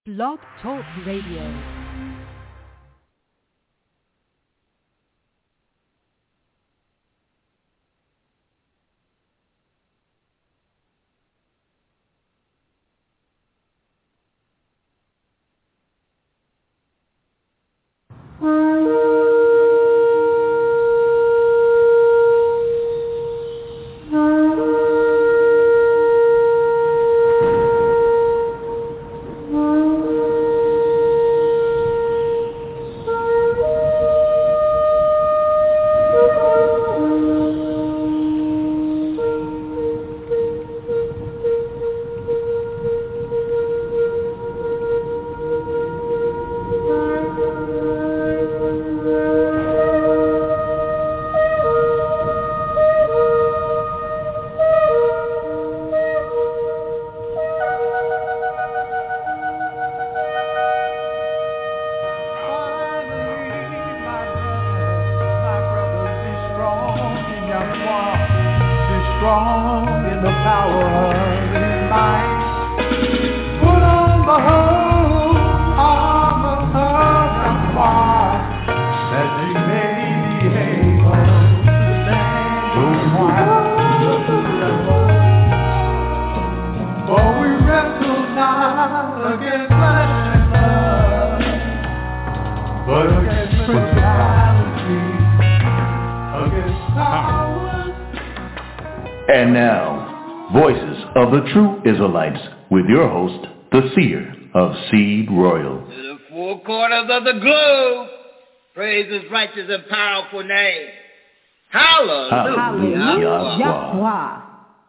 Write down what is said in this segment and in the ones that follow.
Blog Talk Radio. And now, Voices of the True Israelites, with your host, the Seer of Seed Royal. To the four corners of the globe, praise His righteous and powerful name. Hallelujah. Hallelujah.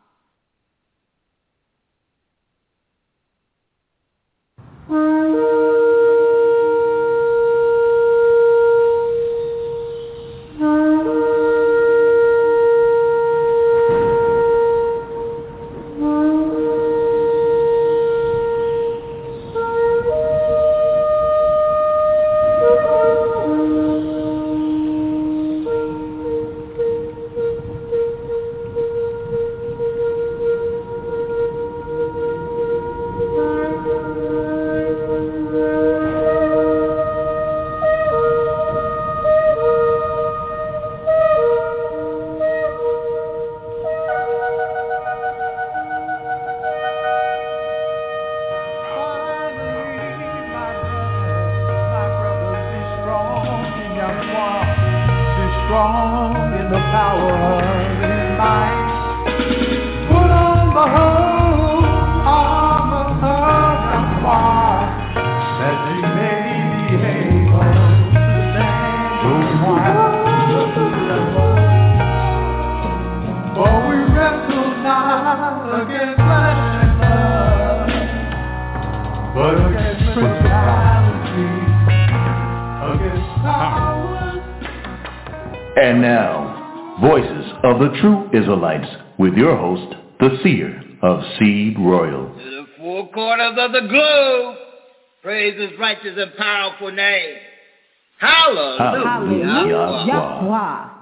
And now, Voices of the True Israelites, with your host, the Seer of Seed Royal. To the four corners of the globe, praise His righteous and powerful name. Hallelujah. Hallelujah.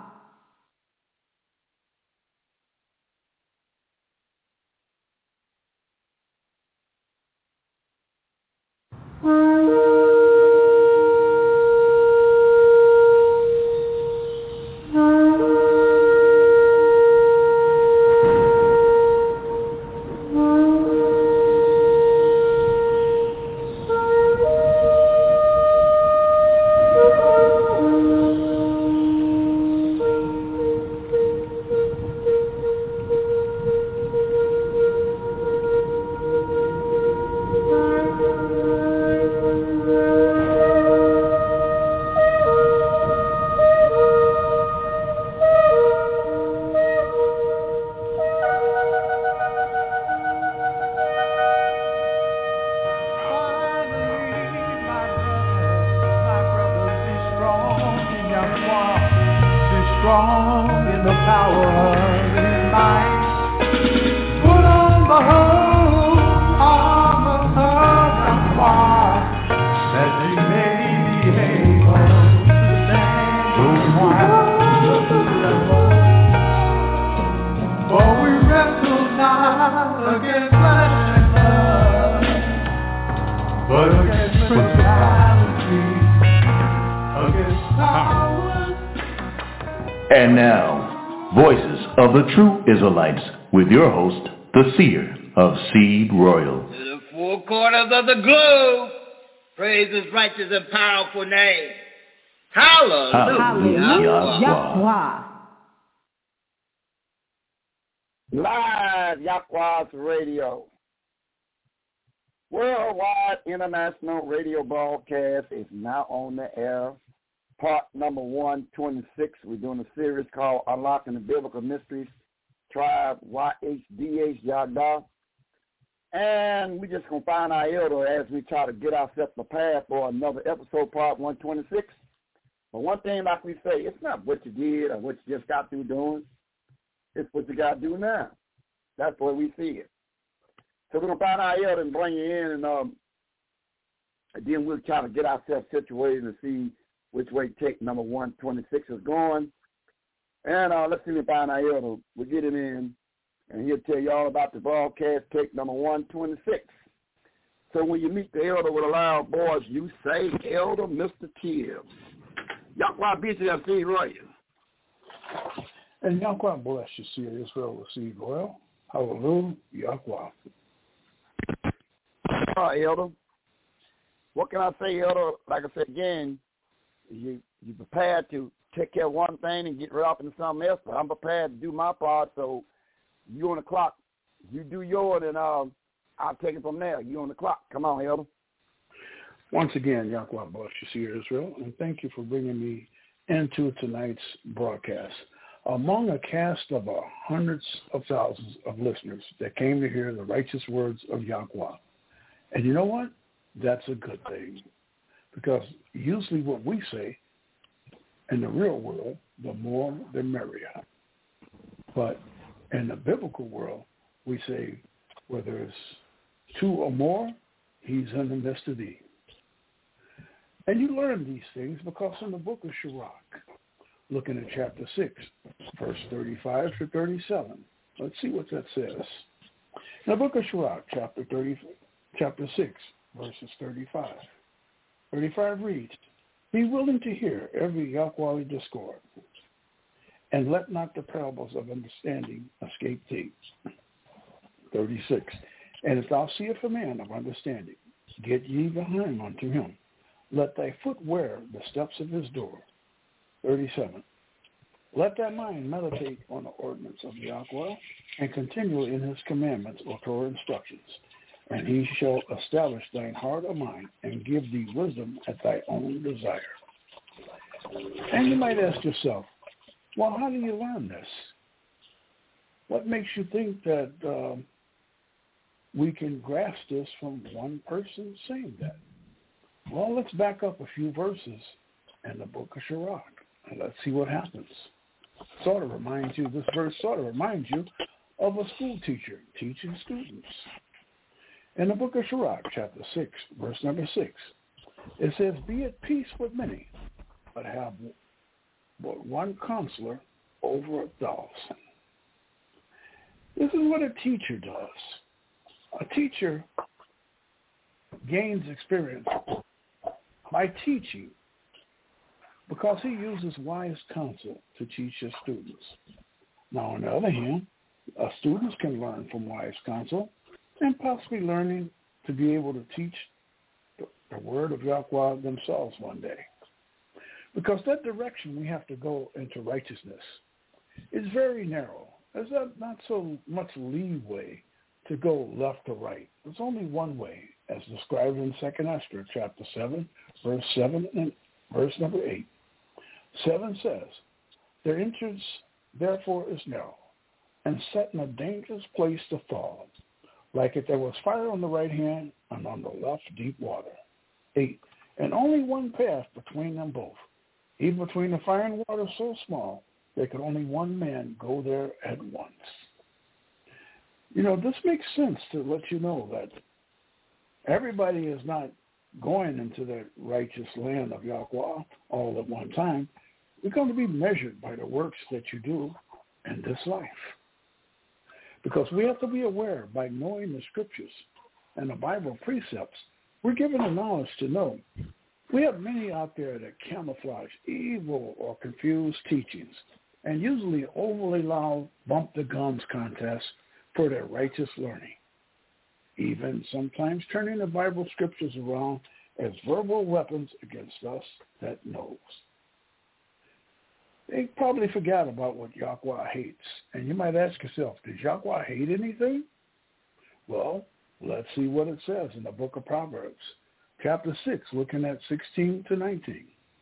against principalities, against powers. And now, Voices of the True Israelites, with your host, the Seer of Seed Royal. To the four corners of the globe, praise his righteous and powerful name. Hallelujah. Yahweh. Live Yahweh's Radio. Worldwide international radio broadcast is now on the air. Part number 126. We're doing a series called Unlocking the Biblical Mysteries, Tribe YHDH Yada. And we're just going to find our elder as we try to get ourselves prepared for another episode, part 126. But one thing, like we say, it's not what you did or what you just got through doing. It's what you got to do now. That's the way we see it. So we're going to find our elder and bring you in, and then we'll try to get ourselves situated and see which way take number 126 is going. And let's see if we find our elder. We'll get him in, and he'll tell you all about the broadcast take number 126. So when you meet the elder with a loud voice, you say, Elder Mr. Tibbs. Yahweh Bishop of Seed Royal. And Yahweh bless you, Seer Israel of Seed Royal. Hallelujah, Yahweh. Elder. What can I say, Elder? Like I said again, you prepared to take care of one thing and get right off into something else, but I'm prepared to do my part, so you on the clock. You do yours, and I'll take it from there. You on the clock. Come on, Elder. Once again, Yahweh bless you, Seer Israel, and thank you for bringing me into tonight's broadcast. Among a cast of hundreds of thousands of listeners that came to hear the righteous words of Yahweh. And you know what? That's a good thing. Because usually what we say in the real world, the more the merrier. But in the biblical world, we say, where there's two or more, he's in the midst of thee. And you learn these things because in the book of Sirach, looking at chapter 6, verse 35 to 37. Let's see what that says. In the book of Sirach, chapter 6, verses 35. 35 reads, Be willing to hear every Yahweh discord, and let not the parables of understanding escape thee. 36. And if thou seest a man of understanding, get ye behind unto him. Let thy foot wear the steps of his door. 37. Let thy mind meditate on the ordinance of Yahweh, and continue in his commandments or Torah instructions. And he shall establish thine heart or mind, and give thee wisdom at thy own desire. And you might ask yourself, well, how do you learn this? What makes you think that we can grasp this from one person saying that? Well, let's back up a few verses in the book of Sirach, and let's see what happens. This verse sort of reminds you of a school teacher teaching students. In the book of Sirach, chapter 6, verse number 6, it says, Be at peace with many, but have but one counselor over 1,000. This is what a teacher does. A teacher gains experience by teaching because he uses wise counsel to teach his students. Now, on the other hand, students can learn from wise counsel and possibly learning to be able to teach the word of Yahweh themselves one day. Because that direction we have to go into righteousness is very narrow. There's not so much leeway to go left or right. There's only one way, as described in 2 Esther, chapter 7, verse 7 and verse number 8. 7 says, Their entrance therefore is narrow, and set in a dangerous place to fall. Like if there was fire on the right hand, and on the left deep water. 8. And only one path between them both, even between the fire and water so small, there could only one man go there at once. You know, this makes sense to let you know that everybody is not going into the righteous land of Yahweh all at one time. You're going to be measured by the works that you do in this life. Because we have to be aware by knowing the scriptures and the Bible precepts We're given the knowledge to know. We have many out there that camouflage evil or confused teachings and usually overly loud bump the gums contests for their righteous learning, even sometimes turning the Bible scriptures around as verbal weapons against us that knows. They probably forgot about what Yahweh hates. And you might ask yourself, does Yahweh hate anything? Well, let's see what it says in the book of Proverbs, chapter 6, looking at 16 to 19.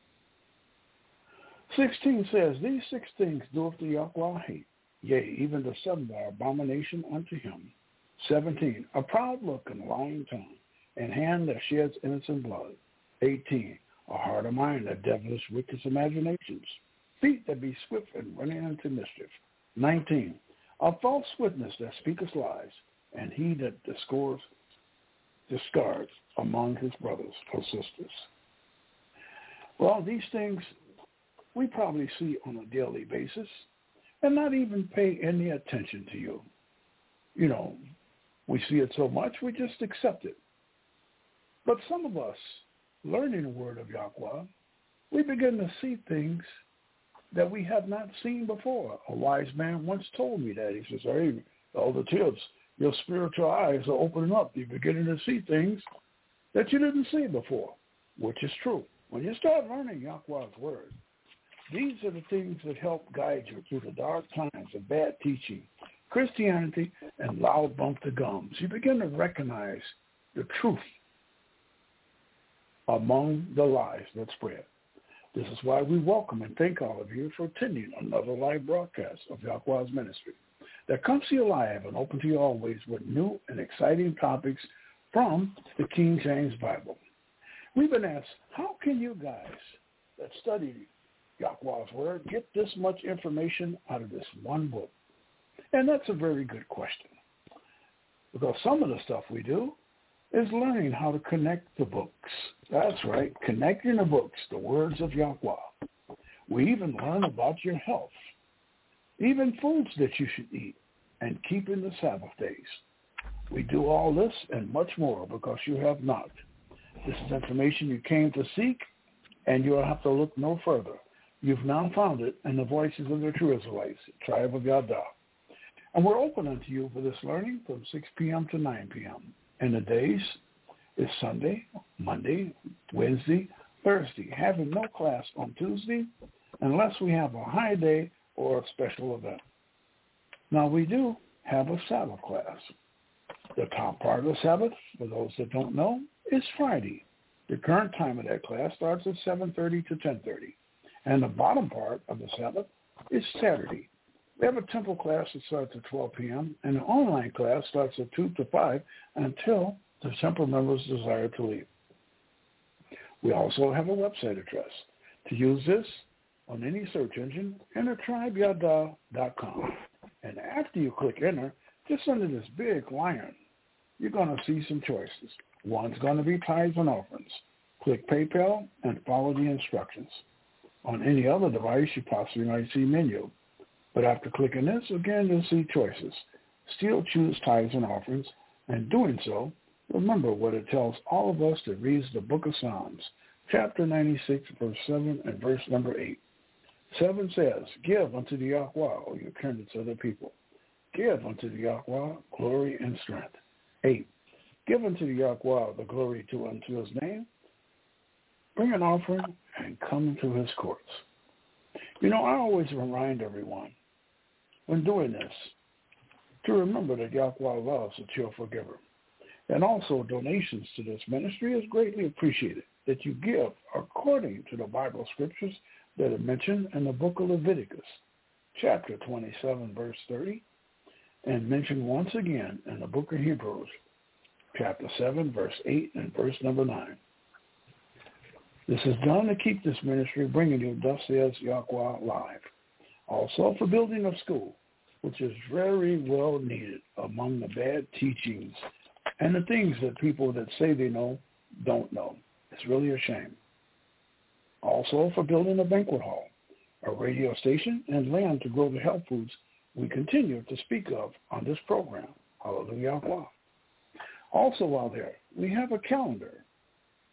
16 says, these 6 things doeth the Yahweh hate, yea, even the 7th are abomination unto him. 17, a proud look and lying tongue, and hand that sheds innocent blood. 18, a heart of mind that devilish wicked imaginations. Feet that be swift and running into mischief. 19, a false witness that speaketh lies, and he that discards among his brothers or sisters. Well, these things we probably see on a daily basis and not even pay any attention to you. You know, we see it so much, we just accept it. But some of us, learning the word of Yahweh, we begin to see things that we have not seen before. A wise man once told me that. He says, hey, Elder Tibbs, your spiritual eyes are opening up. You're beginning to see things that you didn't see before, which is true. When you start learning Yahweh's word, these are the things that help guide you through the dark times of bad teaching, Christianity, and loud bump the gums. You begin to recognize the truth among the lies that spread. This is why we welcome and thank all of you for attending another live broadcast of Yahweh's ministry that comes to you live and open to you always with new and exciting topics from the King James Bible. We've been asked, how can you guys that study Yahweh's word get this much information out of this one book? And that's a very good question, because some of the stuff we do is learning how to connect the books. That's right, connecting the books, the words of Yahweh. We even learn about your health, even foods that you should eat, and keeping the Sabbath days. We do all this and much more because you have not. This is information you came to seek, and you'll have to look no further. You've now found it in the voices of the true Israelites, tribe of Yada. And we're open unto you for this learning from 6 p.m. to 9 p.m. And the days is Sunday, Monday, Wednesday, Thursday, having no class on Tuesday unless we have a high day or a special event. Now, we do have a Sabbath class. The top part of the Sabbath, for those that don't know, is Friday. The current time of that class starts at 7:30 to 10:30. And the bottom part of the Sabbath is Saturday. We have a temple class that starts at 12 p.m., and an online class starts at 2 to 5 until the temple members desire to leave. We also have a website address. To use this on any search engine, enter tribeyada.com. And after you click enter, just under this big lion, you're going to see some choices. One's going to be tithes and offerings. Click PayPal and follow the instructions. On any other device, you possibly might see menu. But after clicking this, again, you'll see choices. Still choose tithes and offerings. And doing so, remember what it tells all of us that reads the book of Psalms, chapter 96, verse 7 and verse number 8. 7 says, give unto the Yahweh, O you kindreds of the people. Give unto the Yahweh glory and strength. 8, give unto the Yahweh the glory unto his name. Bring an offering and come into his courts. You know, I always remind everyone when doing this to remember that Yahweh loves a cheerful giver. And also donations to this ministry is greatly appreciated, that you give according to the Bible scriptures that are mentioned in the book of Leviticus, chapter 27, verse 30, and mentioned once again in the book of Hebrews, chapter 7, verse 8, and verse number 9. This is done to keep this ministry bringing you Thus Says Yahweh live. Also for building a school, which is very well needed among the bad teachings and the things that people that say they know don't know. It's really a shame. Also for building a banquet hall, a radio station, and land to grow the health foods we continue to speak of on this program. Hallelujah. Also while there, we have a calendar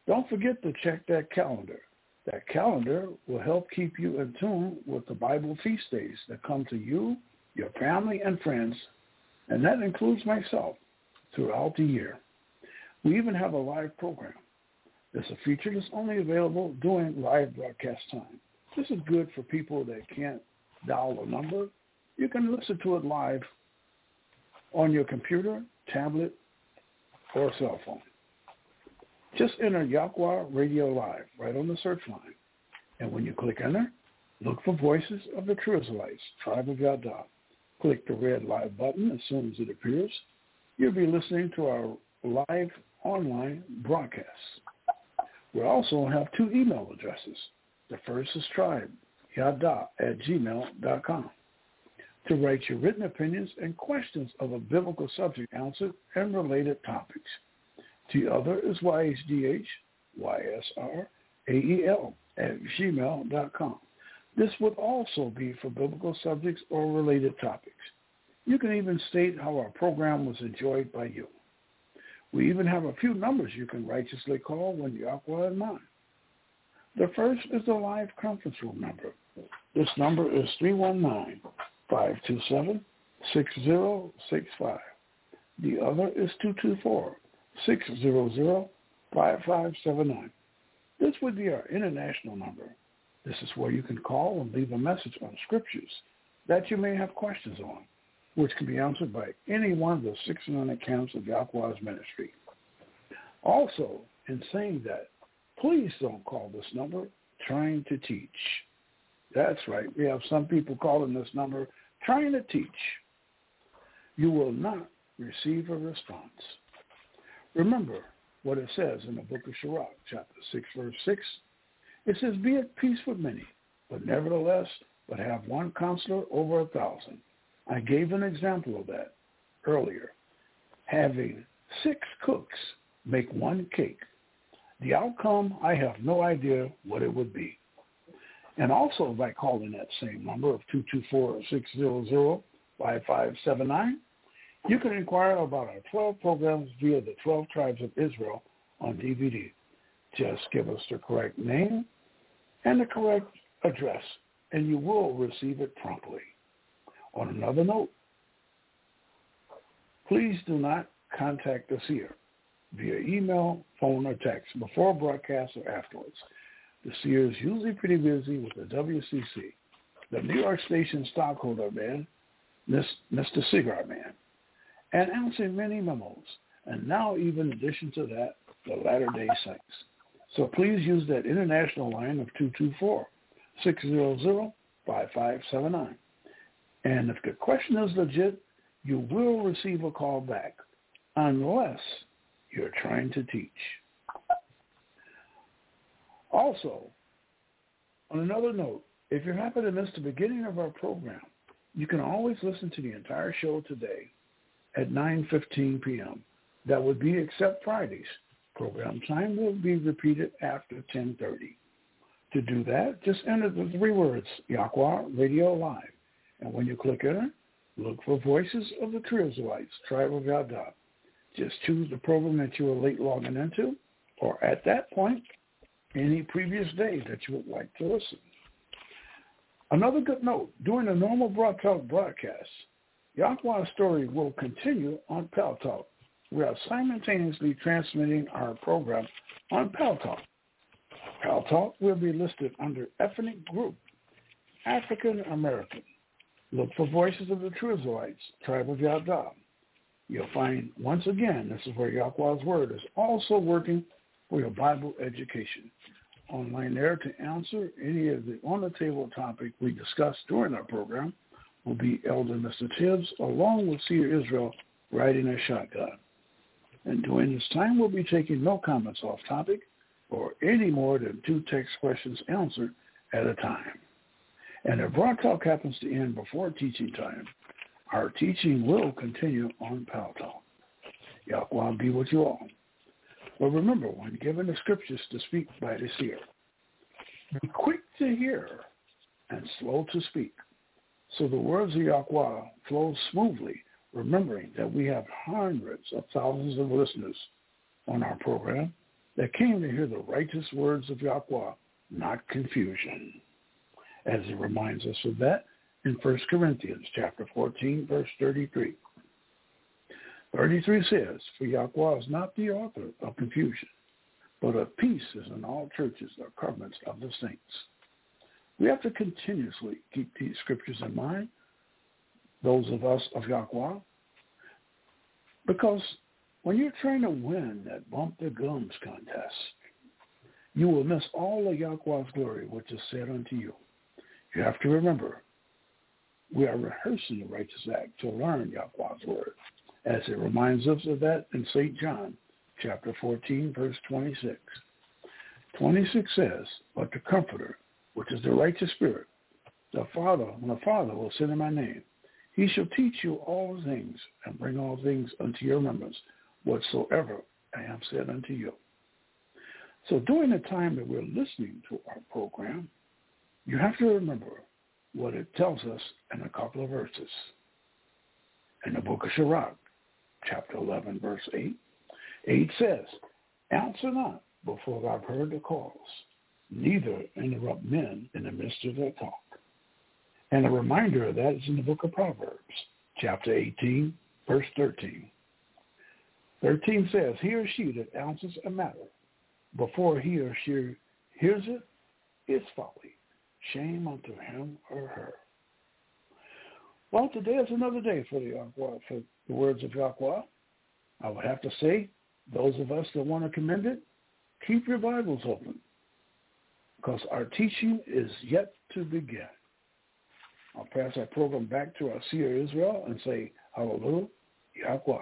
Don't forget to check that calendar. That calendar will help keep you in tune with the Bible feast days that come to you, your family, and friends, and that includes myself, throughout the year. We even have a live program. It's a feature that's only available during live broadcast time. This is good for people that can't dial a number. You can listen to it live on your computer, tablet, or cell phone. Just enter Yahweh Radio Live right on the search line. And when you click enter, look for Voices of the True Israelites, Tribe of Yada. Click the red live button as soon as it appears. You'll be listening to our live online broadcasts. We also have 2 email addresses. The first is tribeyada@gmail.com to write your written opinions and questions of a biblical subject answered and related topics. The other is YHDHYSRAEL@gmail.com. This would also be for biblical subjects or related topics. You can even state how our program was enjoyed by you. We even have a few numbers you can righteously call when Yahweh in mind. The first is the live conference room number. This number is 319-527-6065. The other is 224-600-5579. This would be our international number. This is where you can call and leave a message on scriptures that you may have questions on, which can be answered by any one of the 600 camps of Yahweh's ministry. Also, in saying that, please don't call this number trying to teach. That's right. We have some people calling this number trying to teach. You will not receive a response. Remember what it says in the book of Sirach, chapter 6, verse 6. It says, be at peace with many, but nevertheless, but have one counselor over 1,000. I gave an example of that earlier. Having 6 cooks make one cake. The outcome, I have no idea what it would be. And also by calling that same number of 224-600-5579, you can inquire about our 12 programs via the 12 Tribes of Israel on DVD. Just give us the correct name and the correct address, and you will receive it promptly. On another note, please do not contact us here via email, phone, or text before broadcast or afterwards. The seer is usually pretty busy with the WCC, the New York Station stockholder man, Mr. Cigar Man, and answering many memos, and now even in addition to that, the Latter-day Saints. So please use that international line of 224-600-5579. And if the question is legit, you will receive a call back unless you're trying to teach. Also, on another note, if you happen to miss the beginning of our program, you can always listen to the entire show today at 9:15 p.m. That would be except Fridays. Program time will be repeated after 10:30. To do that, just enter the 3 words, Yahweh Radio Live. And when you click enter, look for Voices of the True Israelites, Tribe of Yada. Just choose the program that you were late logging into, or at that point, any previous day that you would like to listen. Another good note, during the normal broadcast, Yahweh's story will continue on Pal Talk. We are simultaneously transmitting our program on Pal Talk. Pal Talk will be listed under ethnic group, African American. Look for Voices of the True Israelites, Tribe of Yada. You'll find, once again, this is where Yahweh's Word is also working for your Bible education. Online there to answer any of the on-the-table topic we discussed during our program will be Elder Mr. Tibbs, along with Seer Israel, riding a shotgun. And during this time, we'll be taking no comments off topic or any more than 2 text questions answered at a time. And if Broad Talk happens to end before teaching time, our teaching will continue on Pal Talk. Yahweh be with you all. But remember, when given the scriptures to speak by the seer, be quick to hear and slow to speak, so the words of Yahweh flow smoothly, remembering that we have hundreds of thousands of listeners on our program, that came to hear the righteous words of Yahweh, not confusion. As he reminds us of that in 1 Corinthians chapter 14, verse 33. 33 says, for Yahweh is not the author of confusion, but of peace is in all churches the covenants of the saints. We have to continuously keep these scriptures in mind, those of us of Yahweh, because when you're trying to win that bump the gums contest, you will miss all of Yahweh's glory, which is said unto you. You have to remember, we are rehearsing the righteous act to learn Yahweh's word, as it reminds us of that in St. John, chapter 14, verse 26. 26 says, but the Comforter, which is the righteous Spirit, the Father will send in my name. He shall teach you all things and bring all things unto your remembrance, whatsoever I have said unto you. So during the time that we're listening to our program, you have to remember what it tells us in a couple of verses. In the book of Sirach, chapter 11, verse 8, 8 says, answer not before I've heard the cause, neither interrupt men in the midst of their talk. And a reminder of that is in the book of Proverbs, chapter 18, verse 13. 13 says, he or she that answers a matter before he or she hears it is folly. Shame unto him or her. Well, today is another day for the words of Yahweh. I would have to say, those of us that want to commend it, keep your Bibles open, because our teaching is yet to begin. I'll pass our program back to our seer Israel and say, hallelujah, Yahweh.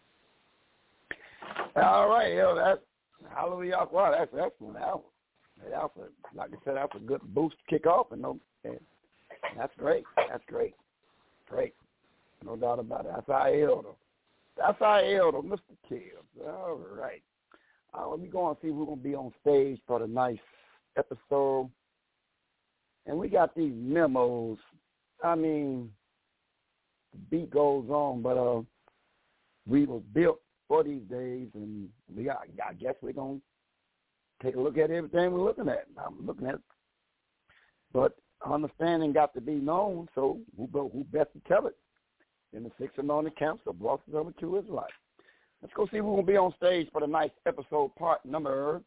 All right, that's hallelujah, Yahweh. That's excellent. Like I said, that's a good boost to kick off, and that's great. That's great. Great. No doubt about it. That's our elder, Mr. Tibbs. All right. Let me go and see if we're going to be on stage for the nice episode. And we got these memos. I mean, the beat goes on, but we were built for these days, and I guess we're going to take a look at everything we're looking at. I'm looking at it. But understanding got to be known, so who best to tell it? In the 6 anointed camps of bosses of the true Israelites. Let's go see who's going to be on stage for the nice episode, part number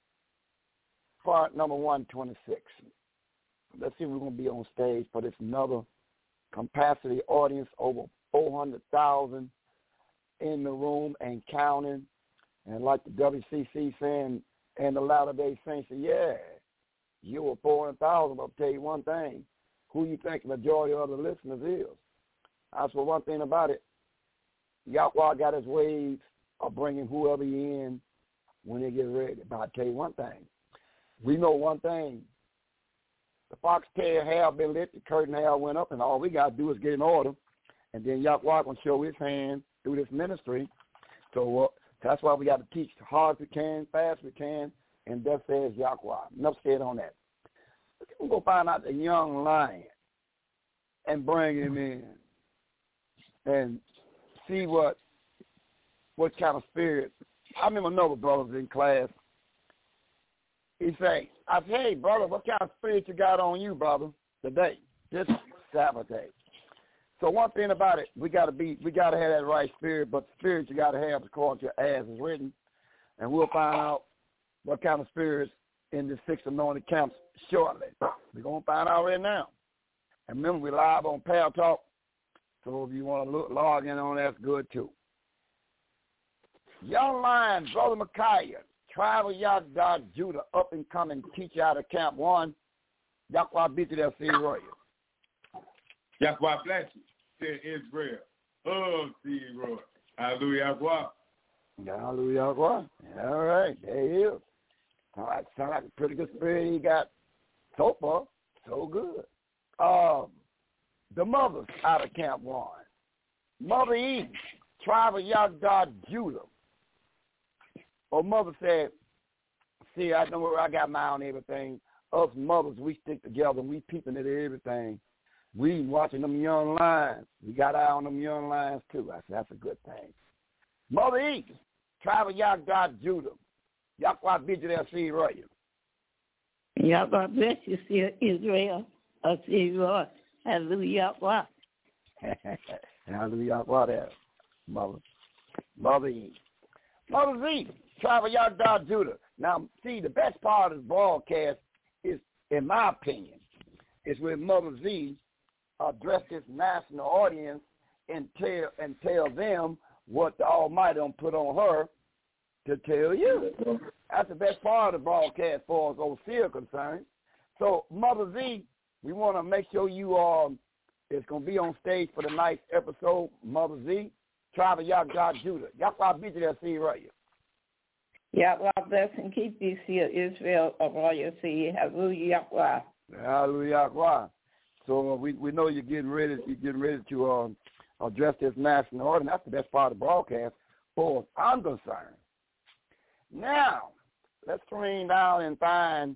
126. Let's see if we're going to be on stage for this another capacity audience, over 400,000 in the room and counting. And like the WCC saying, and the Latter-day Saints say, yeah, you were 400,000, but I'll tell you one thing. Who you think the majority of the listeners is? That's for one thing about it. Yahweh got his ways of bringing whoever in when they get ready. But I'll tell you one thing. We know one thing. The foxtail hair been lit, the curtain hair went up, and all we got to do is get in order. And then Yahweh going to show his hand through this ministry. So that's why we got to teach hard as we can, fast as we can, and thus says Yahweh. Enough said on that. We're going to find out the young lion and bring him in and see what kind of spirit. I remember another brother in class. He say, I say, hey, brother, what kind of spirit you got on you, brother, today, this Sabbath day? So one thing about it, we got to have that right spirit, but the spirit you got to have according to as is written, and we'll find out what kind of spirits in the 6 anointed camps shortly. We're going to find out right now. And remember, we're live on Pal Talk, so if you want to log in on that's good too. Young Lion, Brother Micaiah, Tribal Yahweh Judah, up and coming teacher out of Camp 1. Yahweh beat you there, C. Roy. Yahweh bless you. Said Israel. Oh, C. Roy. Hallelujah, Yahweh. Hallelujah, Yahweh. All right, there he is. All right, sound like a pretty good spirit he got so far. So good. The mothers out of Camp 1. Mother Eve, Tribal Yahweh Judah. Or mother said, see, I know where I got my own everything. Us mothers, we stick together. We peeping at everything. We watching them young lions. We got eye on them young lions, too. I said, that's a good thing. Mother Eve, Tribal Yahweh Judah. Yahweh be to their seed right here. Yahweh bless you, see Israel. I see you are. Hallelujah. Hallelujah. There, Mother Eve. Mother Z, tribe of Yahweh Judah. Now, see, the best part of this broadcast is, in my opinion, is when Mother Z address this national audience and tell them what the Almighty done put on her to tell you. That's the best part of the broadcast for us overseer concerned. So, Mother Z, we want to make sure you it's going to be on stage for the night's episode. Mother Z, tribe of Yahweh Judah. Yahweh be to that seed right here. Yahweh bless and keep you, see Israel of all your seed. Hallelujah. Hallelujah. So we know you're getting ready to address this national audience. That's the best part of the broadcast, for I'm concerned. Now, let's train down and find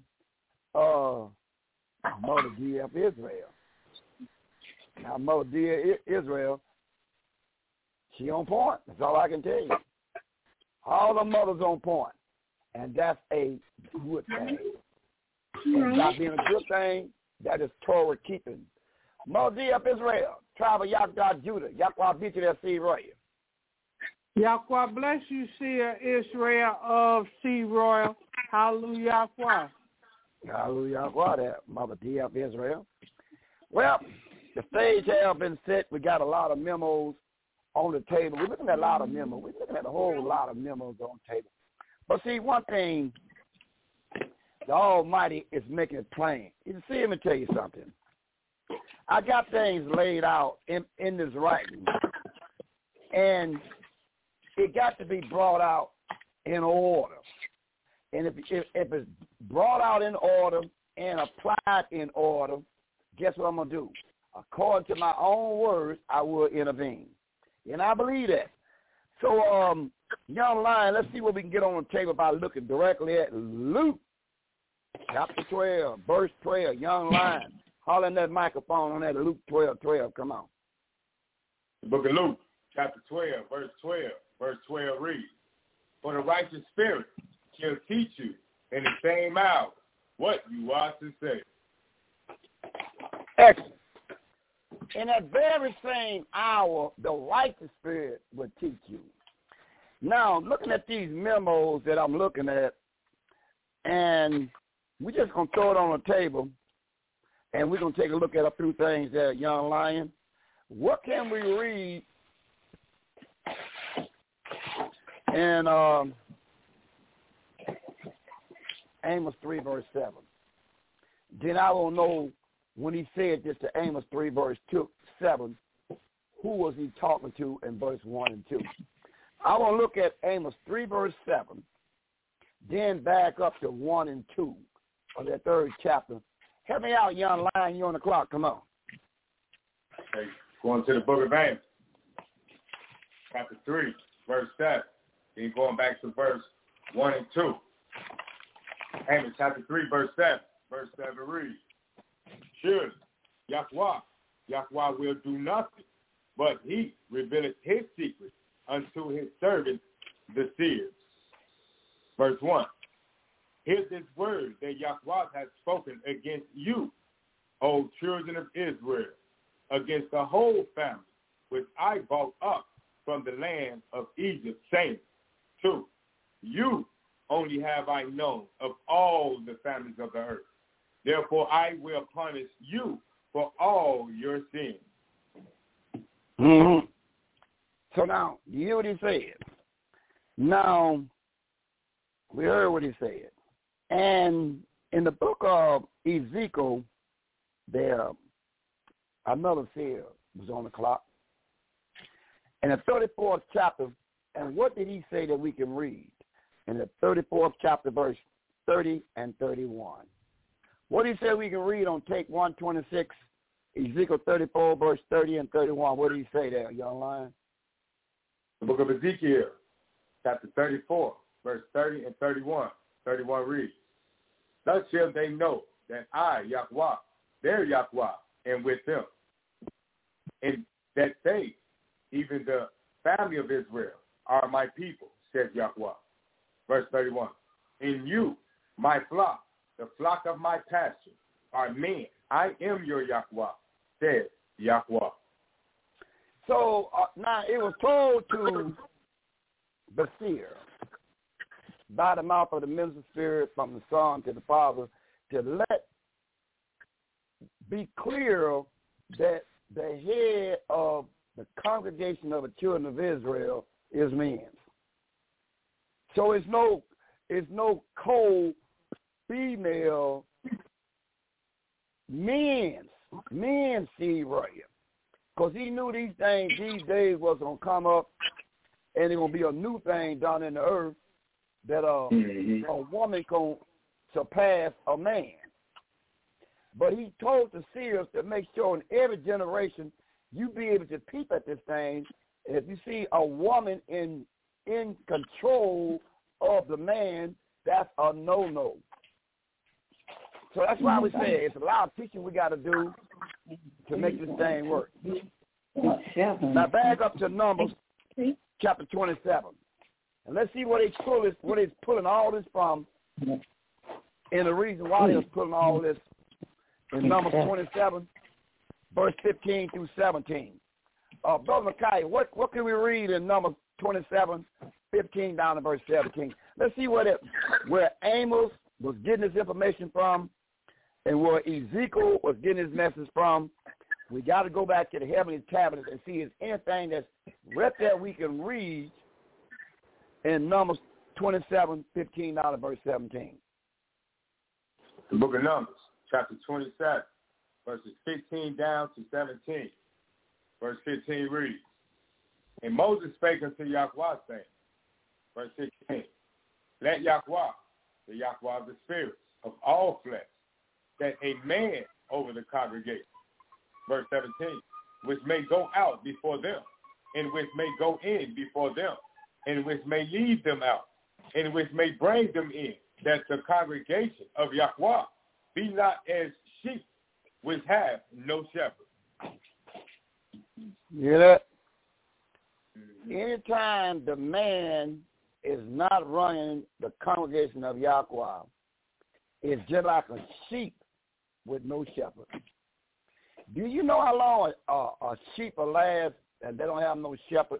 Mother D.F. Israel. Now, Mother D.F. Israel, she on point. That's all I can tell you. All the mothers on point. And that's a good thing. And by being a good thing, that is Torah keeping. Mother D.F. Israel, tribe of Yahweh Judah. Yahweh be to their seed right here. Yahweh bless you, seer Israel of Sea Royal. Hallelujah. Hallelujah. There, Mother D.F. Israel. Well, the stage has been set. We got a lot of memos on the table. We're looking at a lot of memos. We're looking at a whole lot of memos on the table. But see, one thing, the Almighty is making it plain. You see, let me tell you something. I got things laid out in this writing, and it got to be brought out in order. And if it's brought out in order and applied in order, guess what I'm going to do? According to my own words, I will intervene. And I believe that. So, young lion, let's see what we can get on the table by looking directly at Luke, chapter 12, verse 12. Young lion, holler in that microphone on that Luke 12:12. Come on. The book of Luke, chapter 12, verse 12. Verse 12 reads, "For the righteous spirit shall teach you in the same hour what you are to say." Excellent. In that very same hour, the righteous spirit will teach you. Now, looking at these memos that I'm looking at, and we're just going to throw it on the table, and we're going to take a look at a few things there, young lion. What can we read in Amos 3, verse 7? Then I will know when he said this to Amos 3, verse 7, who was he talking to in verse 1 and 2. I want to look at Amos 3, verse 7, then back up to 1 and 2 of that third chapter. Help me out, young lion. You on the clock. Come on. Okay, going to the book of Amos, chapter 3, verse 7. Then going back to verse 1 and 2. Amos chapter 3, verse 7. Verse 7 reads, "Surely Yahweh will do nothing, but he revealeth his secret unto his servants, the seers." Verse 1, "Hear this word that Yahweh has spoken against you, O children of Israel, against the whole family, which I brought up from the land of Egypt, saying, 2, you only have I known of all the families of the earth. Therefore I will punish you for all your sins." Mm-hmm. So now, you hear what he said. Now, we heard what he said. And in the book of Ezekiel, there, another seer was on the clock. In the 34th chapter, and what did he say that we can read? In the 34th chapter, verse 30 and 31. What did he say we can read on take 126, Ezekiel 34, verse 30 and 31? What did he say there, young lion? The book of Ezekiel, chapter 34, verse 30 and 31. 31 reads, "Thus shall they know that I, Yahweh, their Yahweh, am with them, and that they, even the family of Israel, are my people, says Yahweh." Verse 31, in you, my flock, the flock of my pasture, are men. I am your Yahweh, said Yahweh. So now it was told to the seer by the mouth of the minister spirit from the Son to the Father to be clear that the head of the congregation of the children of Israel is men. So it's no co-female men's seed right here. Because he knew these days was going to come up, and it's going to be a new thing down in the earth that a woman can surpass a man. But he told the seers to make sure in every generation you be able to peep at this thing. If you see a woman in control of the man, that's a no-no. So that's why we say it's a lot of teaching we got to do to make this thing work. Now back up to Numbers chapter 27. And let's see what he's pulling all this from, and the reason why he's pulling all this in Numbers 27, verse 15 through 17. Brother Micaiah, what can we read in Numbers 27, 15 down to verse 17? Let's see where Amos was getting his information from and where Ezekiel was getting his message from. We got to go back to the heavenly tablets and see if anything that's right there we can read in Numbers 27, 15 down to verse 17. The book of Numbers, chapter 27, verses 15 down to 17. Verse 15 reads, And Moses spake unto Yahweh, saying, verse 16, Let Yahweh, the Yahweh of the spirits of all flesh, that a man over the congregation. Verse 17, which may go out before them, and which may go in before them, and which may lead them out, and which may bring them in, that the congregation of Yahweh be not as sheep which have no shepherd. You hear that? Anytime the man is not running the congregation of Yahweh, it's just like a sheep with no shepherd. Do you know how long a sheep will last and they don't have no shepherd?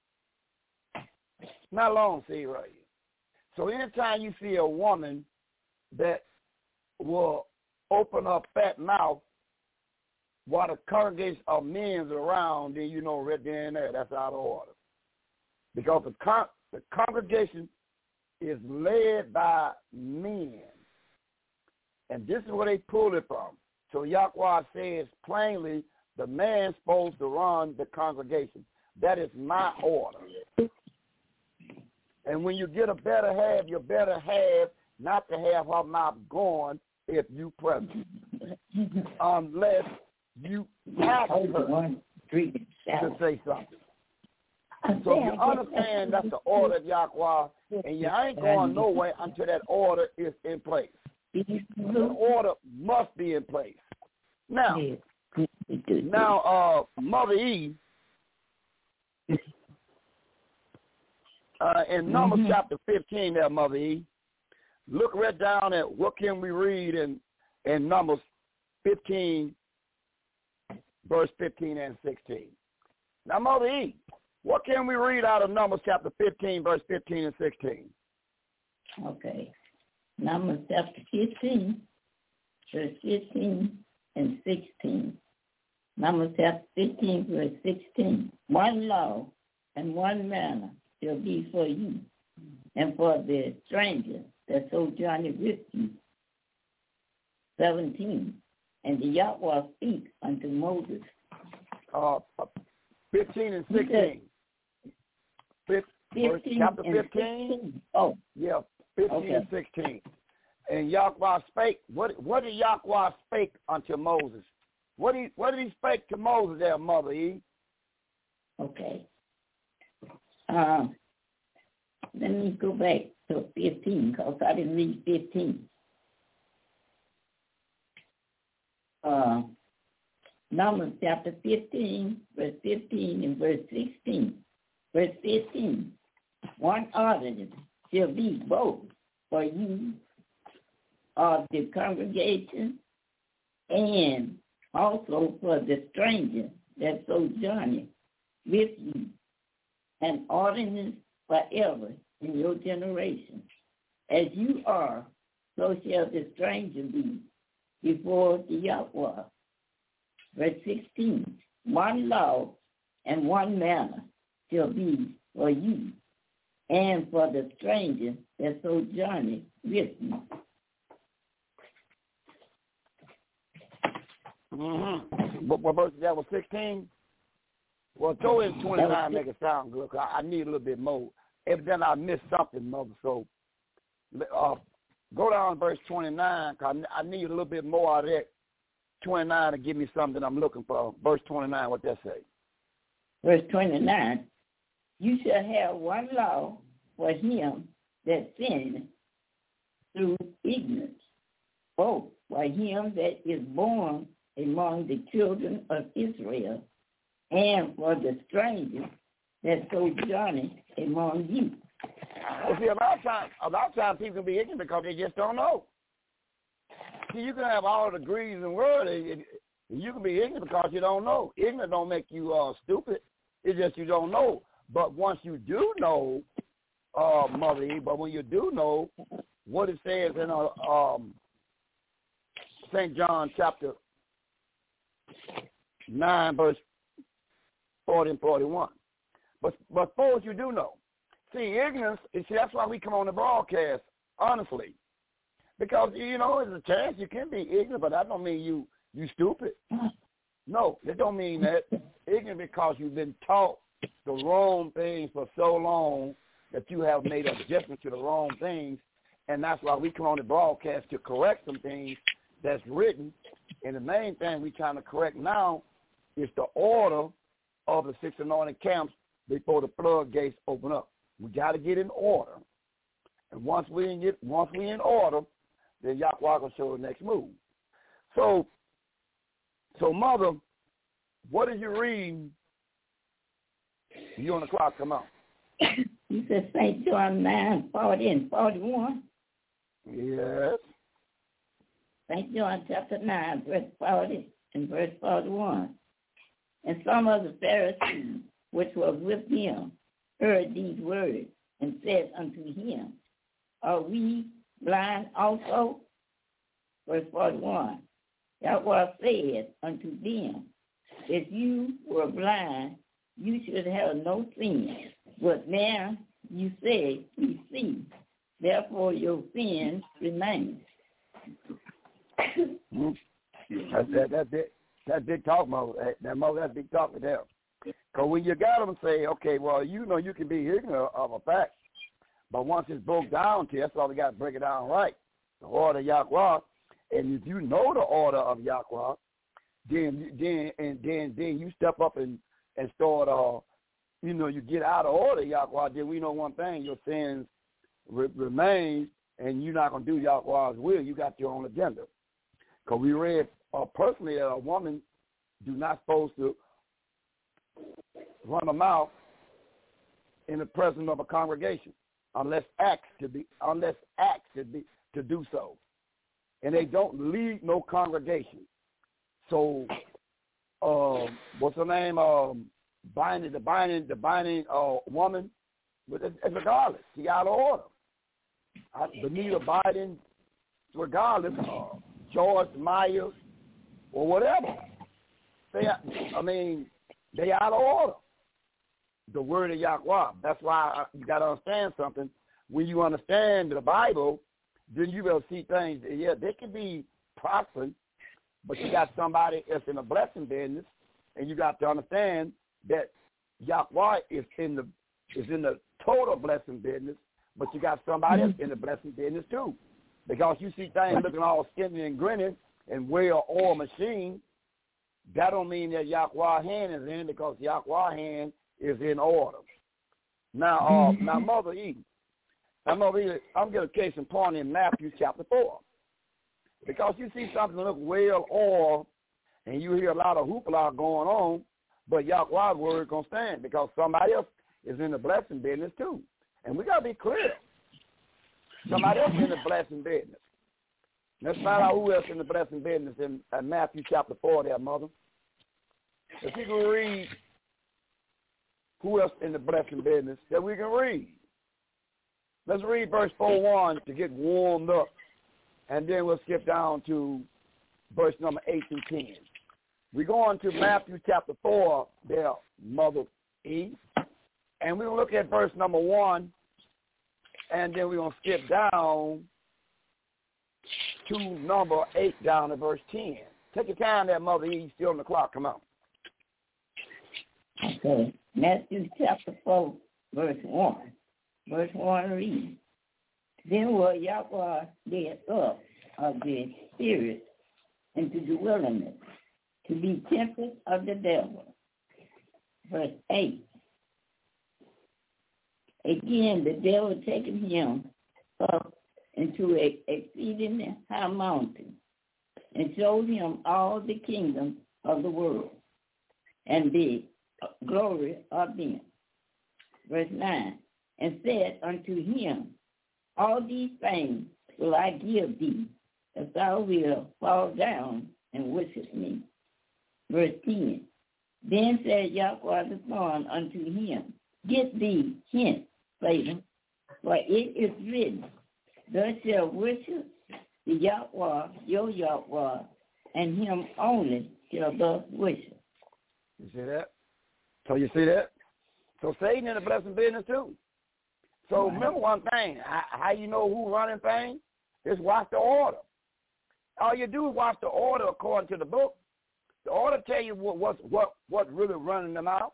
Not long, see right here. So anytime you see a woman that will open her fat mouth while the congregation of men's around, then you know right there and there, that's out of order. Because the congregation is led by men. And this is where they pull it from. So Yahweh says plainly, the man's supposed to run the congregation. That is my order. And when you get a better half, you better have not to have her mouth going if you present. Unless you have to say something. So you understand that's the order of Yahweh, and you ain't going nowhere until that order is in place. The order must be in place. Now, Mother E, in Numbers chapter 15 there, Mother E, look right down at what can we read in Numbers 15, verse 15 and 16. Now, Mother E, what can we read out of Numbers chapter 15, verse 15 and 16? Okay. Numbers chapter 15, verse 15 and 16. Numbers chapter 15, verse 16. One law and one manner shall be for you, and for the stranger that sojourn with you. 17. And the Yahweh speak unto Moses. 15 and 16. 15 chapter 15? 16. Oh. Yeah, 15 and 16. And Yahweh spake. What did Yahweh spake unto Moses? What did he speak to Moses there, Mother E? Okay. Let me go back to 15 because I didn't read 15. Numbers chapter 15, verse 15 and verse 16. Verse 15, one ordinance shall be both for you of the congregation, and also for the stranger that sojourneth with you, an ordinance forever in your generation. As you are, so shall the stranger be before the Yahweh. Verse 16, one law and one manner shall be for you and for the stranger that sojourneth with you. What verse that was 16? Well, throw in 29, make it sound good. I need a little bit more. Evidently, I missed something, Mother. So go down to verse 29, because I need a little bit more out of that 29 to give me something I'm looking for. Verse 29, what that say? Verse 29, you shall have one law for him that sinned through ignorance, both for him that is born among the children of Israel, and for the stranger that sojourneth among you. Well, see, a lot of times people can be ignorant because they just don't know. See, you can have all the degrees in the world, and you can be ignorant because you don't know. Ignorant don't make you stupid. It's just you don't know. But once you do know, Mother Eve, but when you do know what it says in St. John chapter 9, verse 40 and 41. But suppose you do know. See, ignorance, that's why we come on the broadcast, honestly. Because, there's a chance you can be ignorant, but that don't mean you stupid. No, that don't mean that. Ignorant because you've been taught the wrong things for so long that you have made adjustment to the wrong things, and that's why we come on the broadcast to correct some things that's written. And the main thing we're trying to correct now is the order of the 6 anointed camps before the floodgates open up. We got to get in order. And once we in order, then Yahweh will show the next move. So Mother, what did you read? You on the clock, come on. You said St. John 9, 40 and 41? Yes. St. John chapter 9, verse 40 and verse 41. And some of the Pharisees, which were with him, heard these words and said unto him, are we blind also? Verse 41. Yahweh said unto them, if you were blind, you should have no sin. But now you say you see, therefore your sin remains. That's big talk, Mo. That's big talk with them. Because when you got them say, okay, well, you can be ignorant of a fact. But once it's broke down to you, that's why we got to break it down right. The order of Yahweh. And if you know the order of Yahweh, then you step up and start, you get out of order, Yahweh. Then we know one thing, your sins remain, and you're not going to do Yahweh's will. You got your own agenda. Because we read personally that a woman do not supposed to run a mouth in the presence of a congregation unless asked to do so. And they don't lead no congregation. So what's her name? The binding woman, but it's regardless. She out of order. Benita Biden, regardless, George Myers, or whatever. They out of order. The word of Yahweh. That's why you got to understand something. When you understand the Bible, then you will see things. Yeah, they can be prospering, but you got somebody that's in a blessing business, and you got to understand that Yahweh is in the total blessing business, but you got somebody else in the blessing business too. Because you see things looking all skinny and grinning and well-oiled machine, that don't mean that Yahweh's hand is in, because Yahweh's hand is in order. Now, Mother Eve, I'm going to get a case in point in Matthew chapter 4. Because you see something look well-oiled, and you hear a lot of hoopla going on, but Yahweh's word is going to stand, because somebody else is in the blessing business too. And we got to be clear. Somebody else in the blessing business. Let's find out who else in the blessing business in Matthew chapter 4 there, Mother. If you can read who else in the blessing business that we can read. Let's read verse 4:1 to get warmed up, and then we'll skip down to verse number 8 through 10. We're going to Matthew chapter 4 there, Mother E, and we're going to look at verse number 1, and then we're going to skip down to number 8 down to verse 10. Take your time there, Mother E. Still on the clock. Come on. Okay. Matthew chapter 4, verse 1. Verse 1 reads, Then will Yahweh led up of the spirit into the wilderness to be tempted of the devil. Verse 8. Again, the devil taken him up into an exceeding high mountain and showed him all the kingdoms of the world and the glory of them. Verse 9. And said unto him, All these things will I give thee, if thou wilt fall down and worship me. Verse 10. Then said Yahweh the Son unto him, Get thee hence, Satan, for it is written, Thou shalt worship the Yahweh, your Yahweh, and him only shalt thou worship. You see that? So you see that? So Satan in the blessing business too. So remember one thing, how you know who running things? Just watch the order. All you do is watch the order according to the book. The order tell you what's really running them out.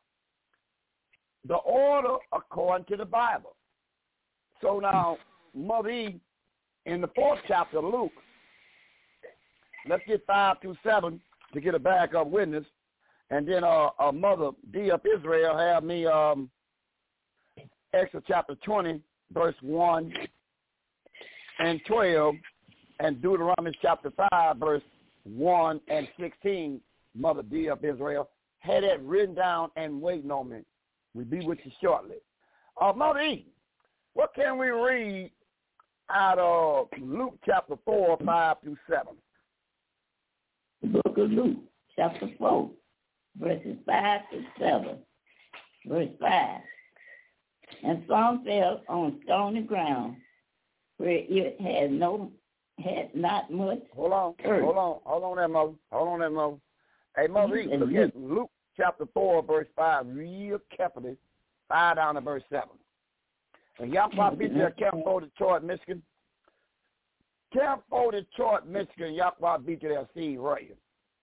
The order according to the Bible. So now, Mother E, in the 4th chapter of Luke, let's get 5 through 7 to get a backup witness, and then Mother D of Israel have me Exodus chapter 20, verse 1 and 12, and Deuteronomy chapter 5, verse 1 and 16, Mother D of Israel, had that written down and waiting on me. We'll be with you shortly. Mother E, what can we read out of Luke chapter 4, 5 through 7? The book of Luke, chapter 4, verses 5 to 7. Verse 5. And some fell on stony ground where it had not much. Hold on there, Mother. Hey, Mother, look at Luke chapter 4, verse 5, real carefully, 5 down to verse 7. And y'all probably beat there, Camp 4, Detroit, Michigan. Camp 4, Detroit, Michigan, y'all probably beat there, see right.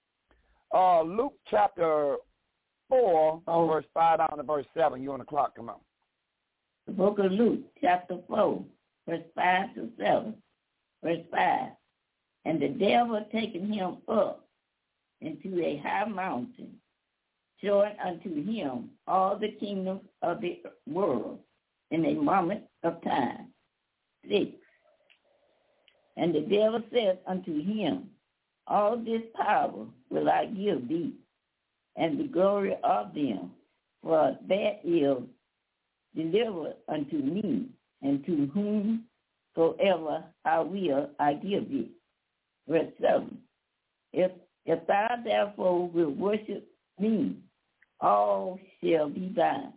Luke chapter 4, verse 5 down to verse 7. You on the clock, come on. The book of Luke, chapter 4, verse 5 to 7, verse 5. And the devil taking him up into a high mountain, showing unto him all the kingdoms of the world in a moment of time. 6. And the devil said unto him, All this power will I give thee, and the glory of them, for that is delivered unto me, and to whomsoever I will I give it. Verse 7. If thou therefore wilt worship me, all shall be thine.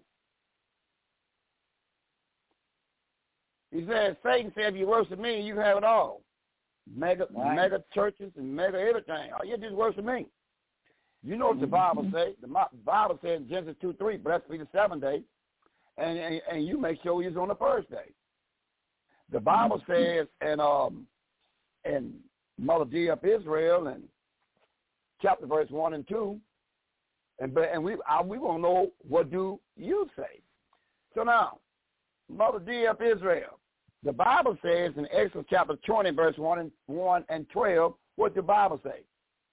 He said, Satan said, if you worship me, you have it all. Mega churches and mega everything. All you do is worship me. You know what the Bible says. The Bible says in Genesis 2:3, blessed be the 7th day, and you make sure you're on the first day. The Bible says, and Mother D of Israel, and chapter verse 1 and 2, and we want to know, what do you say? So now, Mother D of Israel, the Bible says in Exodus chapter 20, verse 1 and 12, what the Bible say?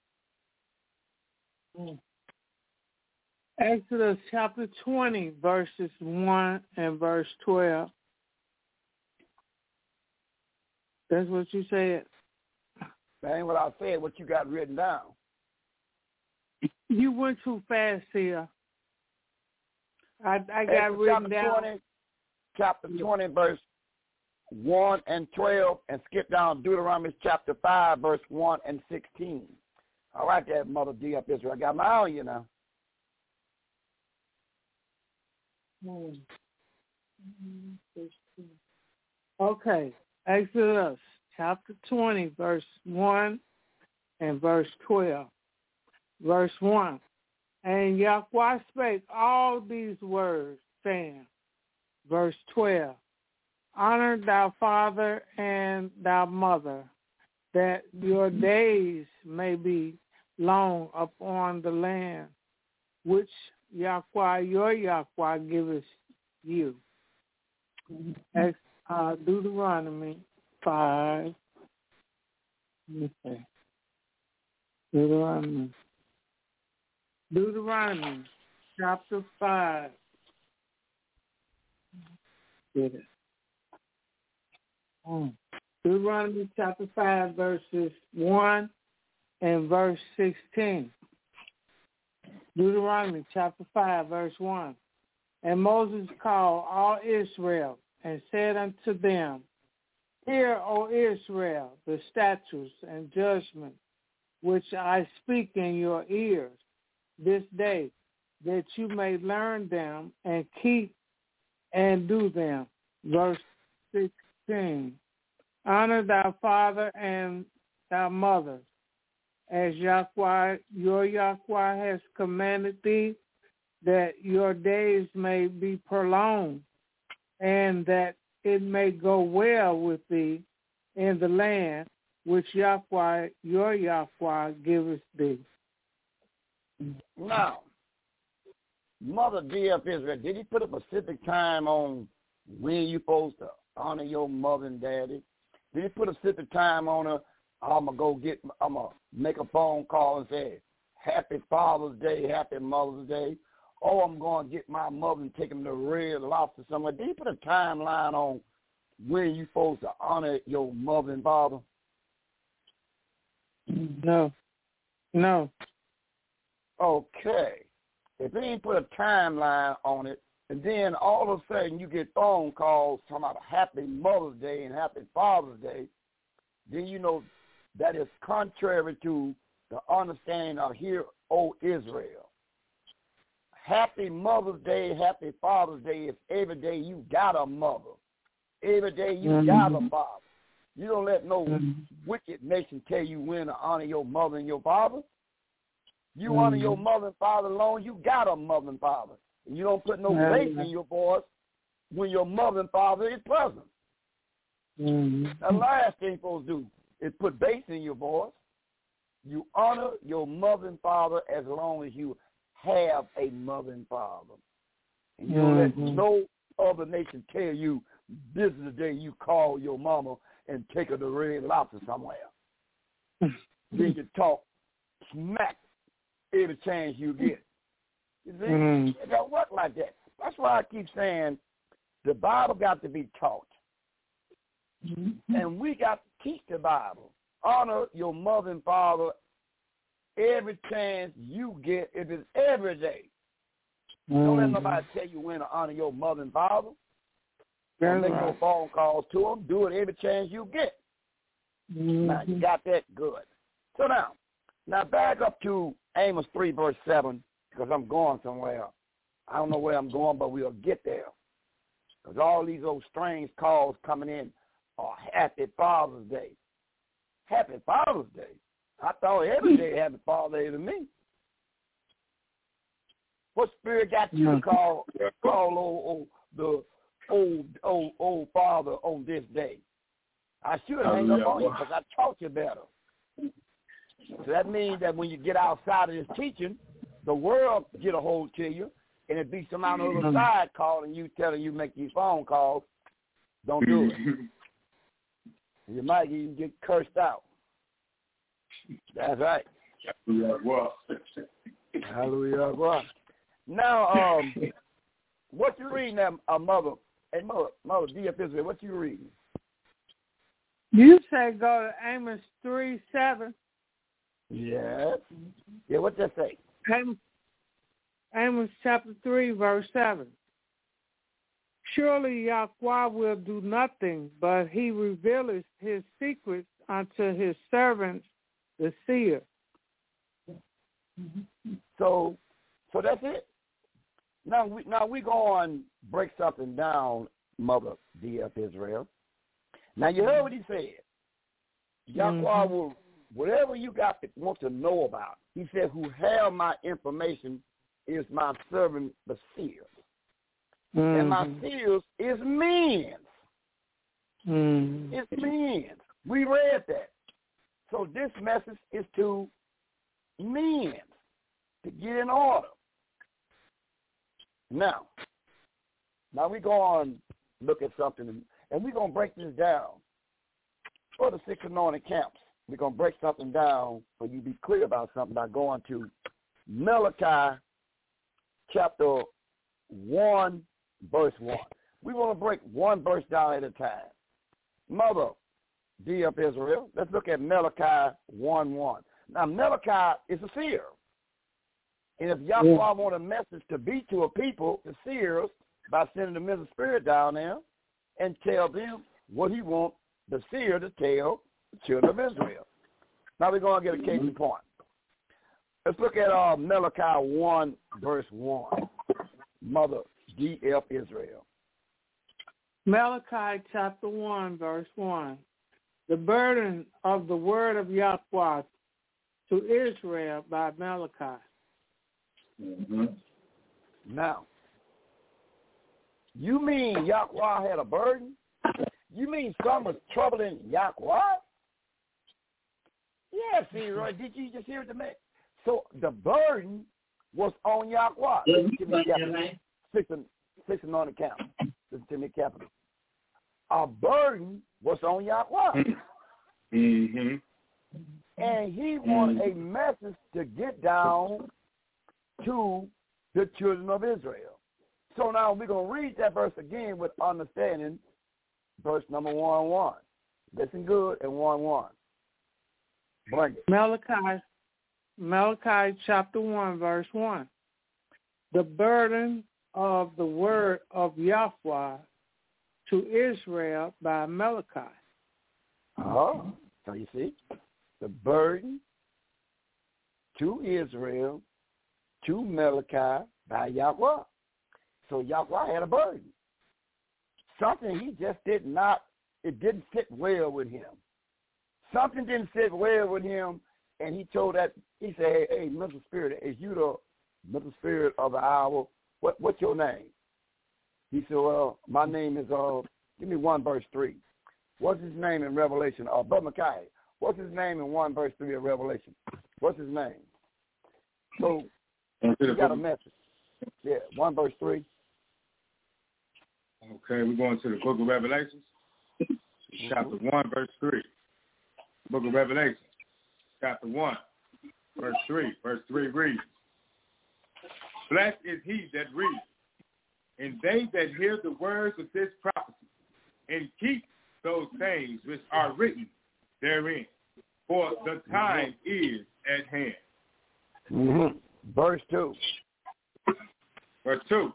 Exodus chapter 20, verses 1 and verse 12. That's what you said. That ain't what I said, what you got written down. You went too fast here. I got written down. Chapter 20, verse 1 and 12 and skip down to Deuteronomy chapter 5, verse 1 and 16. All right, there, Mother D up Israel. I got my eye on you now. Okay, Exodus chapter 20, verse 1 and verse 12. Verse 1, and Yahweh spake all these words, saying, verse 12, honor thy father and thy mother, that your days may be long upon the land which Yahweh, your Yahweh, giveth you. Deuteronomy 5. Deuteronomy chapter 5. Get it. Deuteronomy chapter 5, verses 1 and verse 16. Deuteronomy chapter 5, verse 1. And Moses called all Israel and said unto them, hear, O Israel, the statutes and judgments which I speak in your ears this day, that you may learn them and keep and do them. Verse 16. Honor thy father and thy mother, as Yahweh, your Yahweh, has commanded thee, that your days may be prolonged, and that it may go well with thee in the land which Yahweh, your Yahweh, giveth thee. Now, Mother D of Israel, did he put a specific time on when you supposed to honor your mother and daddy? Did he put a specific time on her? I'm going to make a phone call and say, Happy Father's Day, Happy Mother's Day. Or I'm going to get my mother and take him to Red Lobster somewhere. Did he put a timeline on when you supposed to honor your mother and father? No. Okay. If he ain't put a timeline on it, and then all of a sudden you get phone calls talking about Happy Mother's Day and Happy Father's Day, then you know that is contrary to the understanding of Hear, O Israel. Happy Mother's Day, Happy Father's Day is every day you got a mother. Every day you got a father. You don't let no wicked nation tell you when to honor your mother and your father. You honor your mother and father alone, you got a mother and father. And you don't put no faith in your voice when your mother and father is present. The last thing you're supposed to do is put bass in your voice. You honor your mother and father as long as you have a mother and father. And you don't let no other nation tell you this is the day you call your mama and take her to Red Lobster somewhere. Then you talk smack every chance you get. You see? It don't work like that. That's why I keep saying the Bible got to be taught. And we got to teach the Bible. Honor your mother and father every chance you get. If it's every day. Don't let nobody tell you when to honor your mother and father. Don't make no phone calls to them. Do it every chance you get. Now, you got that good. So now back up to Amos 3, verse 7, because I'm going somewhere. I don't know where I'm going, but we'll get there. Because all these old strange calls coming in are Happy Father's Day. Happy Father's Day? I thought every day Happy Father's Day to me. What spirit got you to call the old father on this day? I should hang up on you because I taught you better. So that means that when you get outside of this teaching, the world get a hold to you, and it be some on the other side calling you, telling you make these phone calls. Don't do it. You might even get cursed out. That's right. Hallelujah. Now, what you reading there, Mother? Hey, Mother D.F. Israel, what you reading? You say go to Amos 3:7. Yes. Yeah, what's that say? Amos chapter 3, verse 7. Surely Yahweh will do nothing, but he revealeth his secrets unto his servants, the seer. So that's it. Now we go and break something down, Mother D.F. Israel. Now you heard what he said. Yahweh will, whatever you want to know about, he said, who have my information is my servant, the seer. And my seers is men's. It's men's. We read that. So this message is to men to get in order. Now we go on look at something, and we're going to break this down. For the 6 anointed camps, we're going to break something down for you to be clear about something by going to Malachi chapter 1, verse 1. We want to break one verse down at a time. Mother D of Israel, let's look at Malachi 1:1. Now, Malachi is a seer. And if Yahweh want a message to be to a people, the seers, by sending the Mr. Spirit down there and tell them what he wants the seer to tell the children of Israel. Now we're going to get a case in point. Let's look at Malachi 1, verse 1. Mother D.F. Israel. Malachi chapter 1, verse 1. The burden of the word of Yahweh to Israel by Malachi. Now, you mean Yahweh had a burden? You mean some was troubling Yahweh? Yeah, see, right? Did you just hear the man? So the burden was on Yahweh. Six on the count. Listen to me, capital. Our burden was on Yahweh. And he wanted a message to get down to the children of Israel. So now we're going to read that verse again with understanding verse number 1:1. Listen good and 1:1. Bring it. Malachi chapter 1, verse 1. The burden of the word of Yahweh to Israel by Malachi. Oh, so you see, the burden to Israel, to Malachi by Yahweh. So Yahweh had a burden. Something he just it didn't sit well with him. Something didn't sit well with him, and he told that, he said, hey, Mr. Spirit, is you the Mr. Spirit of the hour? What's your name? He said, well, my name is, give me 1 verse 3. What's his name in Revelation? Brother Micaiah. What's his name in 1 verse 3 of Revelation? What's his name? So, he got a message. Yeah, 1 verse 3. Okay, we're going to the book of Revelations, chapter 1, verse 3. Book of Revelation, chapter 1, verse 3. Verse 3 reads, blessed is he that reads, and they that hear the words of this prophecy, and keep those things which are written therein, for the time is at hand. Verse 2. Verse 2.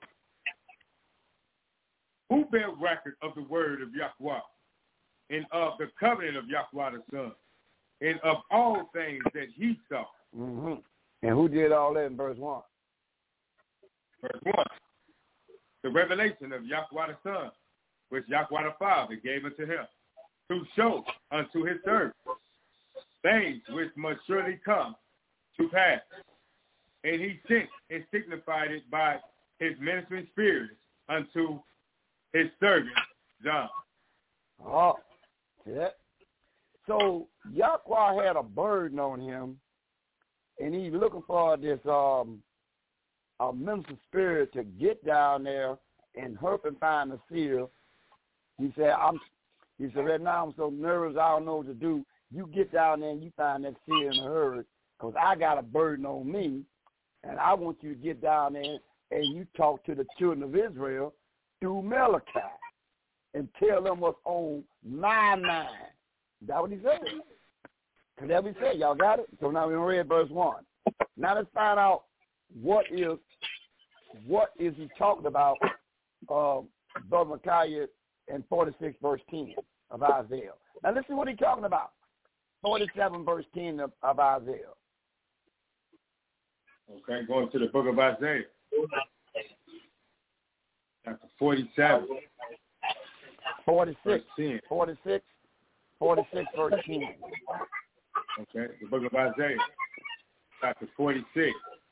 Who bear record of the word of Yahweh, and of the covenant of Yahweh the Son, and of all things that he saw. And who did all that in verse 1? Verse 1. The revelation of Yahweh the Son, which Yahweh the Father gave unto him, to show unto his servants things which must surely come to pass. And he sent and signified it by his ministering spirits unto his servant John. Oh, yeah. So Yahweh had a burden on him, and he's looking for this a minister spirit to get down there and help him find the seer. He said, right now I'm so nervous I don't know what to do. You get down there and you find that seer in a hurry, because I got a burden on me, and I want you to get down there and you talk to the children of Israel through Malachi and tell them what's on my mind. Is that what he said? Because that what he said. Y'all got it? So now we read verse 1. Now let's find out what is he talking about Brother Micaiah, in 46 verse 10 of Isaiah. Now listen to what he's talking about. 47 verse 10 of Isaiah. Okay, going to the book of Isaiah. Chapter 47. 46. 10. 46 verse 10. Okay, the book of Isaiah. Chapter 46.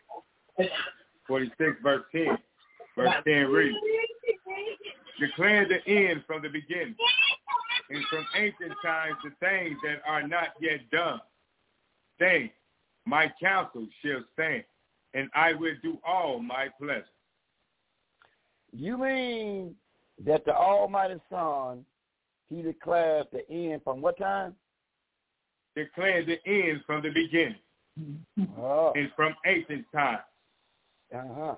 46 verse 10. Verse 10 reads, declare the end from the beginning, and from ancient times the things that are not yet done. Saying, my counsel shall stand, and I will do all my pleasure. You mean that the Almighty Son, he declared the end from what time? Declare the end from the beginning, and from ancient times. Uh-huh.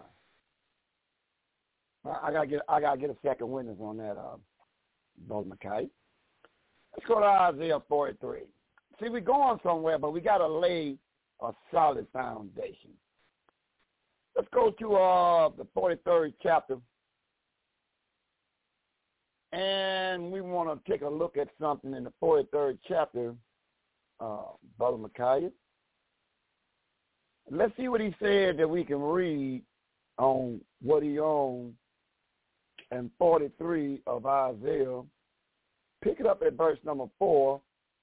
I gotta get a second witness on that, Brother McKay. Let's go to Isaiah 43. See, we're going somewhere, but we gotta lay a solid foundation. Let's go to the 43rd chapter, and we want to take a look at something in the 43rd chapter, Brother Micaiah. Let's see what he said that we can read on what he owned in 43 of Isaiah. Pick it up at verse number 4.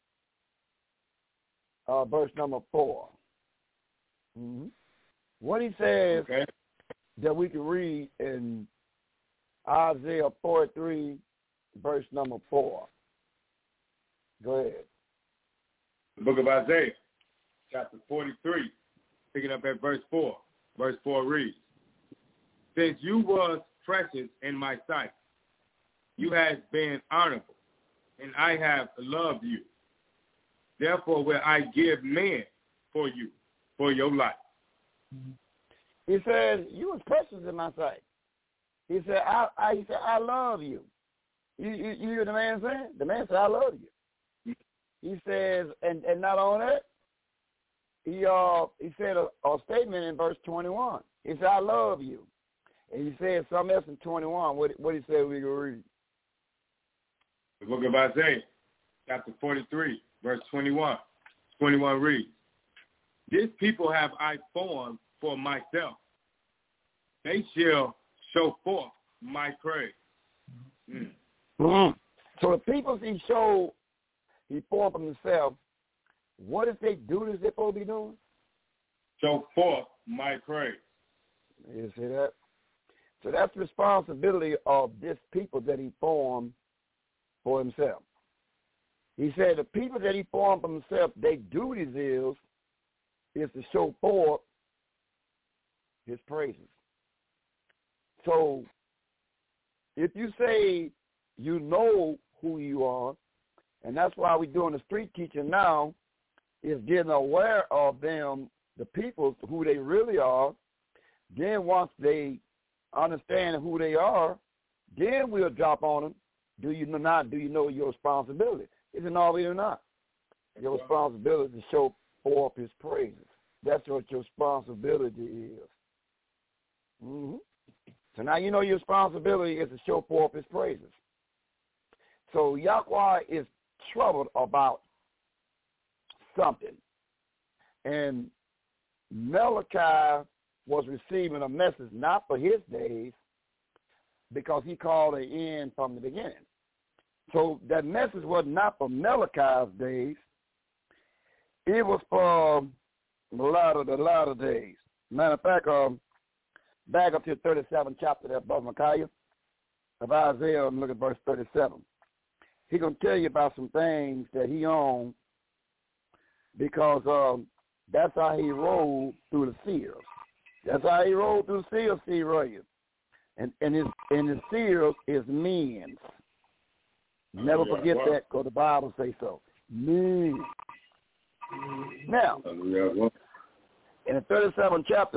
Verse number 4. Mm-hmm. What he says that we can read in Isaiah 43, verse number 4. Go ahead. The book of Isaiah, chapter 43, picking up at verse 4. Verse 4 reads, since you was precious in my sight, you have been honorable, and I have loved you. Therefore will I give men for you, for your life. He says, you was precious in my sight. He said, I love you. You hear the man saying? The man said, I love you. He says, and not only that, he said a statement in verse 21. He said, I love you. And he said something else in 21. What he said we can read? The book of Isaiah, chapter 43, verse 21. 21 reads, this people have I formed for myself. They shall show forth my praise. So the people he formed for himself, what if they do this they're supposed to be doing? Show forth my praise. You see that? So that's the responsibility of this people that he formed for himself. He said the people that he formed for himself, their duties is to show forth his praises. So if you say you know who you are, and that's why we're doing the street teaching now, is getting aware of them, the people, who they really are. Then once they understand who they are, then we'll drop on them. Do you know your responsibility? Is it no, we do not. Your responsibility is to show forth his praises. That's what your responsibility is. Mm-hmm. So now you know your responsibility is to show forth his praises. So Yahweh is troubled about something. And Malachi was receiving a message not for his days, because he called an end from the beginning. So that message was not for Malachi's days. It was for the latter days. Matter of fact, back up to the 37th chapter there, Brother Micaiah, of Isaiah, and look at verse 37. He's going to tell you about some things that he owned, because that's how he rolled through the seals. That's how he rolled through the seals, see, right? And his seals is men's. Never forget that, because the Bible says so. Men. Now, in the 37th chapter,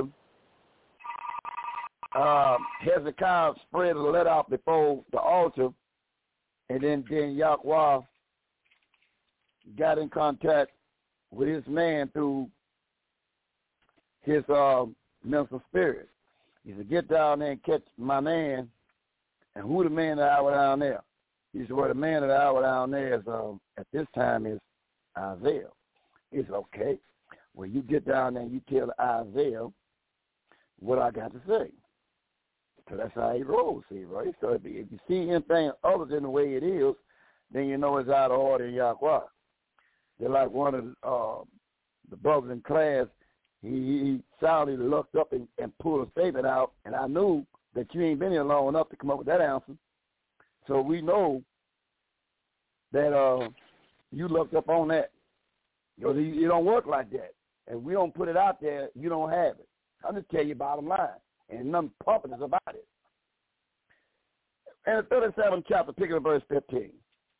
Hezekiah spread a letter out before the altar, and then Yahweh got in contact with his man through his mental spirit. He said, get down there and catch my man And who the man of the hour down there? He said, well, the man of the hour down there is, at this time is Isaiah. He said, okay. Well, you get down there and you tell Isaiah what I got to say. So that's how he rolls, see, right? So if you see anything other than the way it is, then you know it's out of order in Yahweh. They're like one of the brothers in class, he soundly looked up and pulled a statement out, and I knew that you ain't been here long enough to come up with that answer. So we know that you looked up on that. You know, it don't work like that. And we don't put it out there, you don't have it. I'll just tell you bottom line. And nothing pumping is about it. And the 37th chapter, picking up verse 15.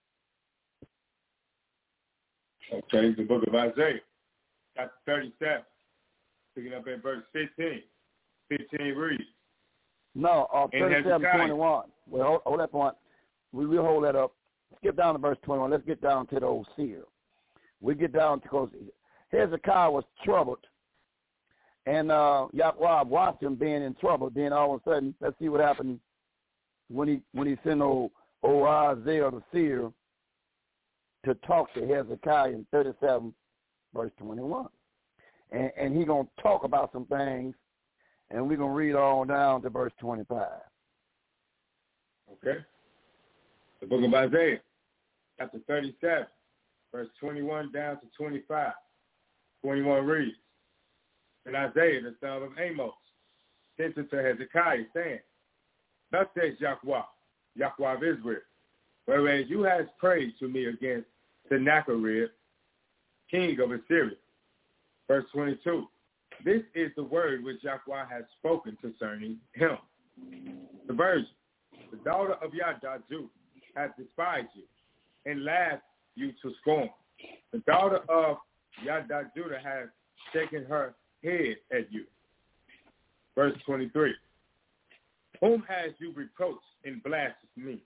Okay, the book of Isaiah, chapter 37, picking up at verse 15. 15 reads. No, 37:21. Well, hold that point. We will hold that up. Skip down to verse 21. Let's get down to the old seer. We get down to, because Hezekiah was troubled, and Yahweh watched him being in trouble. Then all of a sudden, let's see what happened when he sent old Isaiah the seer to talk to Hezekiah in 37, verse 21. And he's going to talk about some things, and we're going to read on down to verse 25. Okay. The book of Isaiah, chapter 37, verse 21 down to 25. 21 reads, and Isaiah, the son of Amos, sent it to Hezekiah, saying, thus says Yahweh of Israel, whereas you have prayed to me against Sennacherib, king of Assyria. Verse 22, this is the word which Yahweh has spoken concerning him. The virgin, the daughter of Yaddah-Judah, has despised you and laughed you to scorn. The daughter of Yaddah-Judah has shaken her head at you. Verse 23, whom has you reproached in blasphemy?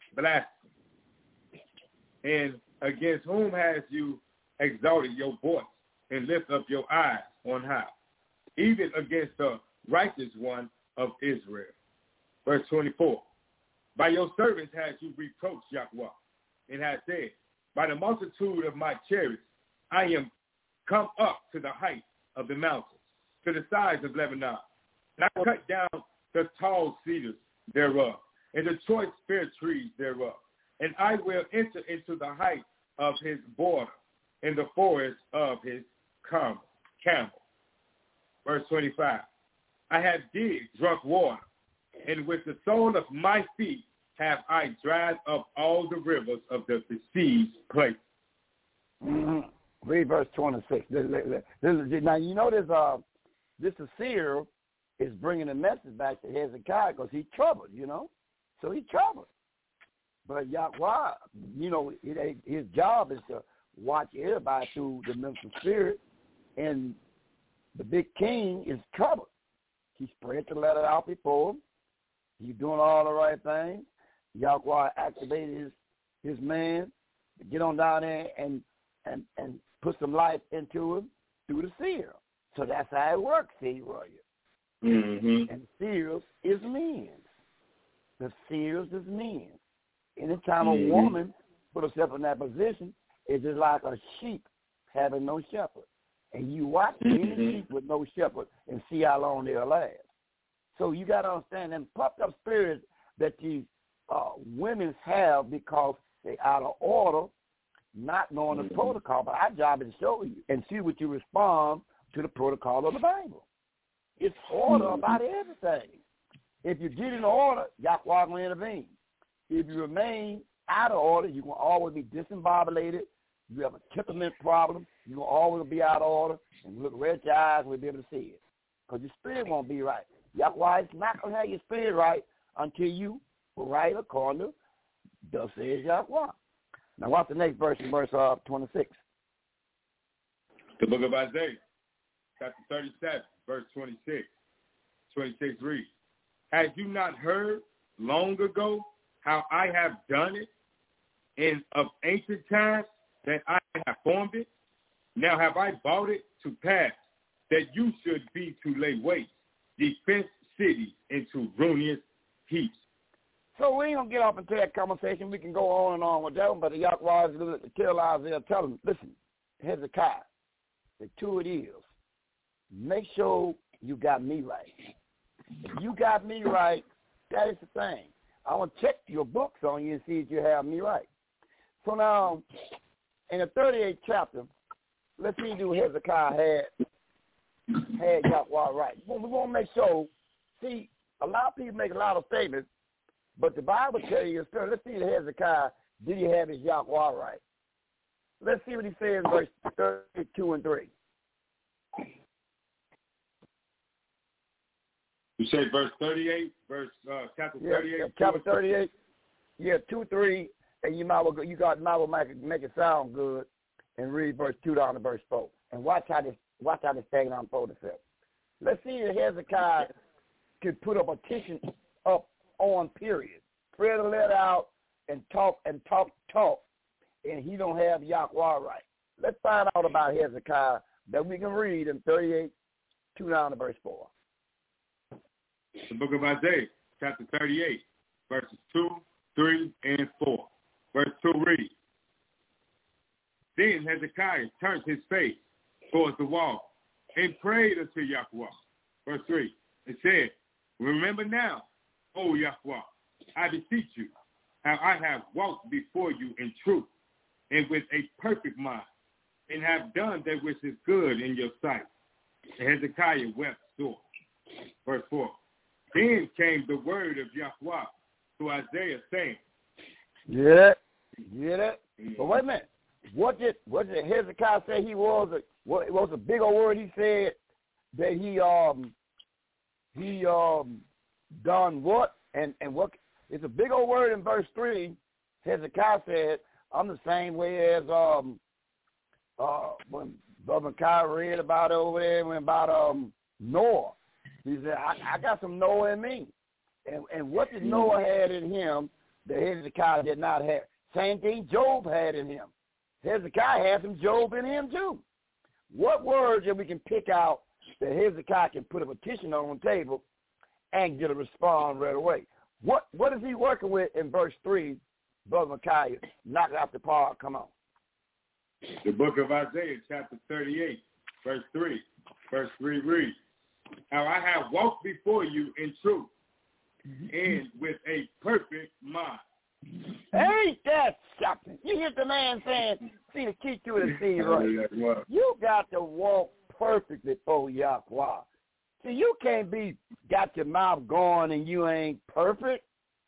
And against whom has you exalted your voice and lift up your eyes on high, even against the righteous one of Israel? Verse 24, by your servants has you reproached Yahweh, and has said, by the multitude of my chariots I am come up to the height of the mountains, to the sides of Lebanon, and I will cut down the tall cedars thereof, and the choice fair trees thereof, and I will enter into the height of his border, in the forest of his camel. Verse 25, I have digged drunk water, and with the sole of my feet have I dried up all the rivers of the besieged place. Mm-hmm. Read verse 26. Now, you notice this seer is bringing a message back to Hezekiah because he's troubled, you know. So he's troubled. But Yahweh, you know, his job is to watch everybody through the mental spirit, and the big king is troubled. He spread the letter out before him. He's doing all the right things. Yahweh activated his man to get on down there and put some life into him through the seer. So that's how it works, see, Royal. Mm-hmm. And seers is men. The seers is men. Anytime a woman put herself in that position, it's just like a sheep having no shepherd. And you watch any sheep with no shepherd and see how long they'll last. So you got to understand them puffed up spirits that these women have because they're out of order, not knowing the protocol. But our job is to show you and see what you respond to the protocol of the Bible. It's order about everything. If you get in order, Yahweh will intervene. If you remain out of order, you're going to always be discombobulated. You have a temperament problem. You're going to always be out of order. And you look right at your eyes, we'll be able to see it. Because your spirit won't be right. Yahweh is not going to have your spirit right until you are right according to thus says Yahweh. Now watch the next verse in verse 26. The book of Isaiah, chapter 37, verse 26. 26 reads, have you not heard long ago how I have done it in of ancient times, that I have formed it? Now have I brought it to pass that you should be to lay waste, defense cities into ruinous heaps. So we ain't going to get off into that conversation. We can go on and on with that one, but the Yahweh is tell Isaiah, tell him, listen, Hezekiah, the two it is, make sure you got me right. If you got me right, that is the thing. I want to check your books on you and see if you have me right. So now, in the 38th chapter, let's see do Hezekiah had Yahweh right. We want to make sure, see, a lot of people make a lot of statements, but the Bible tells you, let's see Hezekiah, did he have his Yahweh right? Let's see what he says in verse 32 and 3. You say verse 38, chapter 38? Yeah, chapter 38, 2, 3, and you might well make it sound good and read verse 2 down to verse 4. And watch how this thing unfolds itself. Let's see if Hezekiah could put a petition up on period. Spread a letter out and talk, and he don't have Yahweh right. Let's find out about Hezekiah that we can read in 38, 2 down to verse 4. The book of Isaiah, chapter 38, verses 2, 3, and 4. Verse 2 reads, Then Hezekiah turned his face towards the wall and prayed unto Yahweh. Verse 3, it said, Remember now, O Yahweh, I beseech you, how I have walked before you in truth and with a perfect mind, and have done that which is good in your sight. And Hezekiah wept sore. Verse 4, Then came the word of Yahweh to Isaiah, saying, Yeah, that? But wait a minute. What did Hezekiah say he was? What was a big old word he said that he done what? And what? It's a big old word in verse 3. Hezekiah said, I'm the same way as when Brother Kai read about it over there, about Noah. He said, I got some Noah in me. And what did Noah had in him that Hezekiah did not have? Same thing Job had in him. Hezekiah had some Job in him too. What words that we can pick out that Hezekiah can put a petition on the table and get a response right away? What is he working with in verse 3, Brother Micaiah? Knock it out the park. Come on. The book of Isaiah, chapter 38, verse 3. Verse 3 reads, How I have walked before you in truth and with a perfect mind. Ain't that something? You hear the man saying, see the key to the sea, right? You got to walk perfectly before Yahweh. See, you can't got your mouth going and you ain't perfect.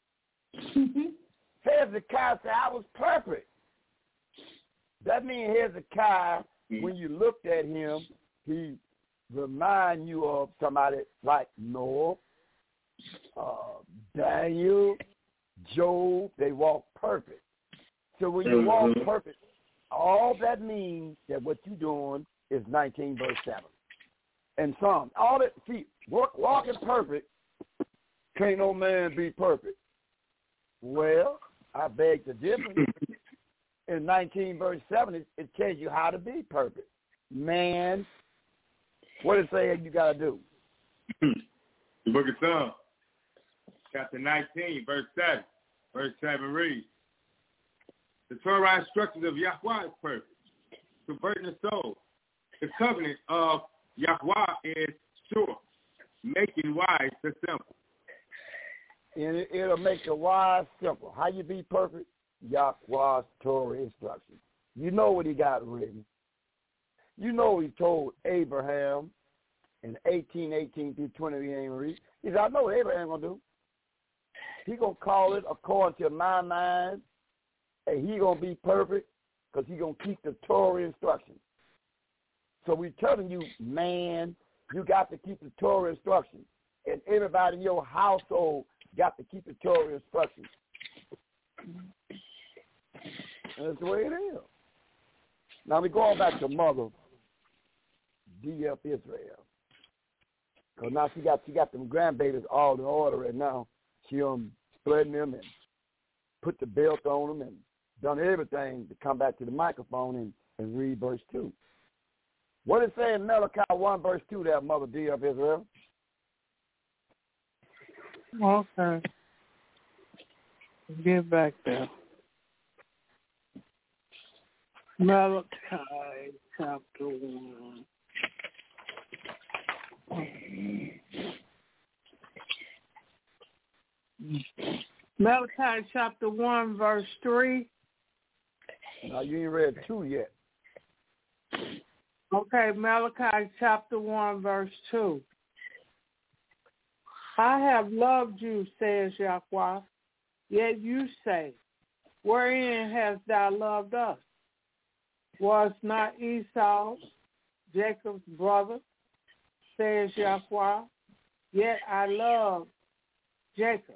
Hezekiah said, I was perfect. That means Hezekiah, when you looked at him, he remind you of somebody like Noah, Daniel, Job. They walk perfect. So when you walk perfect, all that means that what you're doing is 19 verse 7. And some, all that, see, walking perfect, can't no man be perfect. Well, I beg to differ. In 19 verse 7, it tells you how to be perfect. Man, what it say you got to do? The book of Psalms, chapter 19, verse 7. Verse 7 reads, The Torah instructions of Yahweh is perfect, converting the soul. The covenant of Yahweh is sure, making wise the simple. And it'll make the wise simple. How you be perfect? Yahweh's Torah instructions. You know what he got written. You know he told Abraham in 18 through 20, he ain't read. He said, I know what Abraham going to do. He going to call it according to my mind, and he going to be perfect because he going to keep the Torah instructions. So we're telling you, man, you got to keep the Torah instructions. And everybody in your household got to keep the Torah instructions. And that's the way it is. Now we're going back to Mother D.F. Israel. Because now she got them grandbabies all in order right now. She spreading them and put the belt on them and done everything to come back to the microphone and read verse 2. What it say in Malachi 1 verse 2 there, Mother D.F. Israel? Okay. Get back there. Malachi chapter 1. Malachi chapter 1, verse 3. No, you ain't read 2 yet. Okay, Malachi chapter 1, verse 2. I have loved you, says Yahweh, yet you say, wherein hast thou loved us? Was not Esau Jacob's brother, says Yahweh, yet I love Jacob.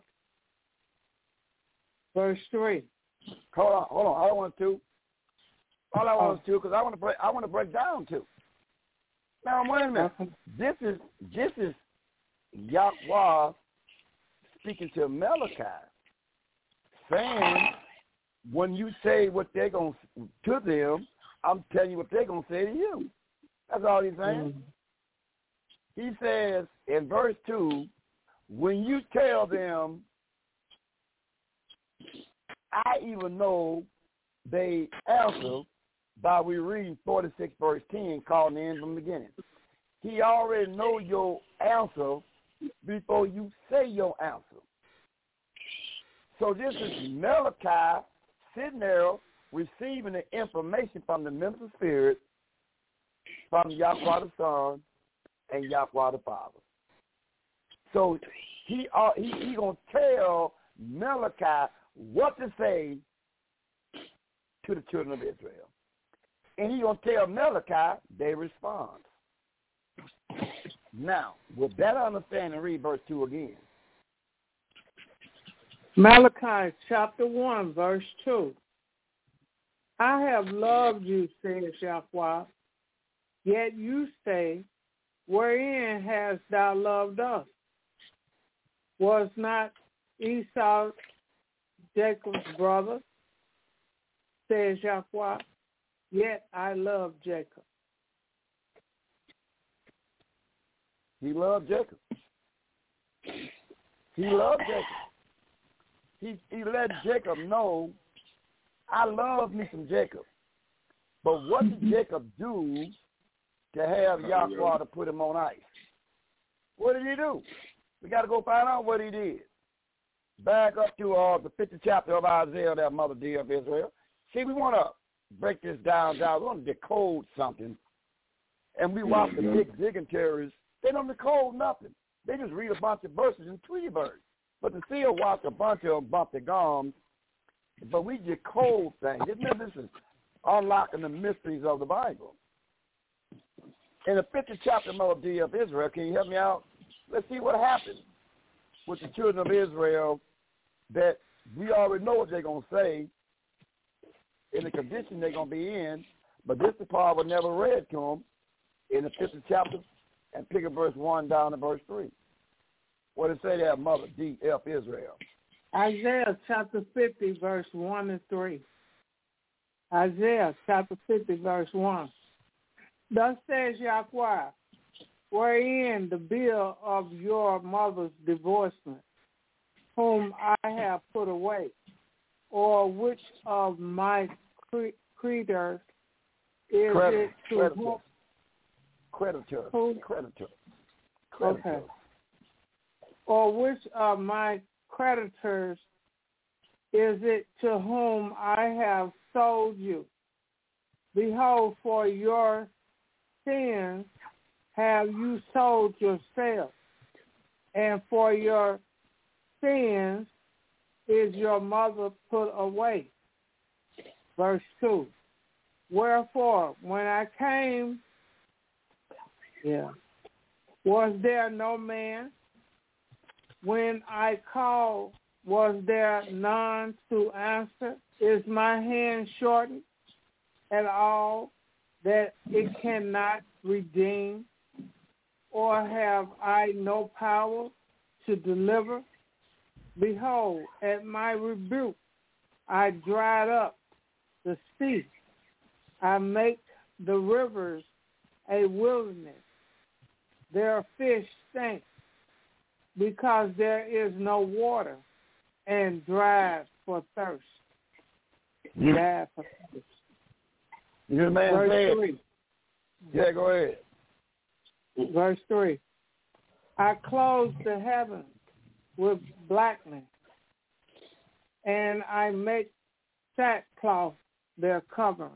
Verse 3. Hold on. All I want to, because I want to break down 2. Now wait a minute. This is Yahweh speaking to Malachi, saying, when you say what they're going to them, I'm telling you what they're going to say to you. That's all he's saying. Mm-hmm. He says in verse 2, when you tell them, I even know they answer by we read 46 verse 10, calling in from the beginning. He already know your answer before you say your answer. So this is Malachi sitting there receiving the information from the minister spirit, from Yahweh the Son and Yahweh the Father. So he gonna tell Malachi what to say to the children of Israel. And he gonna tell Malachi their response. Now, with that understanding, read verse 2 again. Malachi chapter 1, verse 2. I have loved you, says Yahweh, yet you say, wherein hast thou loved us? Was not Esau Jacob's brother, says Yahweh, yet I love Jacob. He loved Jacob. He loved Jacob. He let Jacob know, I love me some Jacob. But what did Jacob do to have Yahweh to put him on ice? What did he do? We got to go find out what he did. Back up to the 50th chapter of Isaiah, that mother dear of Israel. See, we want to break this down. We want to decode something. And we watch the big dignitaries. They don't decode nothing. They just read a bunch of verses and Tweety Bird. But to see or watch a bunch of them bump their gums, but we decode things. This is unlocking the mysteries of the Bible. In the 50th chapter, Mother dear of Israel, can you help me out? Let's see what happened with the children of Israel, that we already know what they're going to say in the condition they're going to be in, but this part was never read to them in the 50th chapter, and pick up verse 1 down to verse 3. What does it say there, Mother D.F. Israel? Isaiah chapter 50, verse 1 and 3. Isaiah chapter 50, verse 1. Thus says Yahweh, wherein the bill of your mother's divorcement, whom I have put away, or which of my creditors is it to whom? Creditor. Okay. Or which of my creditors is it to whom I have sold you? Behold, for your sins have you sold yourself, and for your sins is your mother put away. Verse 2. Wherefore, when I came, was there no man? When I called, was there none to answer? Is my hand shortened at all that it cannot redeem? Or have I no power to deliver? Behold, at my rebuke, I dried up the sea. I make the rivers a wilderness. Their fish stink because there is no water. and drive for thirst. Drive for thirst. You hear the man Verse say 3. Yeah, go ahead. Verse 3. I clothe the heavens with blackness, and I make sackcloth their covering.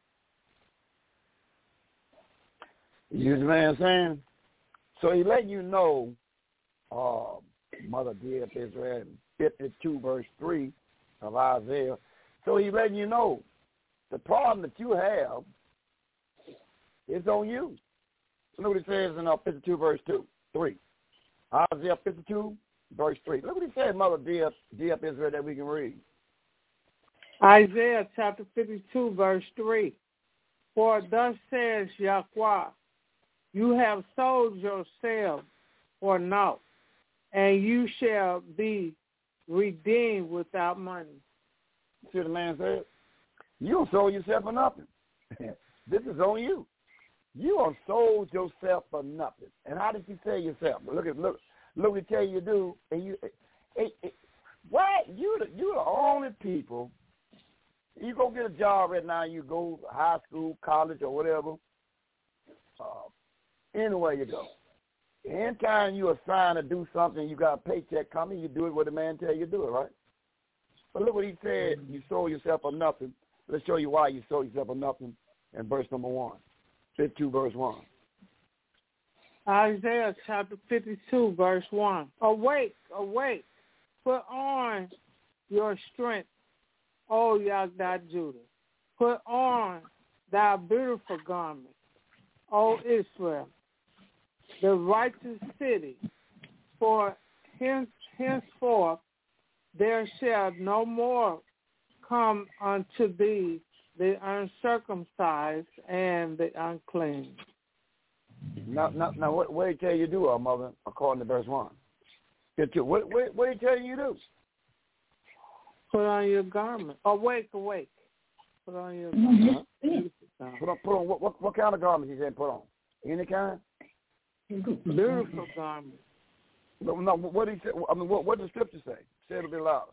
You hear the man saying? So he let you know, Mother dear Israel, 52 verse 3 of Isaiah. So he letting you know the problem that you have is on you. Look what it says in 52 verse 3. Isaiah 52 verse 3. Look what it says, Mother dear Israel, that we can read. Isaiah chapter 52 verse 3. For thus says Yahweh, you have sold yourselves for naught, and you shall be redeemed without money. See what the man said? You don't sold yourself for nothing. This is on you. You have sold yourself for nothing. And how did you sell yourself? Look what he tell you to do. And you, why you the only people. You go get a job right now. You go to high school, college, or whatever. Anywhere you go. Anytime you assigned to do something, you got a paycheck coming, you do it what the man tell you to do it, right? But look what he said, you sold yourself for nothing. Let's show you why you sold yourself for nothing in verse number 1. 52 verse 1. Isaiah chapter 52 verse 1. Awake, awake, put on your strength, O Yagda Judah. Put on thy beautiful garment, O Israel, the righteous city, for henceforth there shall no more come unto thee the uncircumcised and the unclean. Now, what did he tell you to do, Mother, according to verse 1? What did he tell you to do? Put on your garment. Awake, awake. Put on your garment. Put on what kind of garment he said put on? Any kind? Beautiful garment. No, what did he say? I mean, what does the scripture say? Say it a bit louder.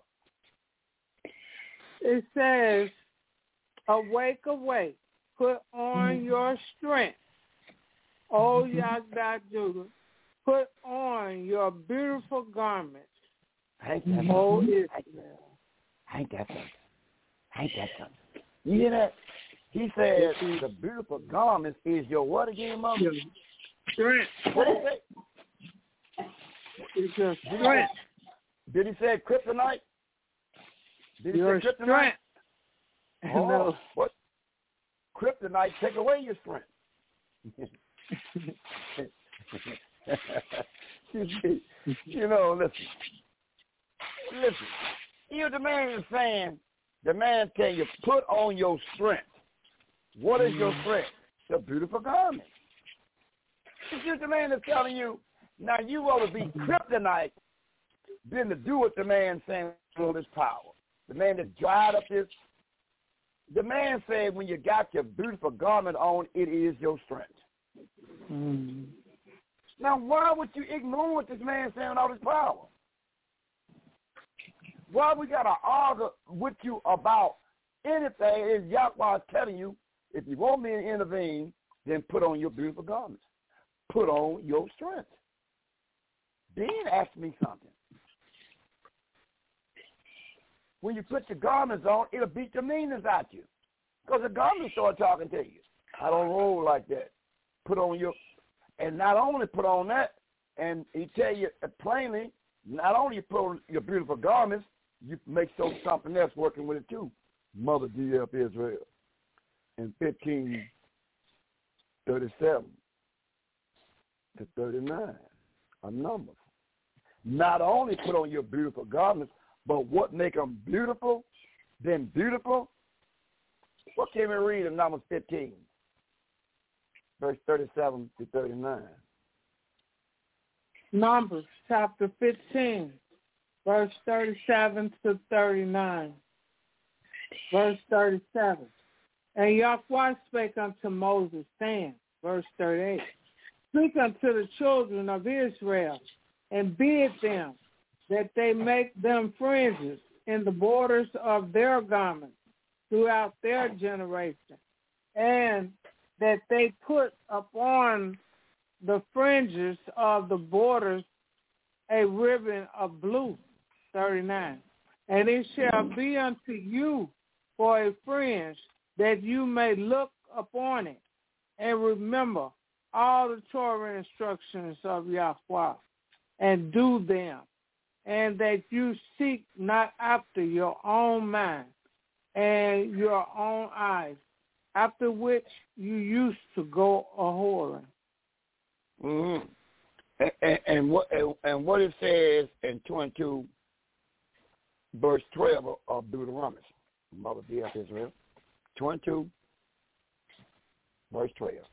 It says, awake, awake, put on your strength, O Yagda Judah, put on your beautiful garments, O Israel. Ain't that something? You hear that? He said the beautiful garments is your what again, Mother? Strength. What did he say? It's your strength. Did he say kryptonite? Did he your say kryptonite? Strength. Oh, No. what? Kryptonite take away your strength. You know, listen. You the man is saying, the man tell you, put on your strength. What is your strength? The beautiful garment. It's the man that's telling you, now you ought to be kryptonite than to do what the man saying all this power. The man that dried up this. The man said when you got your beautiful garment on, it is your strength. Mm. Now, why would you ignore what this man saying with all this power? Why we got to argue with you about anything is Yahweh is telling you, if you want me to intervene, then put on your beautiful garments. Put on your strength. Then ask me something. When you put your garments on, it'll beat the meanness out you. Because the garments start talking to you. I don't roll like that. Put on your, and not only put on that, and he tell you plainly, not only you put on your beautiful garments, you make something else working with it too. Mother D.F. Israel. In 15:37 to 39, a number. Not only put on your beautiful garments, but what make them beautiful, then beautiful. What can we read in Numbers 15, verse 37 to 39? Numbers chapter 15, verse 37 to 39. Verse 37. And Yahweh spake unto Moses, saying, verse 38, speak unto the children of Israel, and bid them, that they make them fringes in the borders of their garments throughout their generation, and that they put upon the fringes of the borders a ribbon of blue, 39. And it shall be unto you for a fringe, that you may look upon it and remember all the Torah instructions of Yahweh and do them, and that you seek not after your own mind and your own eyes, after which you used to go a-whoring. Mm-hmm. And what it says in 22, verse 12 of Deuteronomy, Mother dear Israel, 22, verse 12.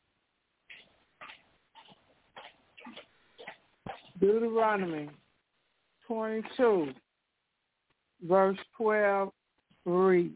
Deuteronomy 22, verse 12 reads,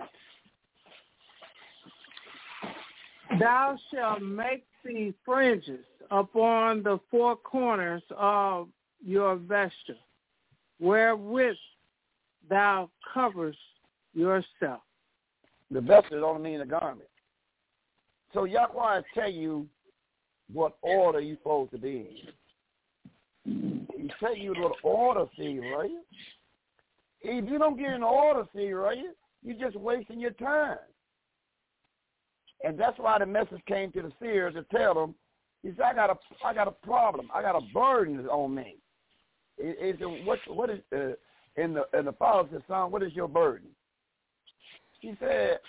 Thou shalt make thee fringes upon the four corners of your vesture, wherewith thou coverest yourself. The vesture don't mean a garment. So Yahweh tell you what order you're supposed to be in. He tell you what order, see, right? If you don't get in order, see, right, you're just wasting your time. And that's why the message came to the seer to tell them, he said, I got a problem. I got a burden on me. What is in the father said, son, what is your burden? He said,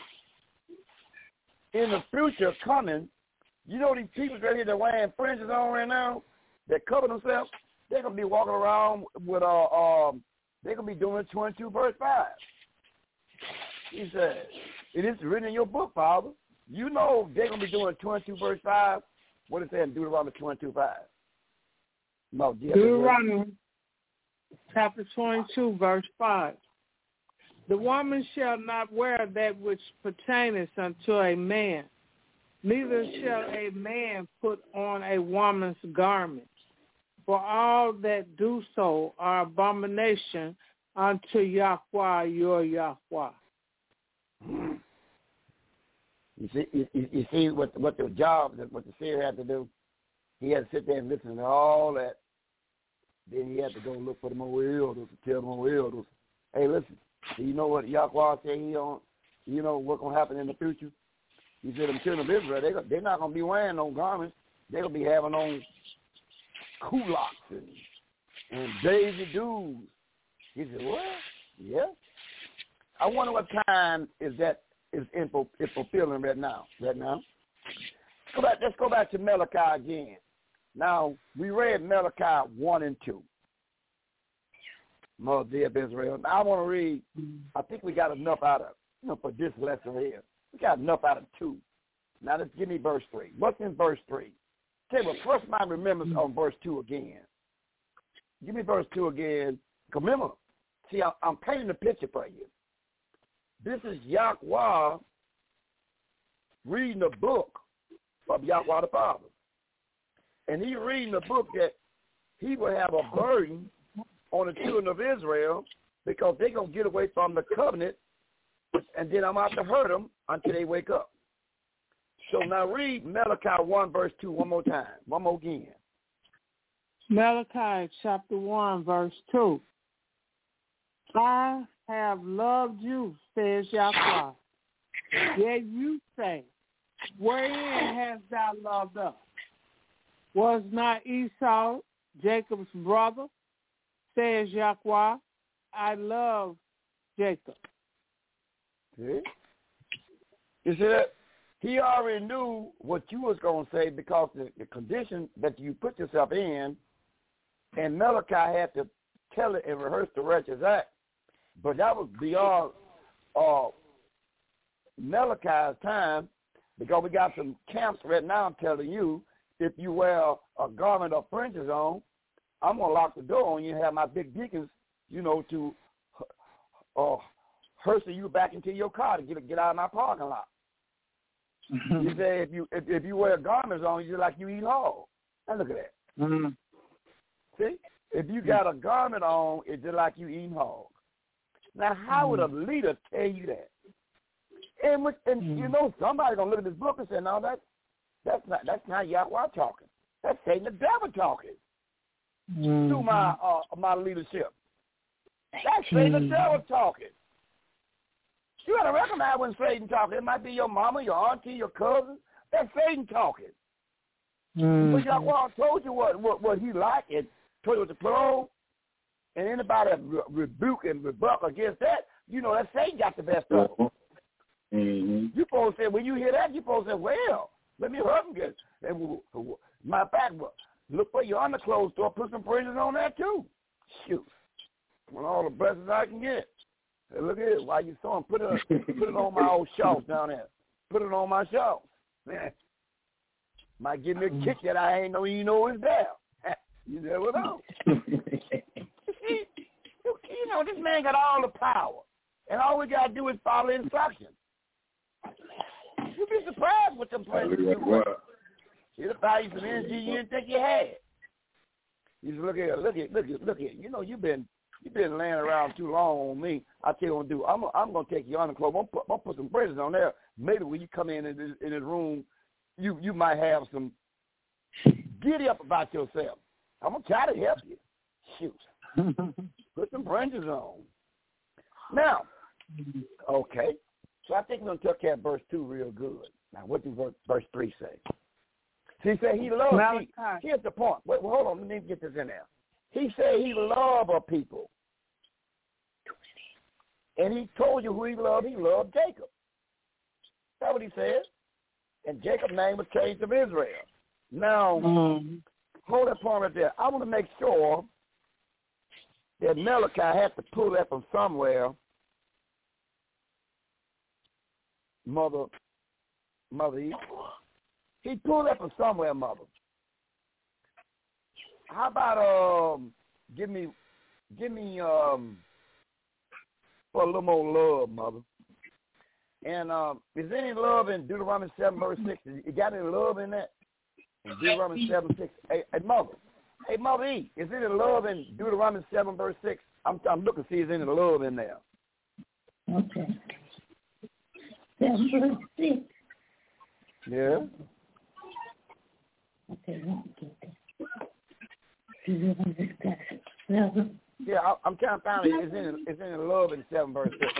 in the future coming, you know these people right here that wearing fringes on right now, that cover themselves, they're gonna be walking around with they're gonna be doing 22 verse 5. He said, it is written in your book, Father. You know they're gonna be doing 22 verse 5. What is that in Deuteronomy 22:5? No, Deuteronomy chapter 22, verse 5. The woman shall not wear that which pertaineth unto a man, neither shall a man put on a woman's garment. For all that do so are abomination unto Yahweh your Yahweh. You see what the job, what the seer had to do? He had to sit there and listen to all that. Then he had to go and look for the more elders to tell the more elders, hey, listen, do you know what Yahweh said you know what's going to happen in the future? He said, them children of Israel, they're not going to be wearing no garments. They're going to be having on culottes and daisy dues. He said, what? Yeah. I wonder what time is fulfilling right now. Let's go back to Malachi again. Now, we read Malachi 1 and 2. Mother dear Israel. Now I want to read, I think we got enough out of, for this lesson here. We got enough out of 2. Now let's give me verse 3. What's in verse 3? Tell me, first my remembrance on verse 2 again. Give me verse 2 again. Remember, see, I'm painting a picture for you. This is Yahweh reading the book of Yahweh the Father. And he reading the book that he will have a burden on the children of Israel because they're going to get away from the covenant, and then I'm out to hurt them until they wake up. So now read Malachi 1, verse 2 one more time. One more again. Malachi chapter 1, verse 2. I have loved you, says Yahweh. Yet you say, wherein hast thou loved us? Was not Esau Jacob's brother? Says Yahweh, I love Jacob. See? You see that? He already knew what you was going to say because the condition that you put yourself in, and Malachi had to tell it and rehearse the righteous act. But that was beyond Malachi's time because we got some camps right now, I'm telling you, if you wear a garment of fringes on, I'm going to lock the door on you and have my big deacons, to hearse you back into your car to get out of my parking lot. You say if you wear garments on, you're like you eat hog. Now look at that. Mm-hmm. See? If you got a garment on, it's just like you eating hog. Now, how would a leader tell you that? And you know, somebody's gonna look at this book and say, "No, that's not Yahweh talking. That's Satan the devil talking through my leadership. That's Satan the devil talking." You gotta recognize when Satan talking. It might be your mama, your auntie, your cousin. That's Satan talking. But Yahweh told you what he liked and told you what to put on. And anybody rebuke and rebut against that, you know that Satan got the best of them. You supposed to say, when you hear that, you supposed to say, well, let me hurt them good. Matter of fact, look for your underclothes store, put some praises on that too. Shoot. Want all the blessings I can get. Hey, look at it. While you sewing, put it on my old shelf down there. Put it on my shelf. Man, might give me a kick that I ain't know you know is there. You never know. You know, this man got all the power. And all we got to do is follow instructions. You'd be surprised what them places do. It'll buy you some energy you didn't think you had. You just look at. You know, you've been laying around too long on me. I tell you what I'm gonna do. I'm gonna take your underclothes. I'm gonna put some praises on there. Maybe when you come in this room, you might have some giddy up about yourself. I'm gonna try to help you. Shoot, put some branches on. Now, okay. So I think we're gonna take care of verse 2 real good. Now, what does verse 3 say? He said he loves people. Here's the point. Wait, hold on. Let me get this in there. He said he loved a people. And he told you who he loved. He loved Jacob. That's what he said. And Jacob's name was changed to Israel. Now, hold that point right there. I want to make sure that Malachi had to pull that from somewhere. Mother Eve. He pulled that from somewhere, Mother. How about give me for a little more love, Mother. And is there any love in Deuteronomy 7 verse 6? You got any love in that? In Deuteronomy 7 6. Hey, Mother. Hey, Mother E. Is there any love in Deuteronomy 7 verse 6? I'm looking to see if there's any love in there. Okay. 7 verse 6. Yeah. Okay, I won't get that. Yeah, I'm trying to find it. Is there any love in 7 verse 6?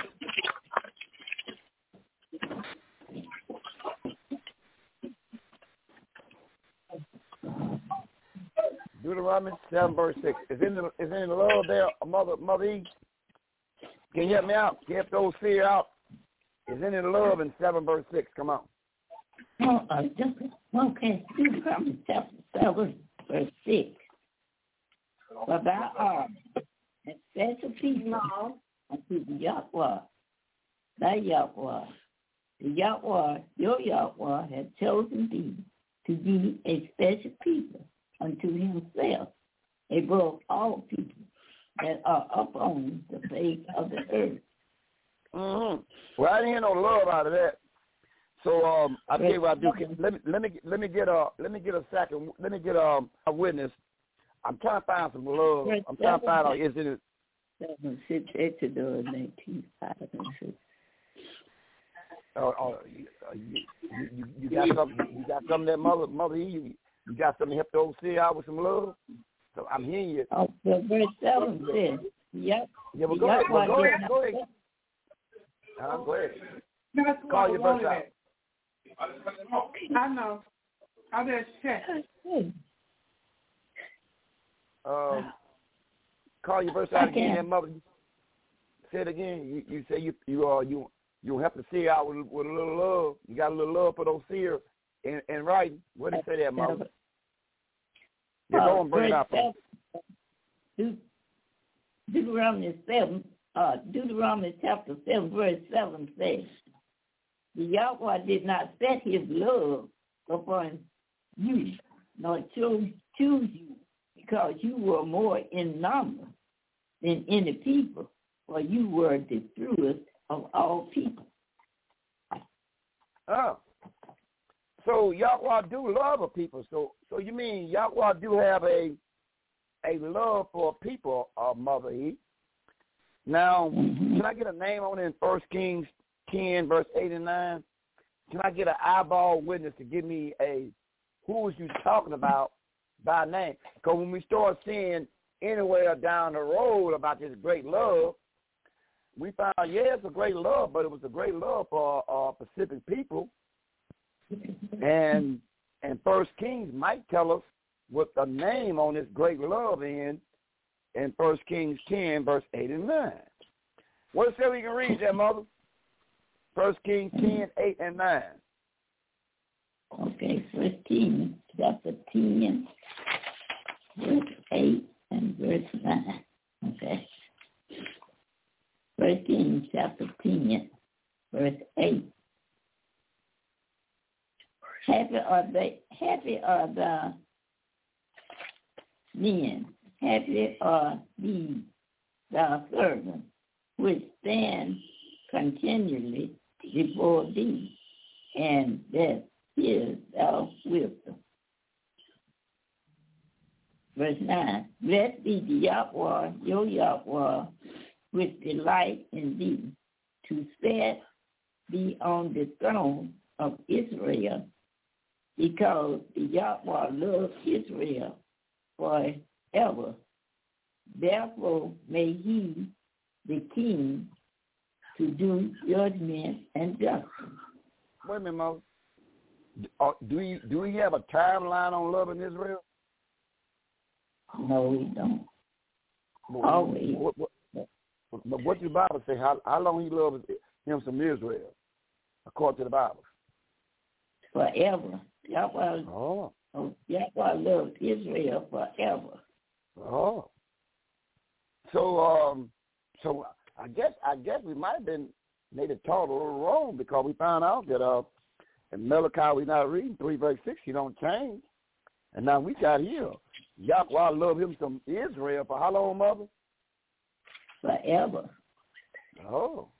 Deuteronomy 7 verse 6. Is any love there, Mother E? Can you help me out? Can you help those fear out? Is any love in 7 verse 6? Come on. Okay, Deuteronomy chapter 7 verse 6. For thou art a special people unto the Yahweh, thy Yahweh. The Yahweh, your Yahweh, has chosen thee to be a special people unto himself, above all people that are upon the face of the earth. Mm-hmm. Well, I didn't hear no love out of that. So I tell you what I do. Let me get a second. Let me get a witness. I'm trying to find some love. I'm trying to find out is it 7:6 Exodus 19:5-6. You got something. You got something that mother. You got something to help the overseer out with some love. So I'm hearing you. Oh, well, verse 7 says, "Yep." Yeah, well, go ahead. Go ahead. Go ahead. Call your verse out. I know. I just check. Call your verse out again, Mother. Say it again. You say you help the seer out with a little love. You got a little love for those seers in writing. What did you say there, Mother? Yeah, go and bring it out. Deuteronomy chapter 7 verse 7 says, the Yahweh did not set his love upon you, nor choose you, because you were more in number than any people, for you were the fewest of all people. Oh. So Yahweh do love a people. So you mean Yahweh do have a a love for people, Mother E. Now, can I get a name on it in 1 Kings 10, verse 8 and 9? Can I get an eyeball witness to give me who was you talking about by name? Because when we start seeing anywhere down the road about this great love, we found, it's a great love, but it was a great love for Pacific people. And 1 Kings might tell us what the name on this great love in 1 Kings 10, verse 8 and 9. What say we can read that, Mother? 1 Kings 10, 8 and 9. Okay, 15, chapter 10, verse 8 and verse 9. Okay. 1 Kings chapter 10, verse 8. Happy are the men, happy are these thy servants, which stand continually before thee, and that is thou wisdom. Verse 9, blessed be the Yahweh, your Yahweh, which delight in thee, to set thee on the throne of Israel, because the Yahweh loves Israel forever. Therefore may he, the king, to do judgment and justice. Wait a minute, Mother. Do we have a timeline on loving Israel? No, we don't. Always. But what does the Bible say? How long he loves him from Israel, according to the Bible? Forever. Yahweh loves Israel forever. Oh. So I guess we might have been maybe taught a little wrong, because we found out that in Malachi we're not reading 3 verse 6, he don't change. And now we got here, Yahweh love him some Israel for how long, Mother? Forever. Oh.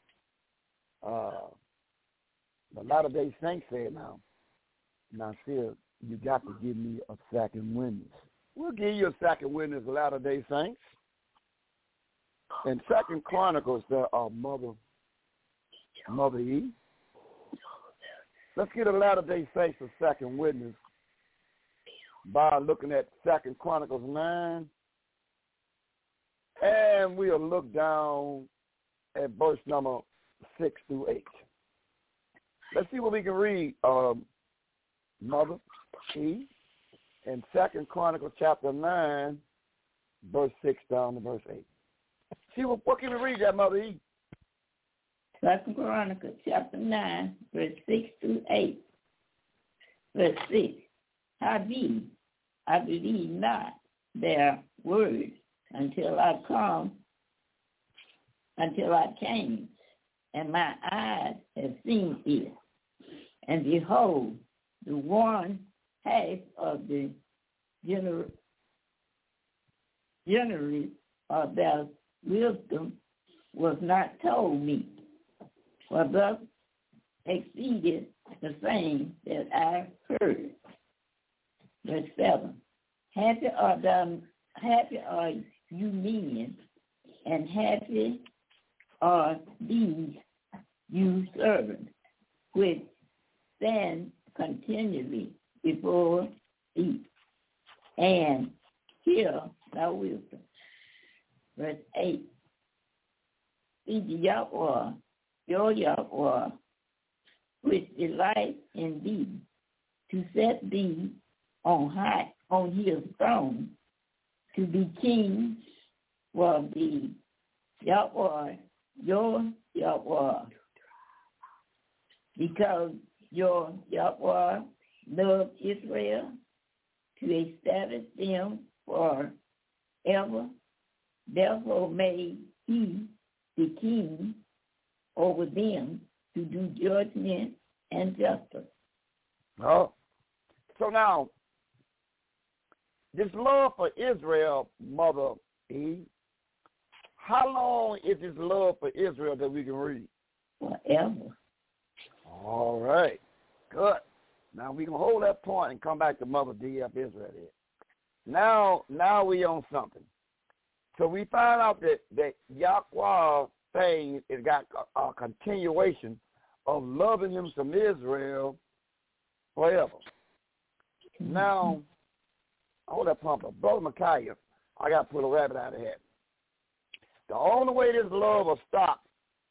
The Latter-day Saints said now, Nasir, you got to give me a second witness. We'll give you a second witness, Latter-day Saints. In 2 Chronicles, Mother E. Let's get a Latter-day Saints a second witness by looking at 2 Chronicles 9. And we'll look down at verse number 6 through 8. Let's see what we can read, Mother E. In 2 Chronicles chapter 9, verse 6 down to verse 8. See what can we read that, Mother E? 2 Chronicles chapter 9, verse 6 through 8. Verse 6. Howbeit, I believe not their words until I came, and my eyes have seen it. And behold, the one half of the generally of their wisdom was not told me, for thus exceeded the same that I heard. Verse 7. Happy are you men, and happy are these you servants, which stand continually before thee, and hear thy wisdom. Verse 8. Be the Yahweh, your Yahweh, which delights in thee, to set thee on high on his throne, to be king for the Yahweh, your Yahweh, because your Yahweh loved Israel, to establish them forever. Therefore made he the king over them, to do judgment and justice. Oh. So now, this love for Israel, Mother E, how long is this love for Israel that we can read? Forever. All right. Good. Now we can hold that point and come back to Mother D of Israel here. Now we on something. So we find out that Yahweh thing has got a continuation of loving him from Israel forever. Now, hold that pumper. Brother Micaiah, I got to put a rabbit out of hat. The only way this love will stop,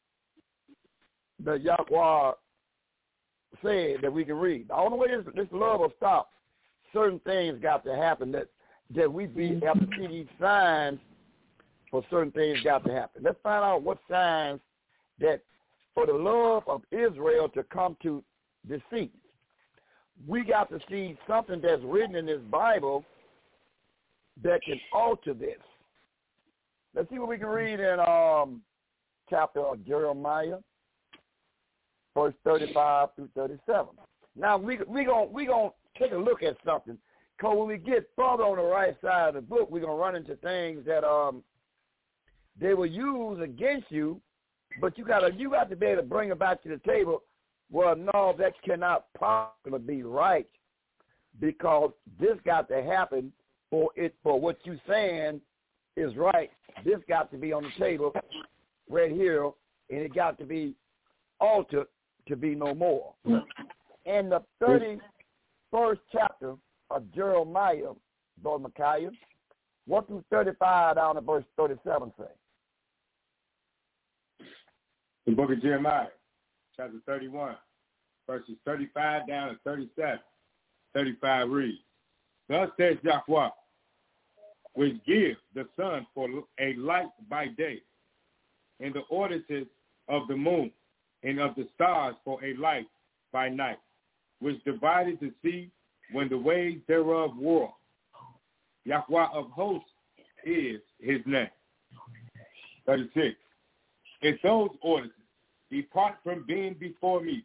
that Yahweh said that we can read, the only way this love will stop, certain things got to happen that we have to see these signs for certain things got to happen. Let's find out what signs that for the love of Israel to come to deceit. We got to see something that's written in this Bible that can alter this. Let's see what we can read in chapter of Jeremiah, verse 35 through 37. Now we gonna take a look at something, because when we get further on the right side of the book, we're gonna run into things that they will use against you, but you got to be able to bring it back to the table. Well, no, that cannot possibly be right, because this got to happen for what you're saying is right. This got to be on the table right here, and it got to be altered to be no more. In the 31st chapter of Jeremiah, Brother Micaiah, 1 through 35 down to verse 37 say. The book of Jeremiah, chapter 31, verses 35 down to 37. 35 reads, Thus says Yahweh, which gives the sun for a light by day, and the ordinances of the moon, and of the stars for a light by night, which divided the sea when the waves thereof roar. Yahweh of hosts is his name. 36. If those ordinances depart from being before me.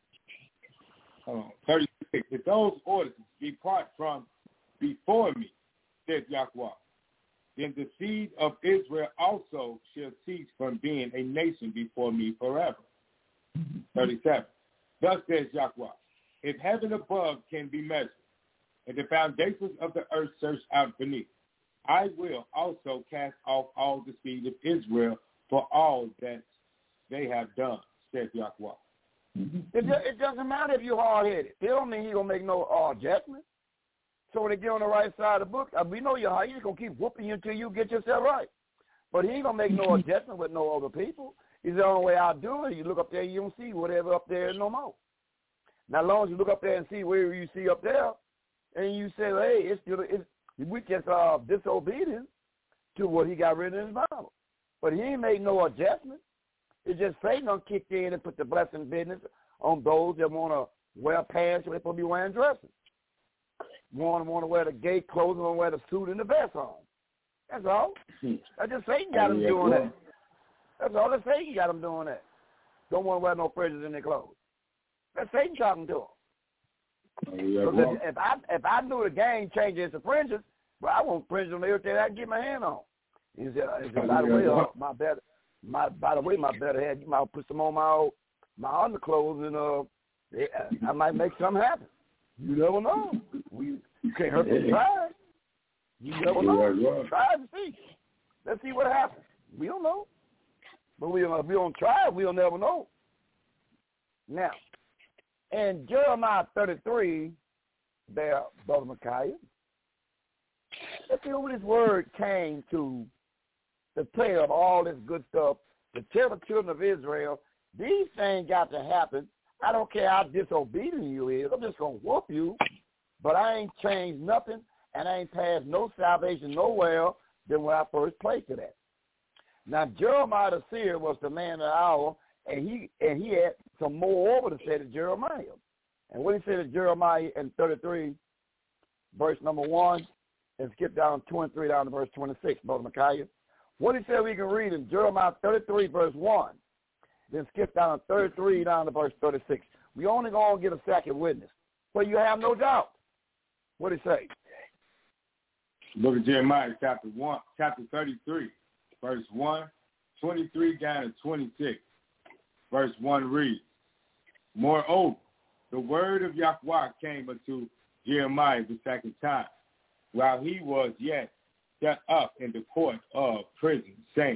36. If those ordinances depart from before me, said Yahweh, then the seed of Israel also shall cease from being a nation before me forever. 37. Thus says Yahweh, if heaven above can be measured, and the foundations of the earth searched out beneath, I will also cast off all the seed of Israel for all that they have done, says Yahweh. It doesn't matter if you're hard-headed. It don't mean he's going to make no judgment. So when they get on the right side of the book, we know you're hard. He's going to keep whooping you until you get yourself right. But he ain't going to make no adjustment with no other people. It's the only way I'll do it. You look up there, you don't see whatever up there no more. Now, as long as you look up there and see where you see up there, and you say, hey, we just disobedient to what he got written in his Bible. But he ain't made no adjustment. It's just Satan done kicked in and put the blessing business on those that want to wear pants when they're supposed to be wearing dresses. Want to wear the gay clothes and want to wear the suit and the vest on. That's all. That's just Satan got them doing that. That's all. That's Satan got them doing that. Don't want to wear no fringes in their clothes. That's Satan talking to them. If I knew the gang changes to fringes, well, I want fringes on everything I can get my hand on. He said, by the way, my better head, you might put some on my underclothes, and I might make something happen. You never know. You can't hurt me. Try. You never know. Try to see. Let's see what happens. We don't know. But if we don't try, we'll never know. Now, in Jeremiah 33, there, Brother Micaiah, let's see who this word came to tell of all this good stuff, to tell the children of Israel, these things got to happen. I don't care how disobedient you is. I'm just going to whoop you, but I ain't changed nothing, and I ain't passed no salvation nowhere than when I first placed it at. Now, Jeremiah the seer was the man of the hour, and he had some more over to say to Jeremiah. And what he said to Jeremiah in 33, verse number 1, and skip down 23 down to verse 26, Brother Micaiah. What he said we can read in Jeremiah 33, verse 1, then skip down to 33 down to verse 36. We only going to get a second witness, so you have no doubt. What did he say? Book of Jeremiah, chapter 33, verse 1, 23 down to 26. Verse 1 reads, Moreover, the word of Yahweh came unto Jeremiah the second time, while he was yet shut up in the court of prison, saying,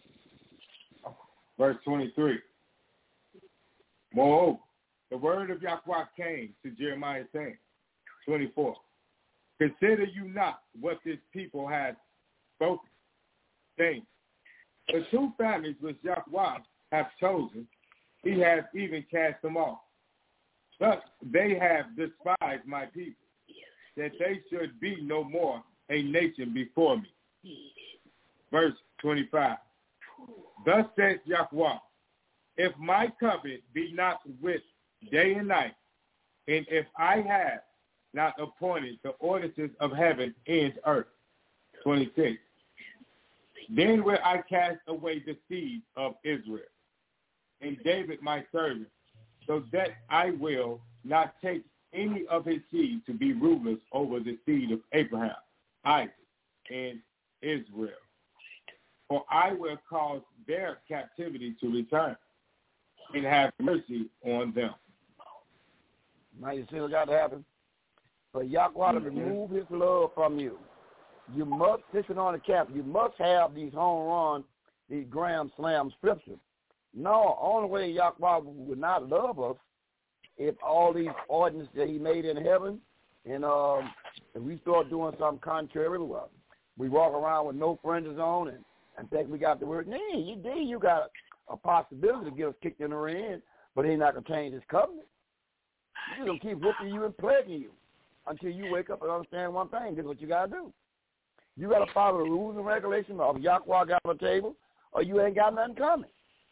verse 23, moreover, the word of Yahweh came to Jeremiah saying, 24, consider you not what this people has spoken, saying, the two families which Yahweh hath chosen, he has even cast them off. Thus they have despised my people, that they should be no more a nation before me. Verse 25. Thus says Yahweh, if my covenant be not with day and night, and if I have not appointed the ordinances of heaven and earth. 26. Then will I cast away the seed of Israel, and David my servant, so that I will not take any of his seed to be rulers over the seed of Abraham, Isaac, and Israel. For I will cause their captivity to return, and have mercy on them. Now you see what got to happen? For Yahweh to remove his love from you, you must, listen on the cap, you must have these home run, these grand slam scriptures. No, only way Yahweh would not love us if all these ordinances that he made in heaven, and if we start doing something contrary, well, we walk around with no fringes on and think we got the word. Nah, you got a possibility to get us kicked in the rear end, but he's not going to change his covenant. He's going to keep whooping you and plaguing you until you wake up and understand one thing. This is what you got to do. You got to follow the rules and regulations of Yahweh got on the table, or you ain't got nothing coming.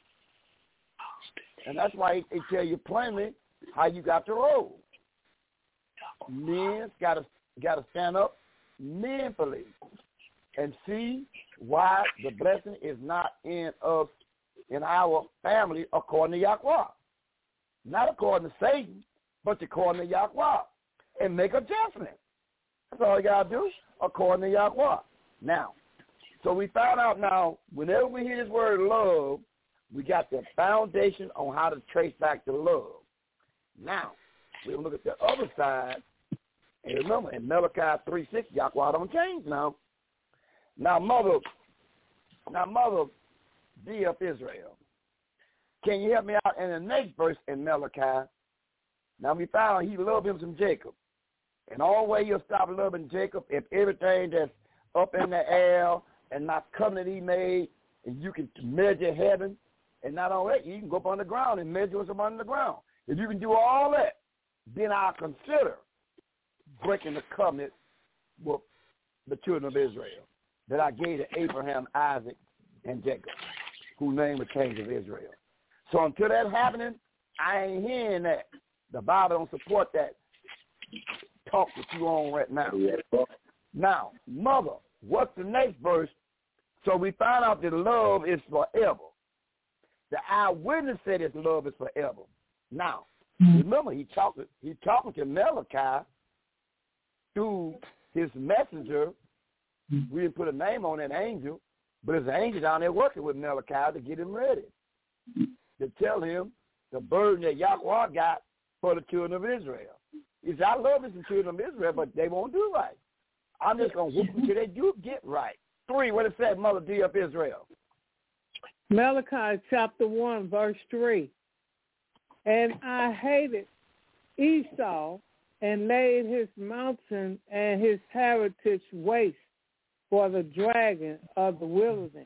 And that's why they tell you plainly how you got to roll. Men got to stand up manfully and see why the blessing is not in us, in our family, according to Yahweh. Not according to Satan, but according to Yahweh. And make adjustments. That's all you got to do, according to Yahweh. Now, so we found out now, whenever we hear this word love, we got the foundation on how to trace back to love. Now, we'll look at the other side. And remember, in Malachi 3:6, Yahweh don't change now. Now, mother, D of Israel, can you help me out in the next verse in Malachi? Now, we found he loved him some Jacob. And all way you'll stop loving Jacob if everything that's up in the air and not covenant he made, and you can measure heaven, and not only that, you can go up on the ground and measure what's up on the ground. If you can do all that, then I'll consider breaking the covenant with the children of Israel that I gave to Abraham, Isaac, and Jacob, whose name was kings of Israel. So until that's happening, I ain't hearing that. The Bible don't support that talk that you on right now. Now, mother, what's the next verse? So we found out that love is forever. The eyewitness said his love is forever. Now, remember, he talking to Malachi through his messenger. We didn't put a name on that angel, but there's an angel down there working with Malachi to get him ready, to tell him the burden that Yahweh got for the children of Israel. He said, I love the children of Israel, but they won't do right. I'm just going to whoop them till they do get right. 3, what it said, Mother D of Israel? Malachi chapter 1, verse 3. And I hated Esau and laid his mountain and his heritage waste for the dragon of the wilderness.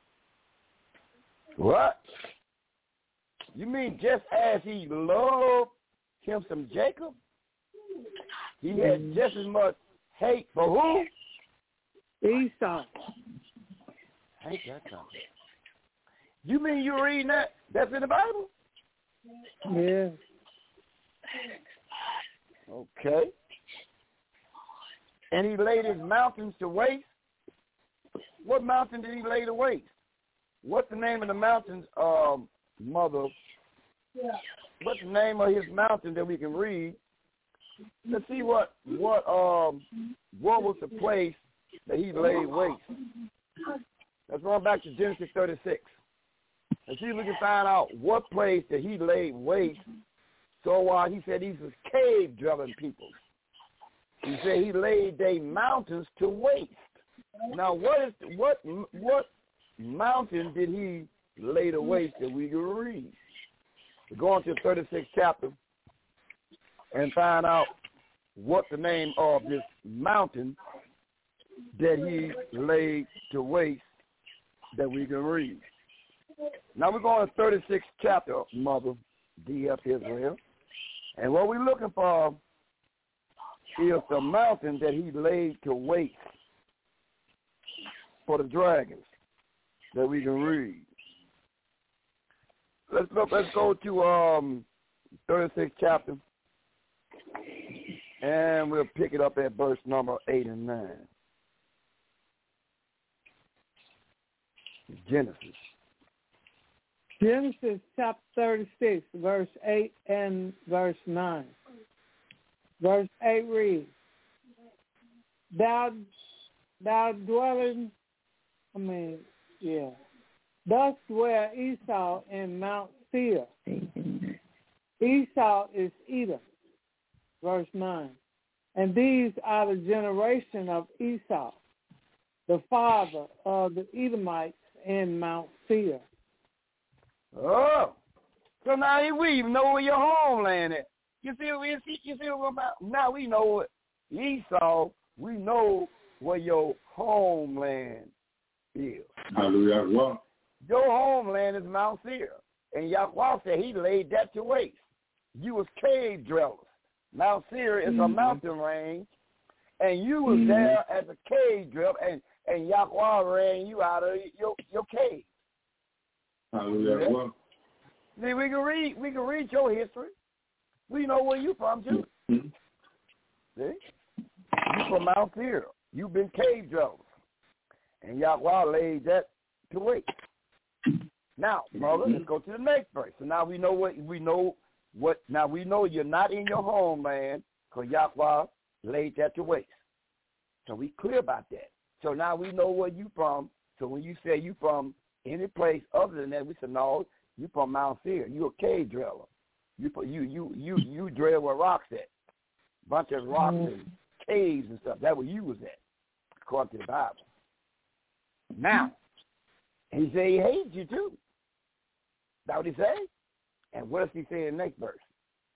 What? You mean just as he loved him some Jacob, he had just as much hate for who? Esau. Hate that comment. You mean you're reading that? That's in the Bible? Yeah. Okay. And he laid his mountains to waste. What mountain did he lay to waste? What's the name of the mountains, Mother? Yeah. What's the name of his mountain that we can read? Let's see what was the place that he laid waste. Let's run back to Genesis 36. And see if we can find out what place that he laid waste. So he said these was cave-dwelling people. He said he laid their mountains to waste. Now, what mountain did he lay to waste that we can read? We go on to the 36th chapter and find out what the name of this mountain that he laid to waste that we can read. Now we're going to the 36th chapter, Mother D.F. Israel. And what we're looking for is the mountain that he laid to waste for the dragons that we can read. Let's go to 36th chapter, and we'll pick it up at verse number 8 and 9. Genesis chapter 36, verse 8 and verse 9. Verse 8 reads, Thus dwell Esau in Mount Seir. Esau is Edom. Verse 9. And these are the generation of Esau, the father of the Edomites in Mount Seir. Oh, so now we know where your homeland is. You see what we're about? Now we know what Esau, we know where your homeland is. Hallelujah. Your homeland is Mount Seir. And Yahweh said he laid that to waste. You was cave dwellers. Mount Seir is a mountain range, and you was there as a cave dweller, and Yahweh ran you out of your cave. Hallelujah. Okay? See, we can read your history. We know where you from too. See? You from Mount Seir. You've been cave dwellers. And Yahweh laid that to waste. Now, brother, let's go to the next verse. So now we know you're not in your homeland because Yahweh laid that to waste. So we clear about that. So now we know where you from. So when you say you from any place other than that, we say no, you from Mount Seir. You a cave dweller. You dwell where rocks at. Bunch of rocks and caves and stuff. That's where you was at, according to the Bible. Now, he said he hates you too. That's what he say? And what does he say in the next verse?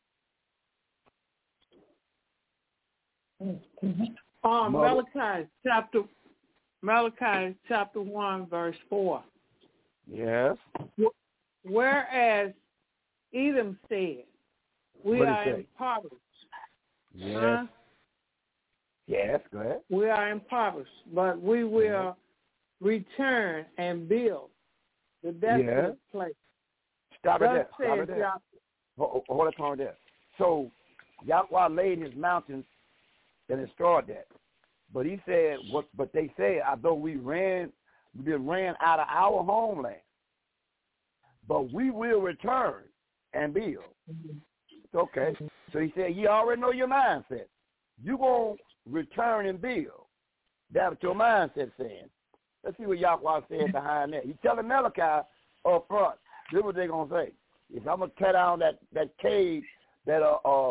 Malachi chapter 1, verse 4. Yes. Whereas Edom said, we are impoverished. Yes. Yes, go ahead. We are impoverished, but we will return and build the desolate place. Stop it there. Hold it there. So Yahweh laid his mountains and destroyed that. But he said, but they said, although we've been ran out of our homeland, but we will return and build. It's okay. So he said, you already know your mindset. You're going to return and build. That's what your mindset's saying. Let's see what Yahweh said behind that. He's telling Malachi up front, this is what they're going to say. If I'm going to tear down that cave, that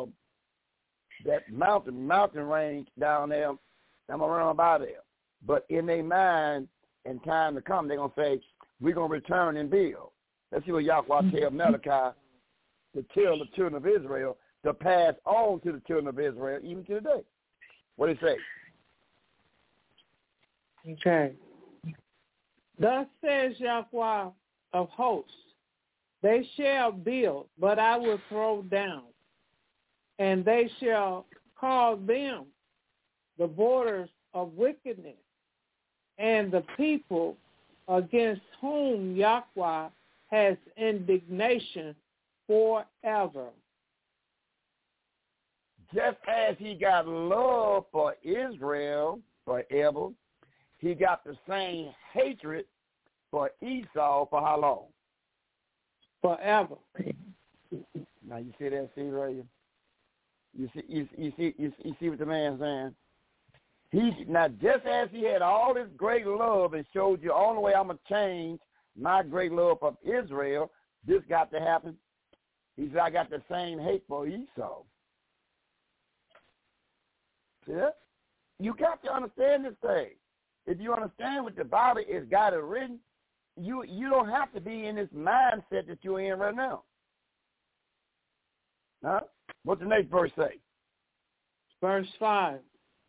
mountain range down there, I'm going to run by there. But in their mind, in time to come, they're going to say, we're going to return and build. Let's see what Yahweh tells Malachi to tell the children of Israel to pass on to the children of Israel even to today. What did he say? Okay. Thus says Yahweh of hosts, they shall build, but I will throw down, and they shall call them the borders of wickedness, and the people against whom Yahweh has indignation forever. Just as he got love for Israel forever, he got the same hatred for Esau for how long? Forever. Now you see that, see right here? You see what the man's saying? Now just as he had all this great love and showed you only way I'm gonna change my great love for Israel, this got to happen. He said I got the same hate for Esau. Yeah. You got to understand this thing. If you understand what the Bible is God has written, you don't have to be in this mindset that you're in right now. Huh? What's the next verse say? Verse 5.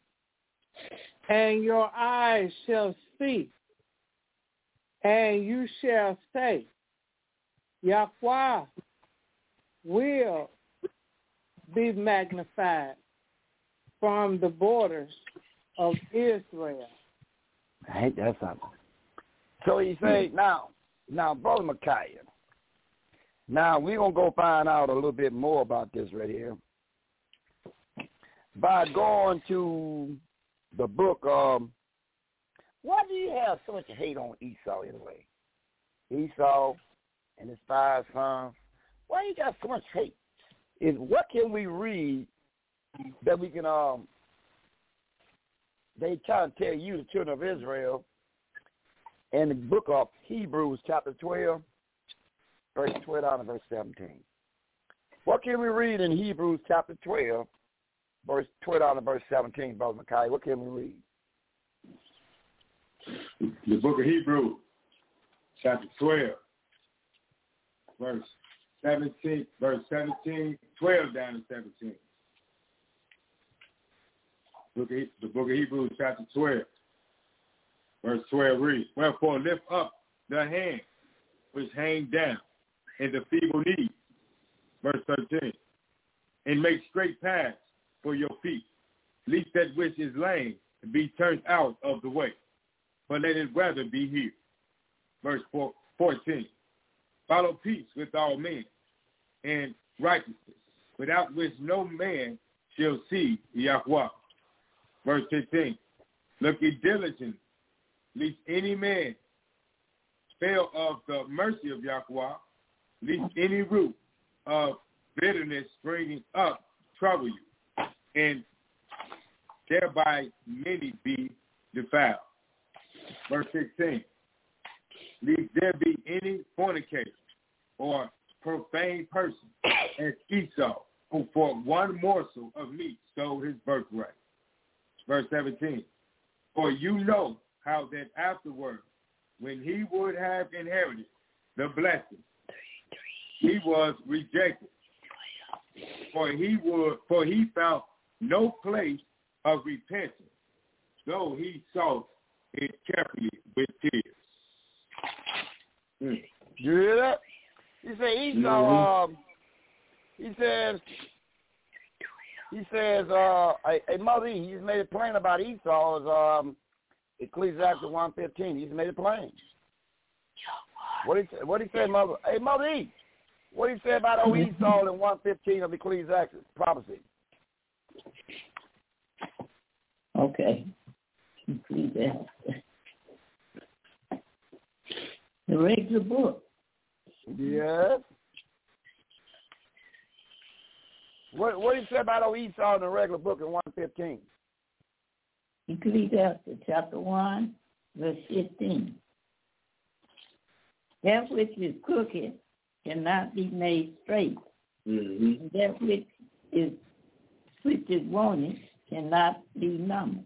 And your eyes shall see, and you shall say, Yahweh will be magnified from the borders of Israel. Ain't that something? So he say, now, Brother Micaiah, now we're going to go find out a little bit more about this right here by going to the book of, why do you have so much hate on Esau anyway? Esau and his 5 sons. Why you got so much hate? What can we read that we can, they try to tell you, the children of Israel, in the book of Hebrews chapter 12, verse 12 down to verse 17. What can we read in Hebrews chapter 12, verse 12 down to verse 17, Brother Micaiah? What can we read? The book of Hebrews, chapter 12, verse 17, 12 down to 17. The book of Hebrews, chapter 12, verse 12 reads, Wherefore lift up the hand which hang down and the feeble knees, verse 13, and make straight paths for your feet, lest that which is lame be turned out of the way, but let it rather be healed. Verse 14, follow peace with all men and righteousness, without which no man shall see Yahweh. Verse 15, look ye diligently, lest any man fail of the mercy of Yahweh, lest any root of bitterness springing up trouble you, and thereby many be defiled. Verse 16, lest there be any fornicator or profane person as Esau, who for one morsel of meat sold his birthright. Verse 17, for you know how that afterward, when he would have inherited the blessing, he was rejected, for he found no place of repentance, though he sought it carefully with tears. You hear that? He said Esau, he says, a Mother E, he's made it plain about Esau is Ecclesiastes 1:15. He's made it plain. What he said, Mother? Hey, Mother E, what he said about Esau in 1:15 of Ecclesiastes prophecy? Okay. Ecclesiastes. The regular book. Yes. What he said about Esau in the regular book in 1:15? Ecclesiastes chapter 1, verse 15. That which is crooked cannot be made straight. Mm-hmm. And that which is wanted cannot be numbered.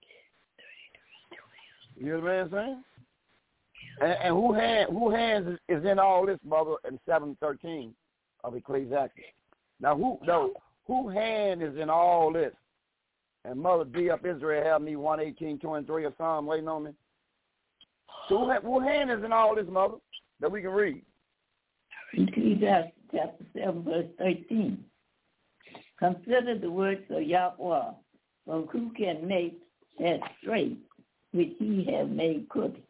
You know what I'm saying? And who hands is in all this, Mother, in 7:13 of Ecclesiastes? Now, who hand is in all this? And Mother D up Israel have me 1:18-23 or something waiting on me. So who hand is in all this, Mother, that we can read? Ecclesiastes chapter 7, verse 13. Consider the works of Yahweh, for who can make that straight which he have made crooked?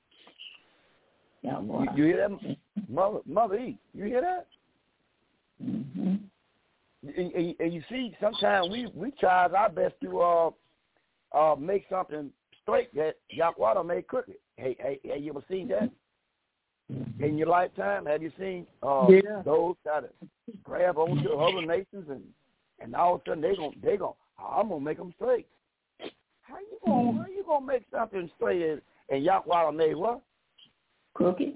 You hear that, Mother E? You hear that? Mm-hmm. And you see, sometimes we try our best to make something straight that Yahweh made crooked. Hey, you ever seen that in your lifetime? Have you seen those try to grab onto other nations and all of a sudden they gonna I'm gonna make them straight? How you gonna make something straight and Yahweh made what? Crooked.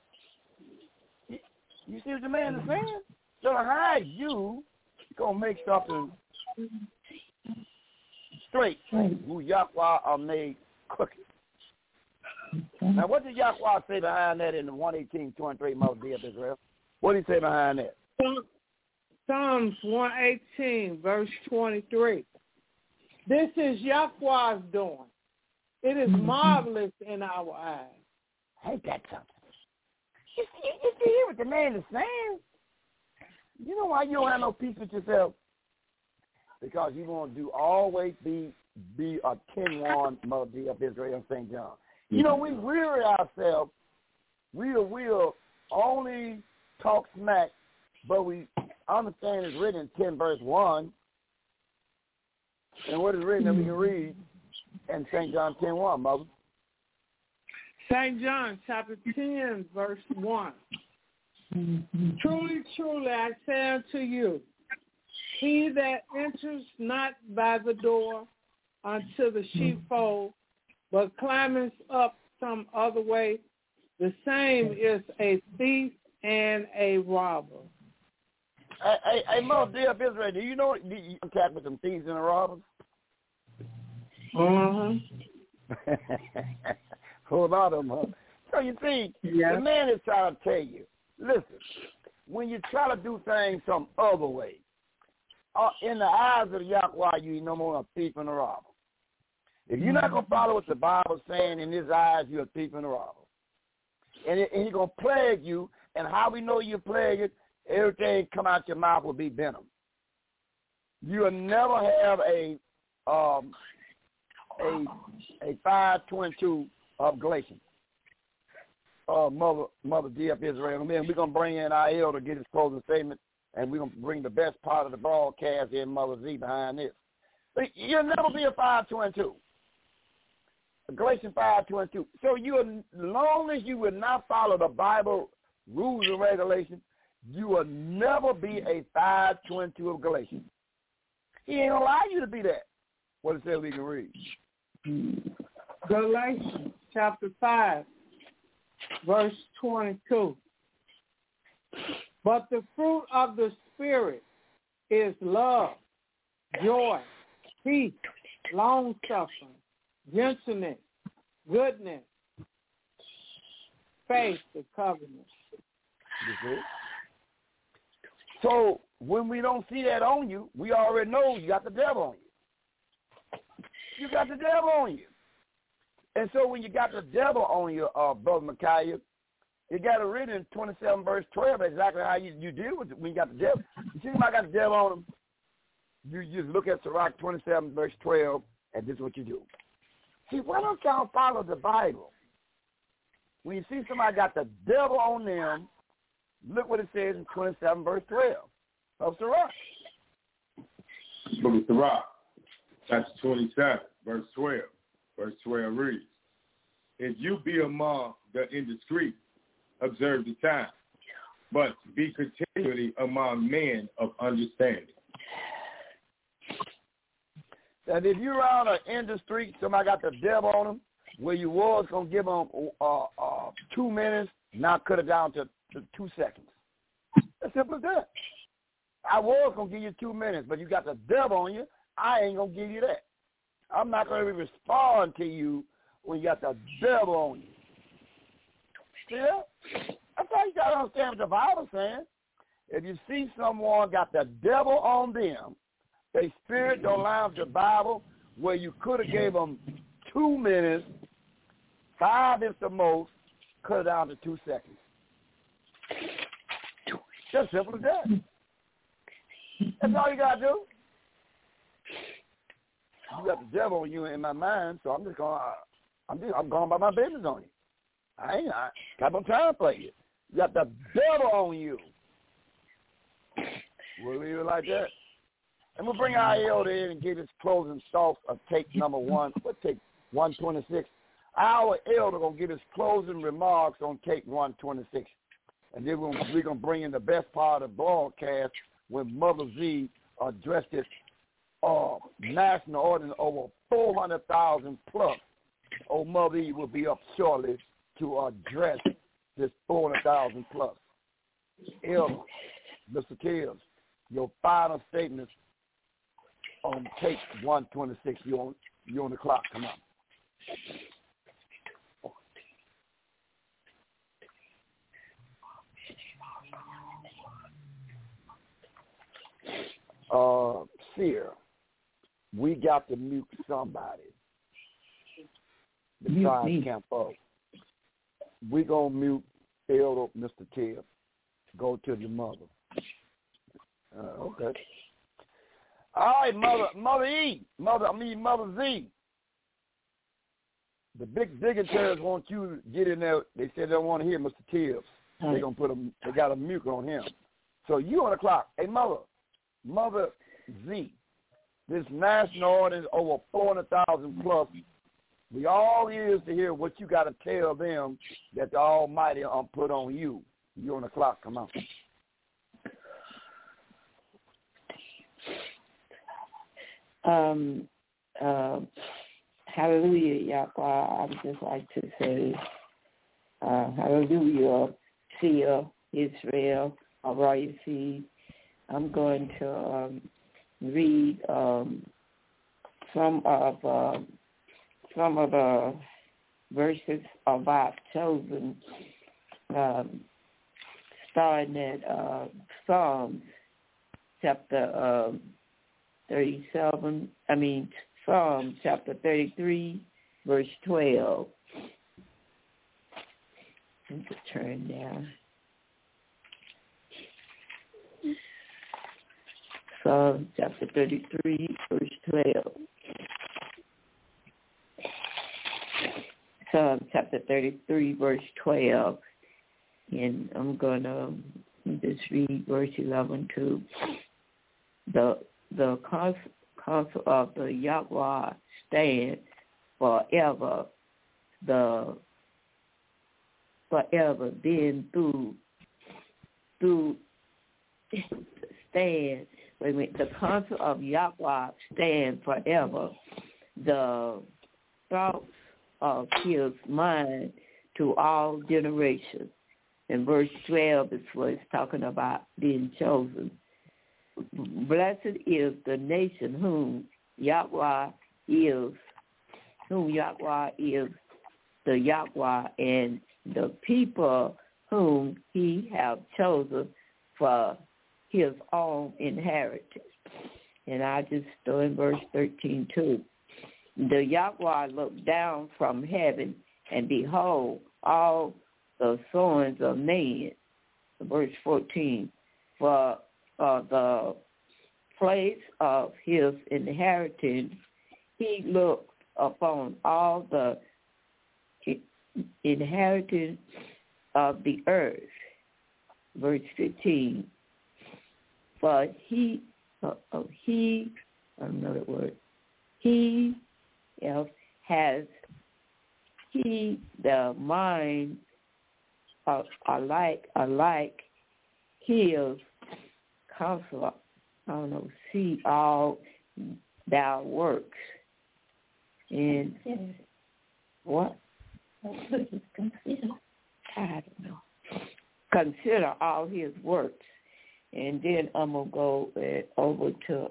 You see what the man is saying? So how you gonna make something straight, who Yahweh are made crooked. Now, what did Yahweh say behind that in the 118:23 Mother D of Israel? What did he say behind that? Psalms 118, verse 23. This is Yahweh's doing. It is marvelous in our eyes. Ain't that something? You see hear what the man is saying? You know why you don't have no peace with yourself? Because you want to always be a King One Mother D of Israel and St. John. You know, we weary ourselves. We'll only talk smack, but we understand it's written in 10 verse 1. And what is written that we can read in St. John 10:1, Mother? St. John chapter 10, verse 1. Truly, truly, I say unto you, he that enters not by the door unto the sheepfold, but climbs up some other way, the same is a thief and a robber. Hey, Mother D of Israel, do you know you attack with some thieves and robbers? Whole lot of them, huh? So you see, the man is trying to tell you, listen, when you try to do things some other way, in the eyes of Yahweh, you no more a thief and a robber. If you're not going to follow what the Bible's saying, in his eyes, you're a thief and a robber. And he's going to plague you, and how we know you're plagued, everything come out your mouth will be venom. You'll never have a 5:22 of Galatians. Mother D of Israel. And then we're going to bring in our elder to get his closing statement, and we're going to bring the best part of the broadcast in Mother Z behind this. But you'll never be a 5:22. Galatians 5:22. So as long as you will not follow the Bible rules and regulations, you will never be a 5:22 of Galatians. He ain't gonna allow you to be that. What it says we can read. Galatians chapter 5, verse 22. But the fruit of the Spirit is love, joy, peace, long-suffering, gentleness, goodness, faith, the covenant. So when we don't see that on you, we already know you got the devil on you. You got the devil on you. And so when you got the devil on you, Brother Micaiah, you got it written in 27 verse 12 exactly how you deal with it when you got the devil. You see somebody got the devil on them, you just look at Sirach 27 verse 12, and this is what you do. See, why don't y'all follow the Bible? When you see somebody got the devil on them, look what it says in 27 verse 12 of Sirach. Book of Sirach, chapter 27, verse 12. Verse 12 reads, if you be among the indiscreet, observe the time, but be continually among men of understanding. And if you're around in the street, somebody got the devil on them, where you was going to give them 2 minutes, now cut it down to 2 seconds. As simple as that. I was going to give you 2 minutes, but you got the devil on you, I ain't going to give you that. I'm not going to respond to you when you got the devil on you. See that? That's how you got to understand what the Bible's saying. If you see someone got the devil on them, their spirit don't line with the Bible, where you could have gave them 2 minutes, 5 is the most, cut it down to 2 seconds. Just simple as that. That's all you got to do. You got the devil on you in my mind, so I'm going by my business on you. I got no time for you. You got the devil on you. We'll leave it like that. And we'll bring our elder in and give his closing thoughts of take number 1. We'll take 126. Our elder going to give his closing remarks on take 126. And then we're going to bring in the best part of the broadcast when Mother Z addressed this national audience over 400,000 plus. Old Mother E will be up shortly to address this 400,000 plus. Elder, Mr. Kills, your final statements on tape 126. You on the clock. Come on. Seer, we got to mute somebody. Besides Campo. We're going to mute Elder Mr. Tibbs. Go to your mother. Okay. All right, Mother Z. The big dignitaries want you to get in there. They said they want to hear Mr. Tibbs. They're going to they got a mute on him. So you on the clock. Hey, Mother Z, this national audience, over 400,000 plus, we all ears to hear what you got to tell them that the Almighty put on you. You on the clock. Come on. Hallelujah, Yahweh. I would just like to say, hallelujah, Seer, Israel, Royal Seed. I'm going to read some of the verses of our chosen, starting at Psalms chapter 37. Psalm chapter 33, verse 12. Let me turn down. Psalm chapter 33, verse 12. Psalm chapter 33, verse 12. And I'm going to just read verse 11 too. The counsel of the Yahweh stand forever. Then through stand. Wait a minute. The counsel of Yahweh stand forever. The thoughts of his mind to all generations. And verse 12 is what it's talking about being chosen. Blessed is the nation whom Yahweh is the Yahweh, and the people whom he have chosen for his own inheritance. And I just throw in verse 13 too. The Yahweh looked down from heaven, and behold, all the sons of man. Verse 14. For the place of his inheritance, he looked upon all the inheritance of the earth. Verse 15. For he else has he the mind alike his counselor. See all thy works. And what? Consider. I don't know. Consider all his works. And then I'm going to go over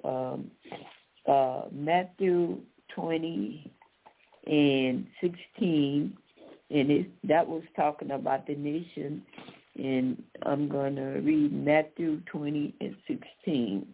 to Matthew 20 and 16. And that was talking about the nation. And I'm going to read Matthew 20 and 16.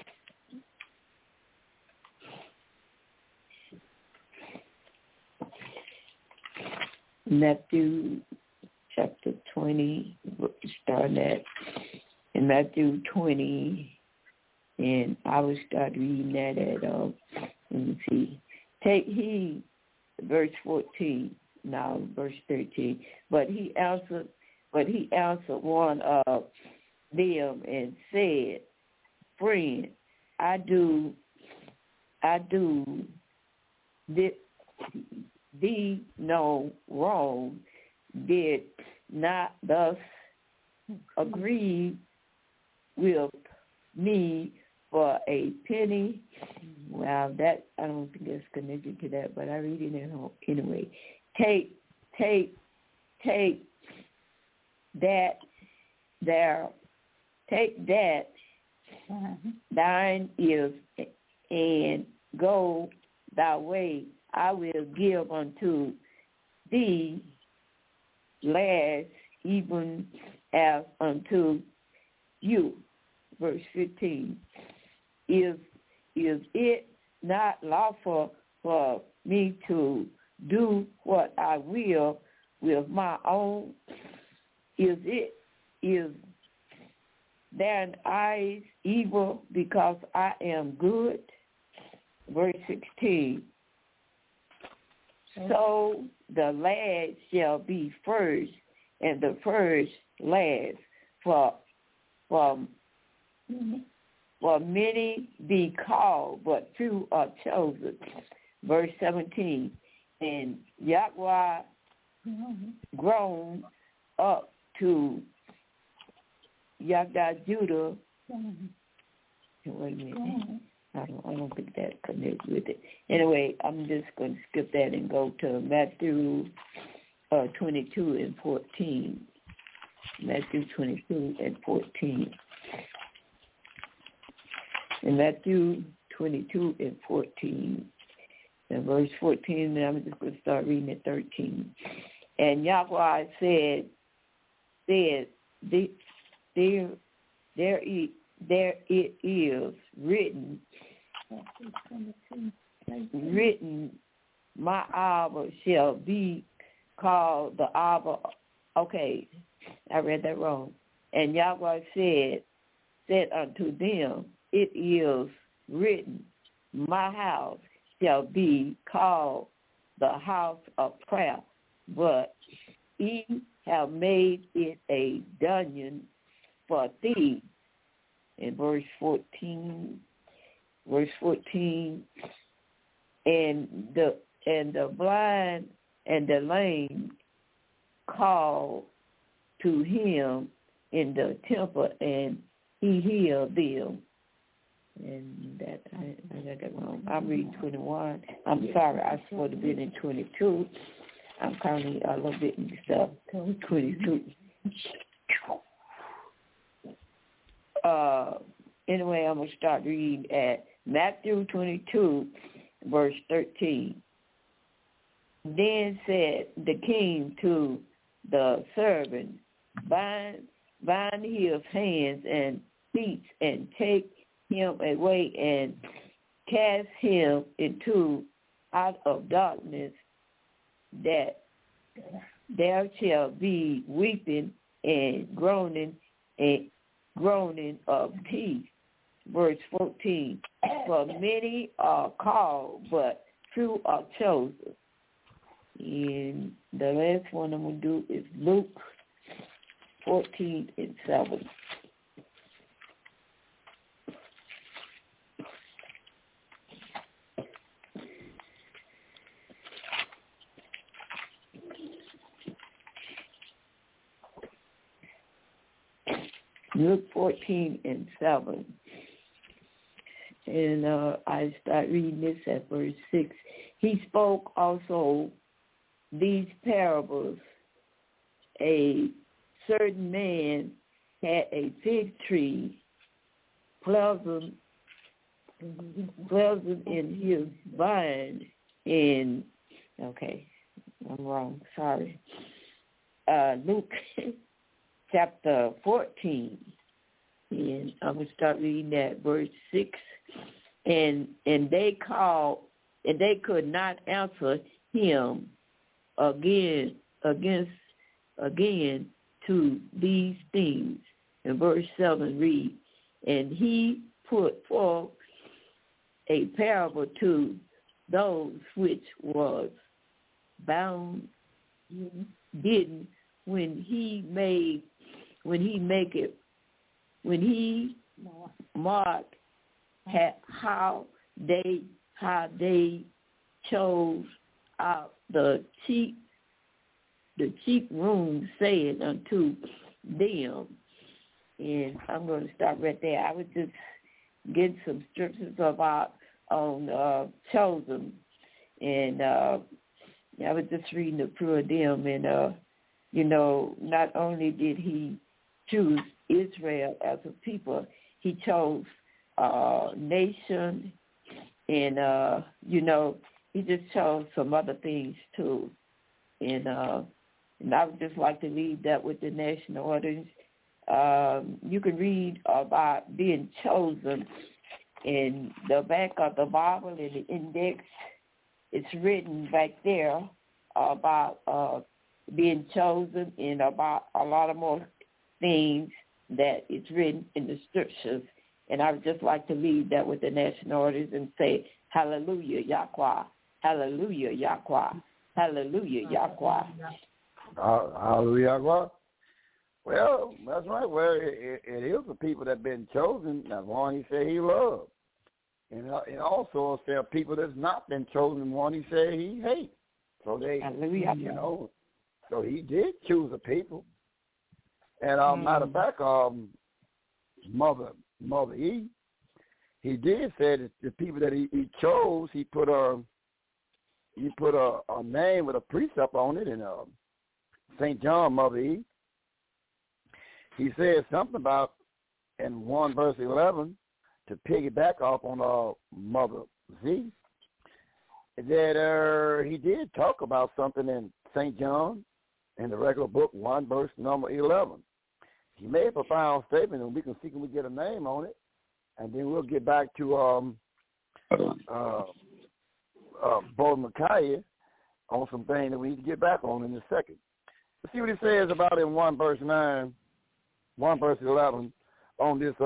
Matthew chapter 20, starting at in Matthew 20, and I will start reading that at, let me see. Take heed, verse 14, now verse 13. But he answered one of them and said, Friend, I do thee no wrong, did not thus agree with me for a penny. Well, that I don't think that's connected to that, but I read it at home anyway. Take that thine is and go thy way. I will give unto thee last even as unto you. Verse 15. Is it not lawful for me to do what I will with my own? Is thine eyes evil because I am good? Verse 16. So the last shall be first, and the first last. For many be called, but few are chosen. Verse 17. And Yahweh grown up to Yahweh Judah. Wait a minute. I don't think that connects with it. Anyway, I'm just going to skip that and go to Matthew 22 and 14. Matthew 22 and 14. In Matthew 22 and 14, and verse 14, and I'm just going to start reading at 13. And Yahweh said, there it is written, my hour shall be called the hour. Okay, I read that wrong. And Yahweh said unto them, it is written, my house shall be called the house of prayer, but ye have made it a dungeon for thieves. In verse 14, and the blind and the lame called to him in the temple, and he healed them. And that I got that wrong. I'm reading 21. I'm sorry, I supposed to be in 22. I'm currently a little bit mixed up. 22. Anyway, I'm going to start reading at Matthew 22, verse 13. Then said the king to the servant, bind his hands and feet and take him away and cast him into out of darkness, that there shall be weeping and groaning of teeth. Verse 14. For many are called, but few are chosen. And the last one I'm going to do is Luke 14 and 7. Luke 14 and 7. And I start reading this at verse 6. He spoke also these parables. A certain man had a fig tree pleasant in his vine. And, okay, I'm wrong, sorry. Luke chapter 14, and I'm going to start reading at verse 6. And they called, and they could not answer him again to these things. And verse 7 reads, and he put forth a parable to those which was bound, bidden, when he marked how they chose out the cheap room, saying unto them, and I'm going to stop right there. I would just get some scriptures about on chosen, and I was just reading the few of them, and not only did he choose Israel as a people, he chose nation And, he just chose some other things, too. And I would just like to leave that with the national audience. You can read about being chosen in the back of the Bible, in the index. It's written back there about being chosen and about a lot of more things that is written in the scriptures. And I would just like to leave that with the national audience and say, hallelujah, Yahweh. Hallelujah, Yahweh. Hallelujah, Yahweh. Hallelujah, Yahweh. Well, that's right. Well, it is the people that have been chosen. That's one he said he loved. And also there are people that's not been chosen, one he said he hates. So they, so he did choose a people. And matter of fact, Mother E, he did say that the people that he chose, he put a name with a precept on it in St. John, Mother E. He said something about in 1 verse 11 to piggyback off on Mother Z, that he did talk about something in St. John in the regular book, 1 verse number 11. He made a profound statement, and we can see can we get a name on it, and then we'll get back to Bo Micaiah on some things that we need to get back on in a second. Let's see what he says about in 1 verse 9, 1 verse 11 on this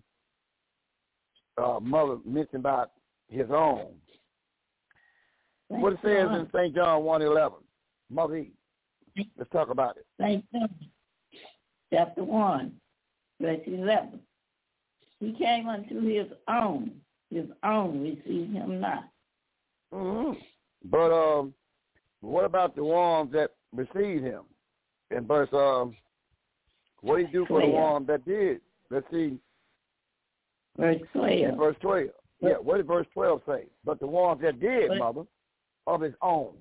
mother mentioned about his own. What it says in St. John 1:11. Mother E. Let's talk about it. St. John, chapter 1, verse 11. He came unto his own received him not. Mm-hmm. But what about the ones that received him? In verse, what did he do for the ones that did? Let's see. Verse 12. Verse 12. Yeah, what did verse 12 say? But the ones that did, Mother, of his own.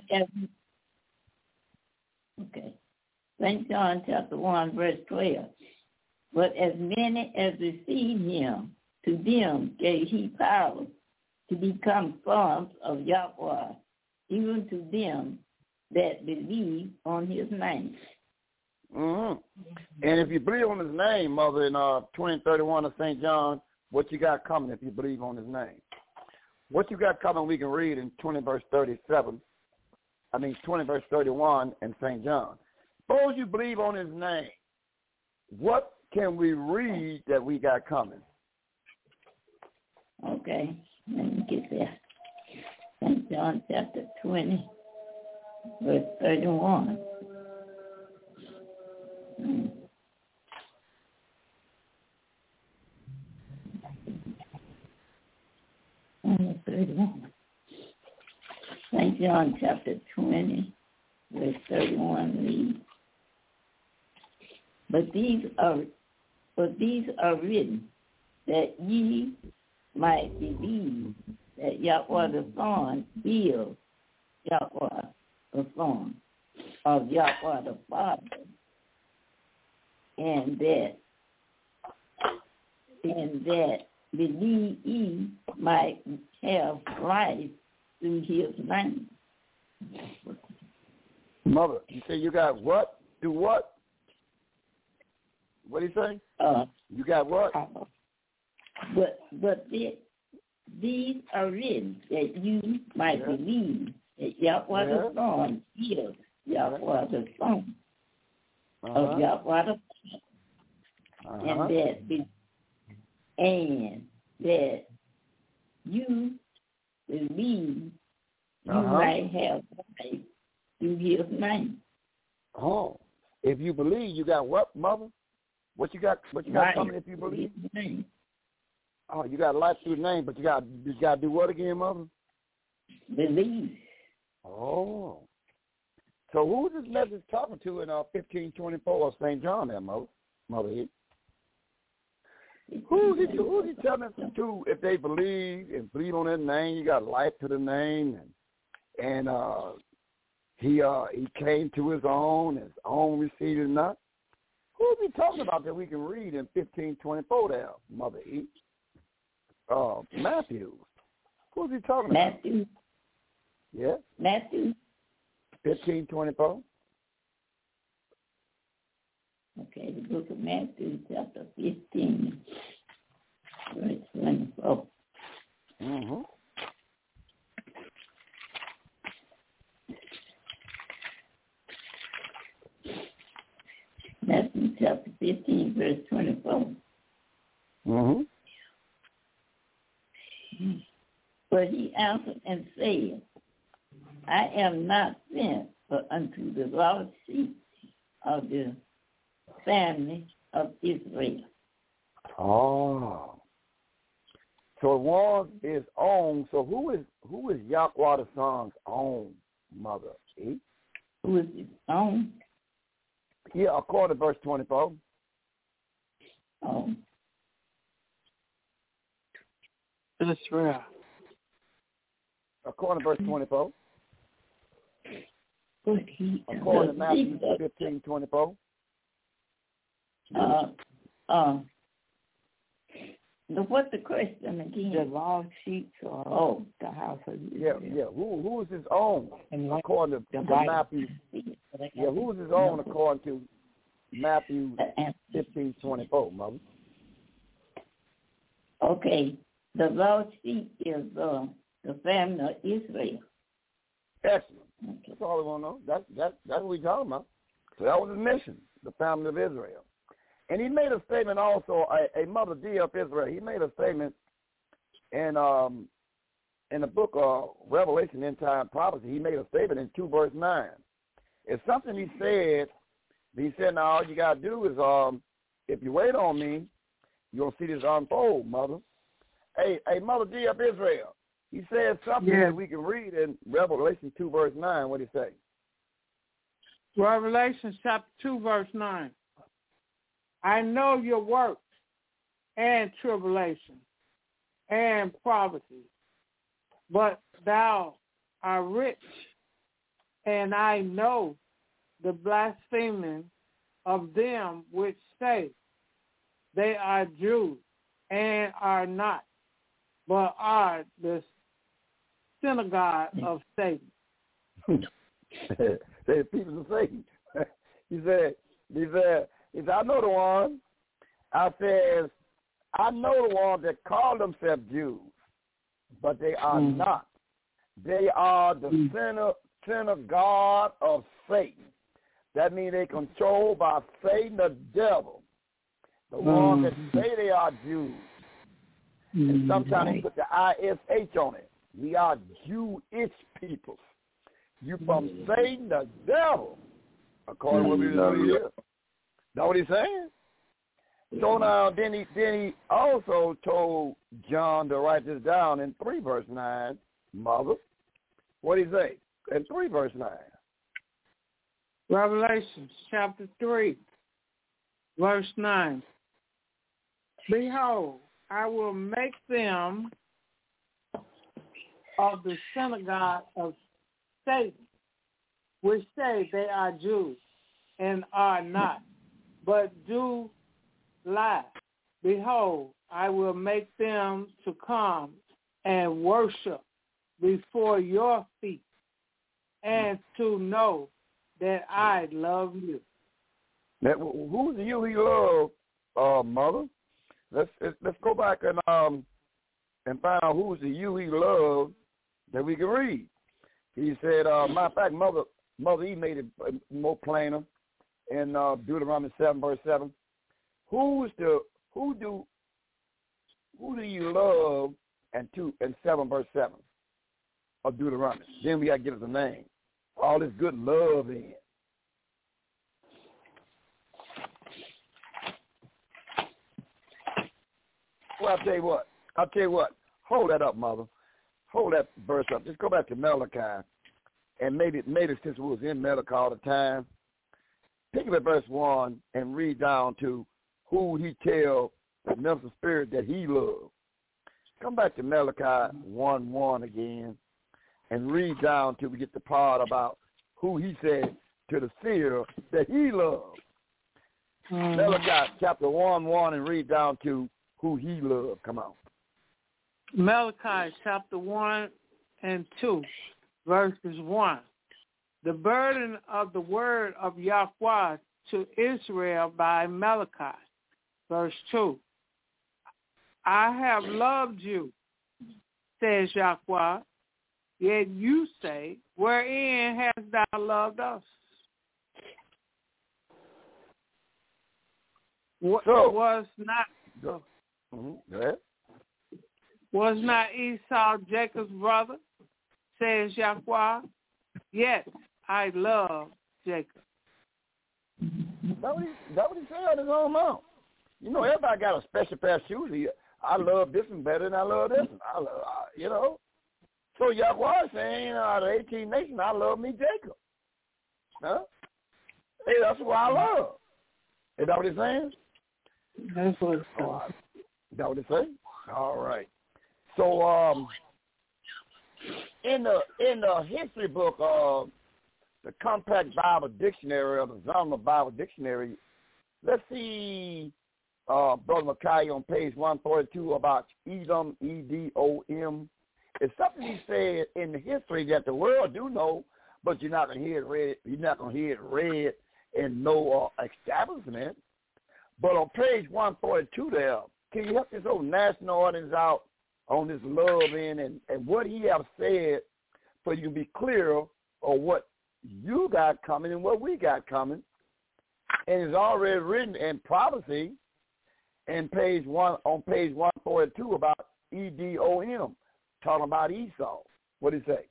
Okay. St. John chapter 1, verse 12. But as many as received him, to them gave he power to become sons of Yahweh, even to them that believe on his name. Mm-hmm. And if you believe on his name, Mother, in 20:31 of St. John, what you got coming if you believe on his name? What you got coming we can read in 20 verse 31 in St. John. Suppose you believe on his name. What can we read that we got coming? Okay, let me get there. St. John chapter 20, verse 31. 31. St. John chapter 20, verse 31 reads, But these are written, that ye might believe that Yahweh the Son is Yahweh the Son of Yahweh the Father, and that believe ye might have life through his name. Mother, you say you got what? Do what? What do you say? You got what? But these are written that you might believe that Yahweh the Son is Yahweh the Son of Yahweh the Father, and that you believe you might have life through his name. Oh, if you believe, you got what, Mother? What you got coming if you believe? Oh, you got life through the name, but you got to do what again, Mother? Believe. Oh. So who is this message talking to in 1524 of St. John there, Mother Heath? Who's he telling them to if they believe and believe on that name? You got life to the name, and he came to his own received it not. Who is he talking about that we can read in 1524 there, Mother E? Matthew. Who's he talking Matthew. about? Yeah. Matthew. 15:24. Okay, the book of Matthew, chapter 15, verse 24. Mm-hmm. Matthew chapter 15, verse 24. Mm-hmm. But he answered and said, I am not sent but unto the lost sheep of the family of Israel. Oh. So one is own. So who is Yahweh the Son's own mother? Eh? Who is his own? Yeah, according to verse 24. Oh. Israel. According to verse 24. But he according to Matthew 15:24. What's the question again? The lost sheep or the house of Israel. Yeah. Who is his own? According to Matthew. Yeah, who is his own according to Matthew 15:24, Mother? Okay, the lost sheep is the family of Israel. Excellent. Okay. That's all we want to know. That's what we're talking about. So that was his mission, the family of Israel. And he made a statement also, a mother dear of Israel. He made a statement in the book of Revelation, End Time Prophecy. He made a statement in 2 verse 9. It's something he said. He said, now all you got to do is, if you wait on me, you'll see this unfold, mother. Hey, mother dear of Israel. He said something that we can read in Revelation 2 verse 9. What did he say? Revelation chapter 2 verse 9. I know your works and tribulation and poverty, but thou art rich, and I know the blaspheming of them which say they are Jews and are not, but are the synagogue of Satan. They're people of Satan. He said, I know the one. I know the one that call themselves Jews, but they are not. They are the synagogue of Satan. That means they controlled by Satan, the devil, the one that say they are Jews. And sometimes they put the ISH on it. We are Jewish people. You from Satan, the devil, according to what we read here. Know what he's saying? So now, then he also told John to write this down in 3 verse 9, mother. What did he say? In 3 verse 9. Revelation chapter 3, verse 9. Behold, I will make them of the synagogue of Satan, which say they are Jews and are not, but do lie. Behold, I will make them to come and worship before your feet, and to know that I love you. Now, who's you he loved, mother? Let's go back and find out who's the you he loved that we can read. He said, matter of fact, mother, he made it more plainer in Deuteronomy 7 verse 7. Who do you love? And 7 verse 7 of Deuteronomy. Then we got to give us a name. All this good love in. Well, I'll tell you what. Hold that up, mother. Hold that verse up. Just go back to Malachi. And maybe since we was in Malachi all the time, pick up at verse 1 and read down to who he tell the minister spirit that he loved. Come back to Malachi 1:1 again and read down till we get the part about who he said to the seer that he loved. Malachi chapter 1:1 and read down to who he loved. Come on. Malachi chapter 1 and 2, verses 1. The burden of the word of Yahweh to Israel by Malachi. Verse 2. I have loved you, says Yahweh, yet you say, wherein hast thou loved us? Was not Esau Jacob's brother, says Yahweh, yet I love Jacob. That what he said on his own mouth. You know, everybody got a special pair of shoes. I love this one better than I love this one. You know. So Yahweh saying, out of 18 nations, I love me Jacob. Huh? Hey, that's who I love. Is that what he's saying? That's what it's saying. Is that what it's saying? All right. So in the history book of the Compact Bible Dictionary or the Zondervan Bible Dictionary, let's see Brother Micaiah on page 142 about Edom, E-D-O-M. It's something he said in the history that the world do know, but you're not gonna hear it read. You're not gonna hear it read in no establishment. But on page 142 there, can you help this old national audience out on this love in and what he have said so you can be clear on what you got coming and what we got coming? And it's already written in prophecy on page 142 about Edom, talking about Esau. What did he say?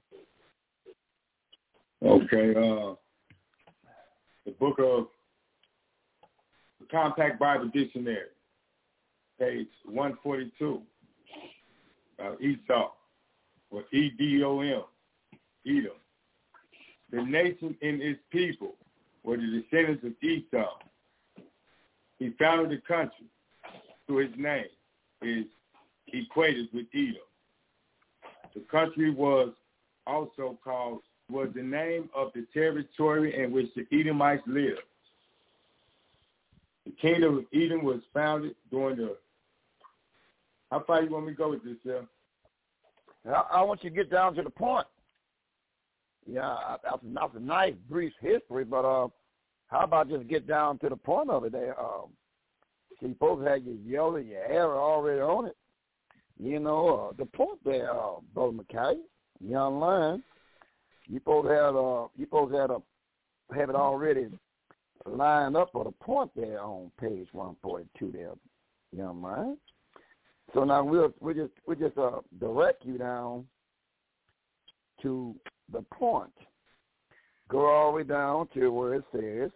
Okay, the book of the Compact Bible Dictionary, page 142, Esau, or E-D-O-M, Edom. The nation and its people were the descendants of Esau. He founded the country, so his name is equated with Edom. The country was the name of the territory in which the Edomites lived. The kingdom of Edom was founded during the... How far you want me to go with this, sir? I want you to get down to the point. Yeah, that's a nice brief history, but how about just get down to the point of it there? So you're supposed to have your yellow, your arrow already on it. You know, the point there, Brother Micaiah, you online, you're supposed to have it already lined up for the point there on page 142 there, young man. So now we'll just direct you down to the point. Go all the way down to where it says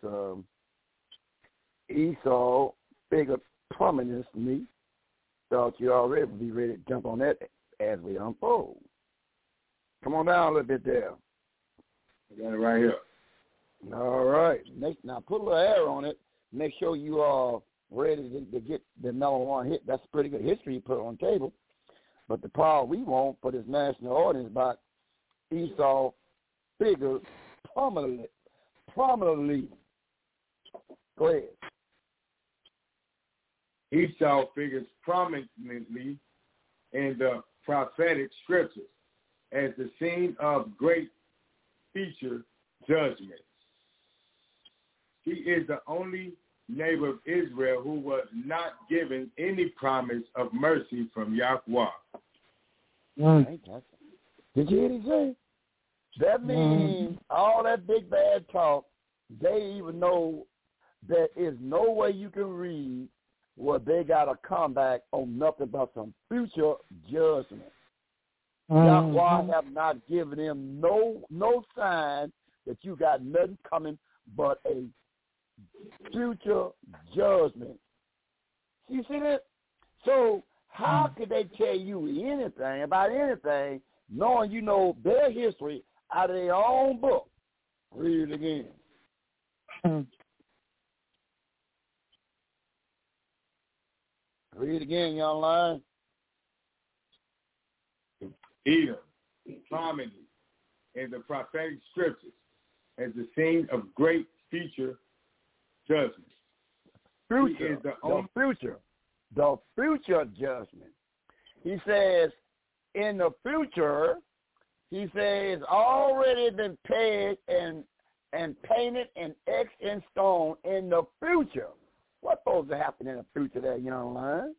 Esau figure prominently. Thought you already would be ready to jump on that as we unfold. Come on down a little bit there. I got it right here. All right. Now put a little arrow on it. Make sure you are ready to get the number one hit. That's pretty good history you put on the table. But the power we want for this national audience about Esau figures prominently. Go ahead. Esau figures prominently in the prophetic scriptures as the scene of great future judgments. He is the only neighbor of Israel who was not given any promise of mercy from Yahweh. Did you hear what he say? That means all that big bad talk, they even know there is no way you can read where they got to come back on nothing but some future judgment. Yahweh have not given them no sign that you got nothing coming but a future judgment. You see that? So how could they tell you anything about anything knowing you know their history out of their own book? Read it again. Read again, young lion. Edom, prominently in the prophetic scriptures as the scene of great future judgment. The future judgment. He says in the future, he says, already been paid and painted and etched in stone in the future. What's supposed to happen in the future there, young man?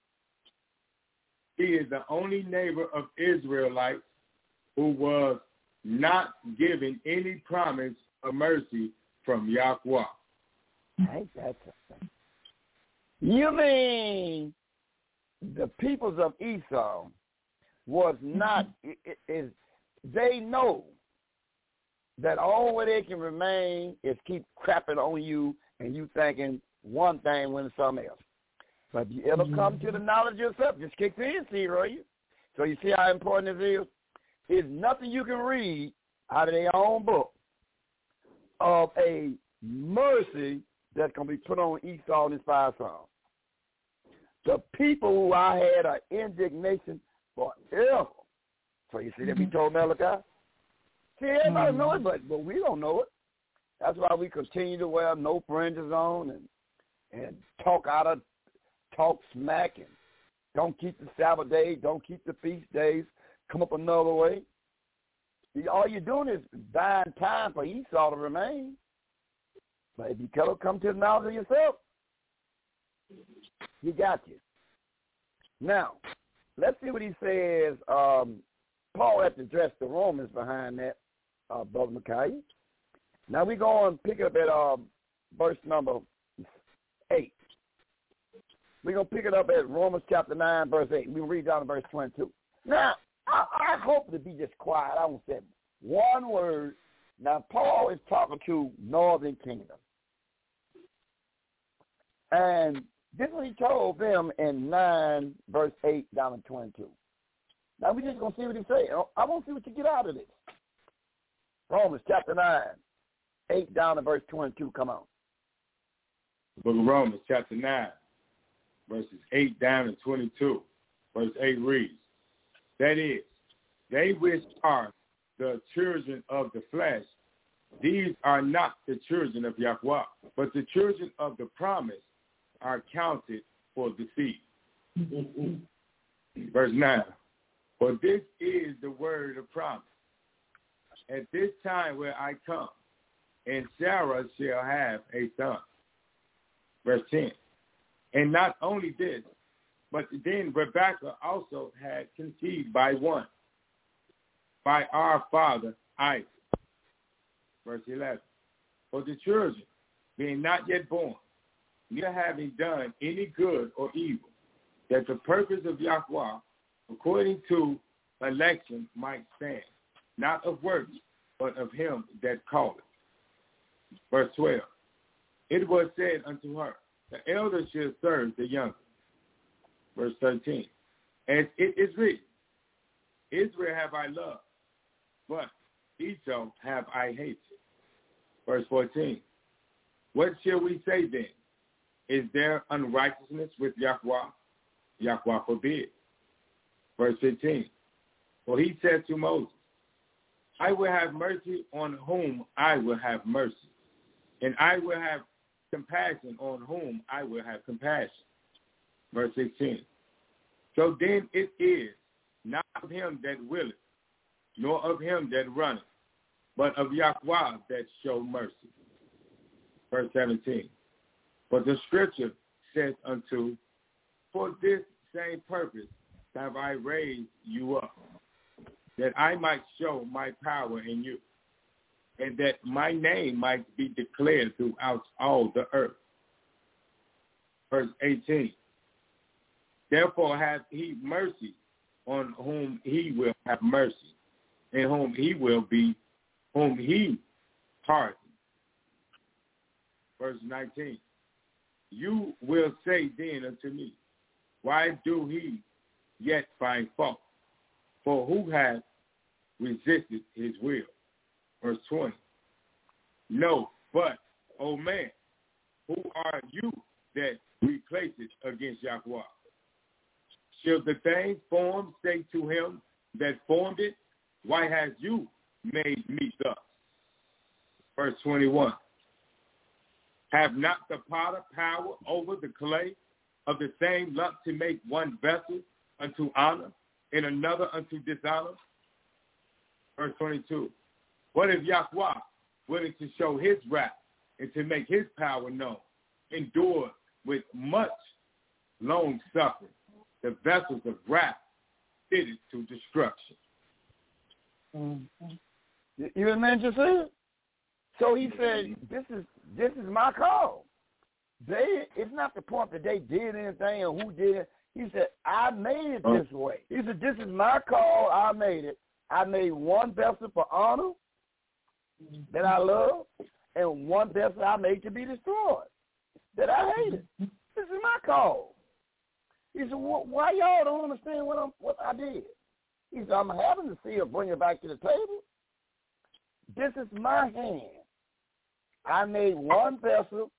He is the only neighbor of Israelites who was not given any promise of mercy from Yahweh. Ain't that something? You mean the peoples of Esau was not, they know that all way they can remain is keep crapping on you and you thinking one thing when it's something else. But if you ever come to the knowledge of yourself, just kick in, see, right? So you see how important this is? There's nothing you can read out of their own book of a mercy that's going to be put on Esau and his 5 sons. The people who I had an indignation forever. So you see that we told Malachi? See, everybody know it, but we don't know it. That's why we continue to wear no fringes on and talk smack and don't keep the Sabbath days, don't keep the feast days, come up another way. All you're doing is buying time for Esau to remain. But if you come to the knowledge of yourself, he got you. Now, let's see what he says. Paul had to address the Romans behind that, Brother Micaiah. Now we're going to pick it up at verse number 8. We're going to pick it up at Romans chapter 9, verse 8. We'll read down to verse 22. Now, I hope to be just quiet. I won't say one word. Now, Paul is talking to Northern Kingdom. And this is what he told them in 9, verse 8 down to 22. Now, we're just going to see what he says. I want to see what you get out of this. Romans chapter 9, 8 down to verse 22. Come on. The book of Romans chapter 9, verses 8 down to 22. Verse 8 reads, that is, they which are the children of the flesh, these are not the children of Yahweh, but the children of the promise are counted for the seed. Verse 9, for this is the word of promise. At this time where I come, and Sarah shall have a son. Verse 10, and not only this, but then Rebekah also had conceived by one, by our father Isaac. Verse 11, for the children being not yet born, neither having done any good or evil, that the purpose of Yahweh, according to election, might stand, not of works, but of him that calleth. Verse 12, it was said unto her, the elder shall serve the younger. Verse 13, as it is written, Israel have I loved, but Esau have I hated. Verse 14, what shall we say then? Is there unrighteousness with Yahweh? Yahweh forbid. Verse 15, for he said to Moses, I will have mercy on whom I will have mercy, and I will have compassion on whom I will have compassion. Verse 16, so then it is not of him that willeth, nor of him that runneth, but of Yahweh that show mercy. Verse 17, but the scripture says unto, for this same purpose have I raised you up, that I might show my power in you, and that my name might be declared throughout all the earth. Verse 18, therefore hath he mercy on whom he will have mercy, and whom he pardon. Verse 19, you will say then unto me, why do he yet find fault? For who hath resisted his will? Verse 20, no, but, O man, who are you that replaces against Yahweh? Shall the thing formed say to him that formed it, why hast you made me thus? Verse 21, have not the potter power over the clay of the same lump to make one vessel unto honor and another unto dishonor? Verse 22. What if Yahweh, willing to show his wrath and to make his power known, endured with much long suffering the vessels of wrath fitted to destruction? Mm-hmm. You mentioned it? So he said, this is my call. It's not the point that they did anything or who did it. He said, I made it this way. He said, this is my call. I made it. I made one vessel for honor that I love and one vessel I made to be destroyed that I hated. This is my call. He said, why y'all don't understand what I did? He said, I'm having to see her bring it back to the table. This is my hand. I made one vessel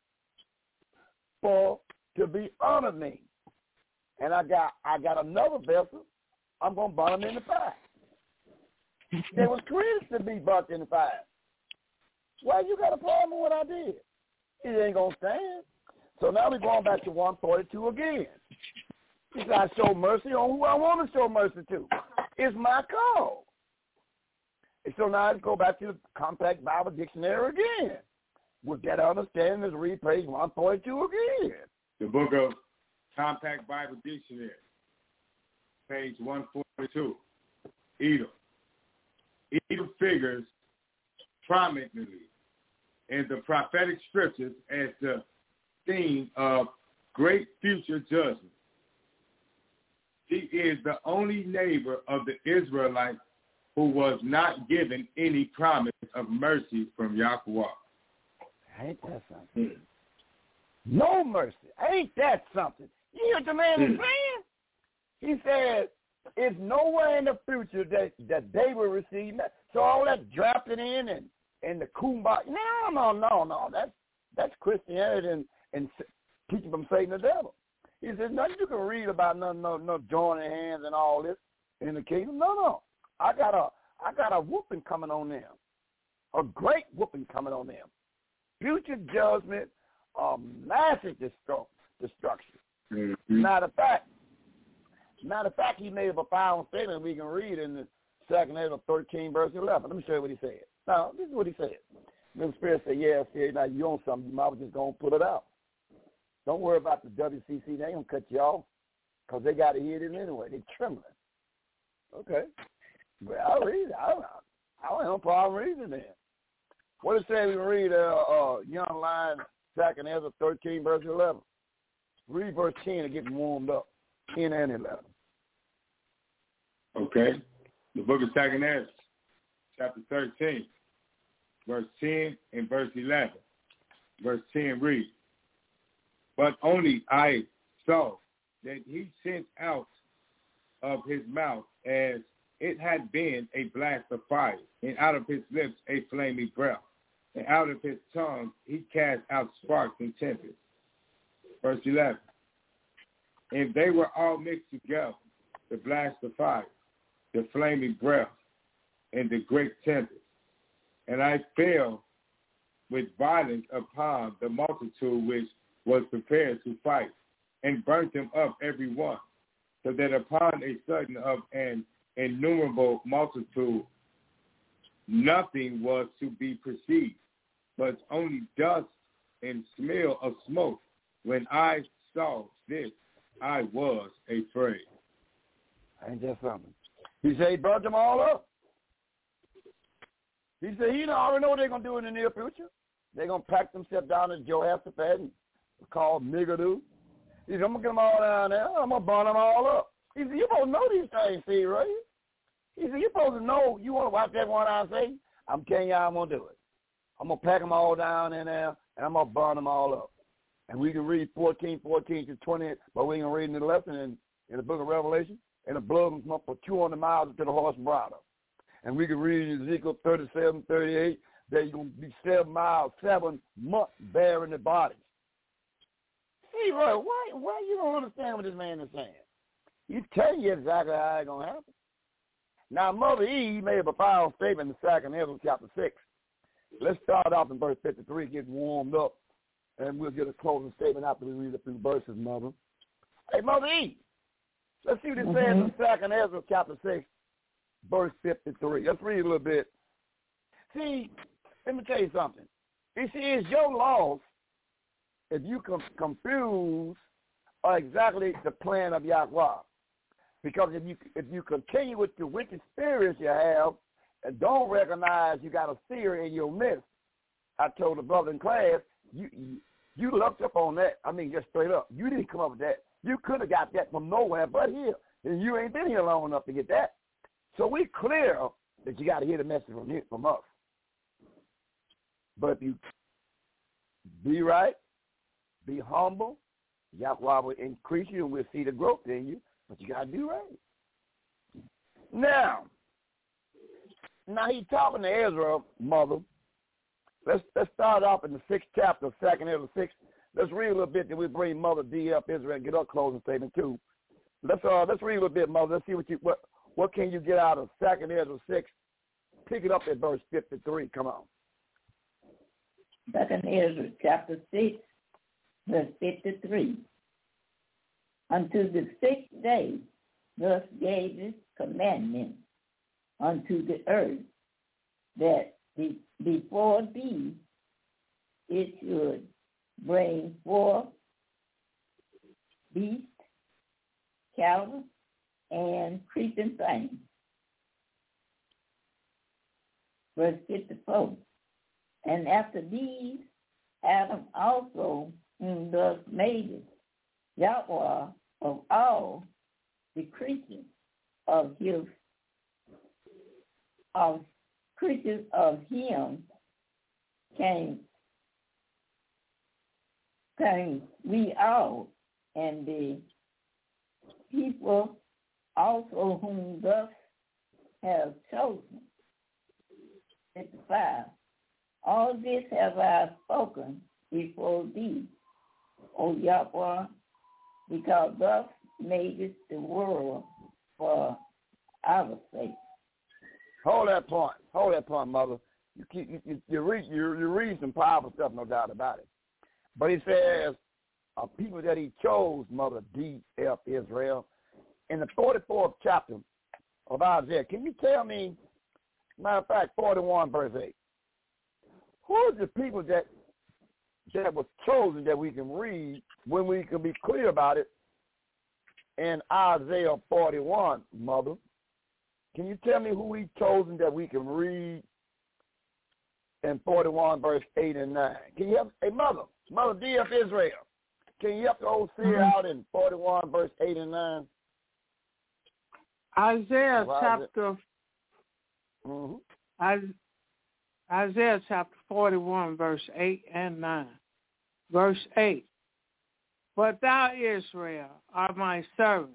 to be honor me. And I got another vessel. I'm going to burn them in the fire. They was created to be burnt in the fire. Why you got a problem with what I did? It ain't going to stand. So now we're going back to 142 again. He said, I show mercy on who I want to show mercy to. It's my call. And so now let's go back to the Compact Bible Dictionary again. With that understanding, let's read page 142 again. The book of Compact Bible Dictionary, page 142. Edom. Edom figures prominently in the prophetic scriptures as the theme of great future judgment. She is the only neighbor of the Israelites who was not given any promise of mercy from Yahweh. Ain't that something? No mercy. Ain't that something? You hear what the man is saying? He said, it's nowhere in the future that they will receive that. So all that drafted in and the kumbaya. No. That's Christianity and teaching from Satan the devil. He says, nothing you can read about no joining hands and all this in the kingdom. No. I got a whooping coming on them. A great whooping coming on them. Future judgment, massive destruction. Mm-hmm. Matter of fact, he made a profound statement we can read in the 2nd Ezra 13, verse 11. Let me show you what he said. Now, this is what he said. The Spirit said, now you own something. You might as well just go and put it out. Don't worry about the WCC. They ain't going to cut you off because they got to hear it anyway. They're trembling. Okay. Well, I'll read it. I don't have no problem reading it. What it say we read Young Lion, 2nd Ezra 13, verse 11. Read verse 10 and get warmed up. 10 and 11. Okay. The book of 2nd Ezra, chapter 13, verse 10 and verse 11. Verse 10 reads, but only I saw that he sent out of his mouth as it had been a blast of fire, and out of his lips a flaming breath, and out of his tongue he cast out sparks and tempests. Verse 11. And they were all mixed together, the blast of fire, the flaming breath, and the great tempest. And I fell with violence upon the multitude which was prepared to fight, and burnt them up every one, so that upon a sudden of an innumerable multitude nothing was to be perceived, but only dust and smell of smoke. When I saw this, I was afraid. Ain't that something? He said he brought them all up. He said he already know what they're going to do in the near future. They're going to pack themselves down to Jehoshaphat and called Megiddo. He said, I'm going to get them all down there. I'm going to burn them all up. He said, you're supposed to know these things, see, right? He said, you're supposed to know. You want to watch that one I say? I'm telling you I'm going to do it. I'm going to pack them all down in there, and I'm going to burn them all up. And we can read 14 to 20, but we can read in the lesson in the book of Revelation, and the blood comes up for 200 miles to the horse bridle. And we can read in Ezekiel 37, 38, that you're going to be 7 miles, 7 months bearing the bodies. See, Roy, why you don't understand what this man is saying? He's telling you exactly how it's going to happen. Now, Mother Eve made a profound statement in 2nd Ezra chapter 6. Let's start off in verse 53, get warmed up, and we'll get a closing statement after we read a few verses, Mother. Hey, Mother Eve, Let's see what it says in 2nd Ezra chapter 6, verse 53. Let's read a little bit. See, let me tell you something. You see, it's your loss if you confuse exactly the plan of Yahweh. Because if you continue with the wicked spirits you have and don't recognize you got a seer in your midst, I told the brother in class, you looked up on that. I mean, just straight up. You didn't come up with that. You could have got that from nowhere but here. And you ain't been here long enough to get that. So we clear that you got to hear the message from us. But if you be right, be humble, Yahweh will increase you and we'll see the growth in you. But you got to do right. Now he's talking to Ezra, mother. Let's start off in the 6th chapter of 2nd Ezra 6. Let's read a little bit, then we bring Mother D up, Israel, and get our closing statement too. Let's read a little bit, Mother. Let's see what can you get out of 2nd Ezra 6. Pick it up at verse 53. Come on. 2nd Ezra chapter 6, verse 53. Unto the 6th day, thus gave this commandment unto the earth, that before thee it should bring forth beast, cattle, and creeping things. Verse 54. And after these, Adam also, whom thus made it, Yahweh of all the creatures of him came we all, and the people also whom thus have chosen. 55. All this have I spoken before thee, O Yahweh, because thus madest the world for our sake. Hold that point, Mother. You read some powerful stuff, no doubt about it. But he says, people that he chose, Mother D.F. Israel, in the 44th chapter of Isaiah. Can you tell me, matter of fact, 41 verse 8, who are the people that was chosen that we can read when we can be clear about it in Isaiah 41, Mother? Can you tell me who he chosen that we can read in 41 verse 8 and 9? Can you help, hey, Mother D.F. Israel, can you help the old seer out in 41 verse 8 and 9? Isaiah chapter 41, verse 8 and 9. Verse 8. But thou, Israel, art my servant,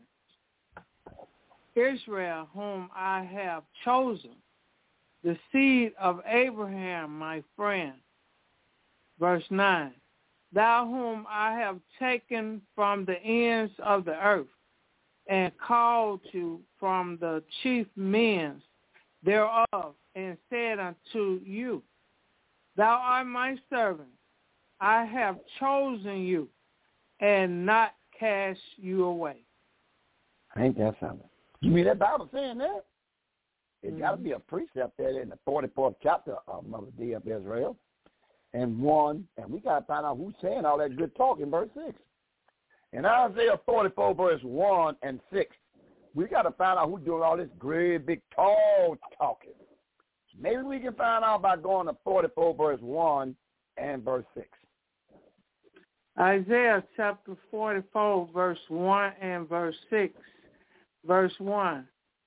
Israel, whom I have chosen, the seed of Abraham, my friend. Verse 9. Thou whom I have taken from the ends of the earth, and called you from the chief men thereof, and said unto you, Thou art my servant, I have chosen you, and not cast you away. Ain't that something? You mean that Bible saying that? It's got to be a precept there in the 44th chapter of Mother D of Israel. And we got to find out who's saying all that good talk in verse 6. In Isaiah 44, verse 1 and 6, we got to find out who's doing all this great, big, tall talking. Maybe we can find out by going to 44, verse 1 and verse 6. Isaiah chapter 44, verse 1 and verse 6. Verse 1.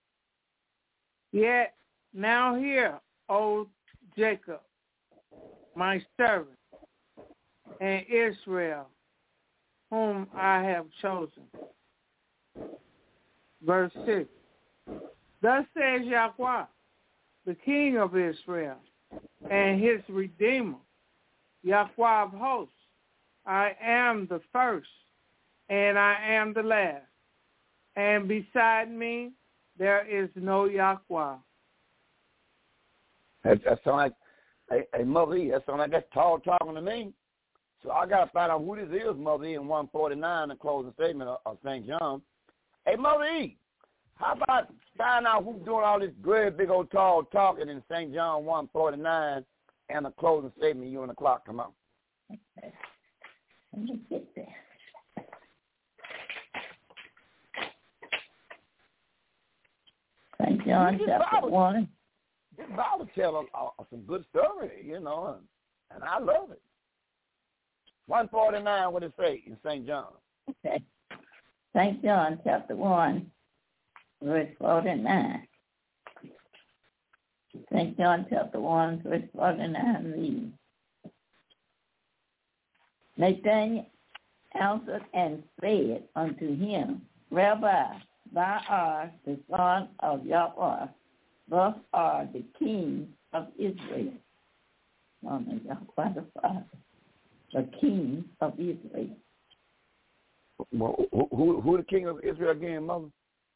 Yet now hear, O Jacob, my servant, and Israel, whom I have chosen. Verse 6. Thus says Yahweh, the King of Israel, and his Redeemer, Yahweh of hosts, I am the first, and I am the last, and beside me there is no Yahweh. That sounds like, hey, Mother E, that sounds like that's tall talking to me. So I got to find out who this is, Mother E, in 149, the closing statement of St. John. Hey, Mother E, how about find out who's doing all this great big old tall talking in St. John 1:49 and a closing statement, you and the clock come out. Okay. Let me get there. St. John chapter 1. This Bible tells some good story, and I love it. 1:49, what it say in St. John? Okay. St. John chapter 1, verse 49. St. John chapter 1, verse 49 reads, Nathanael answered and said unto him, Rabbi, thou art the son of Yahweh, thus are the king of Israel. Yahweh the Father, the king of Israel. Well, who the king of Israel again, Mother?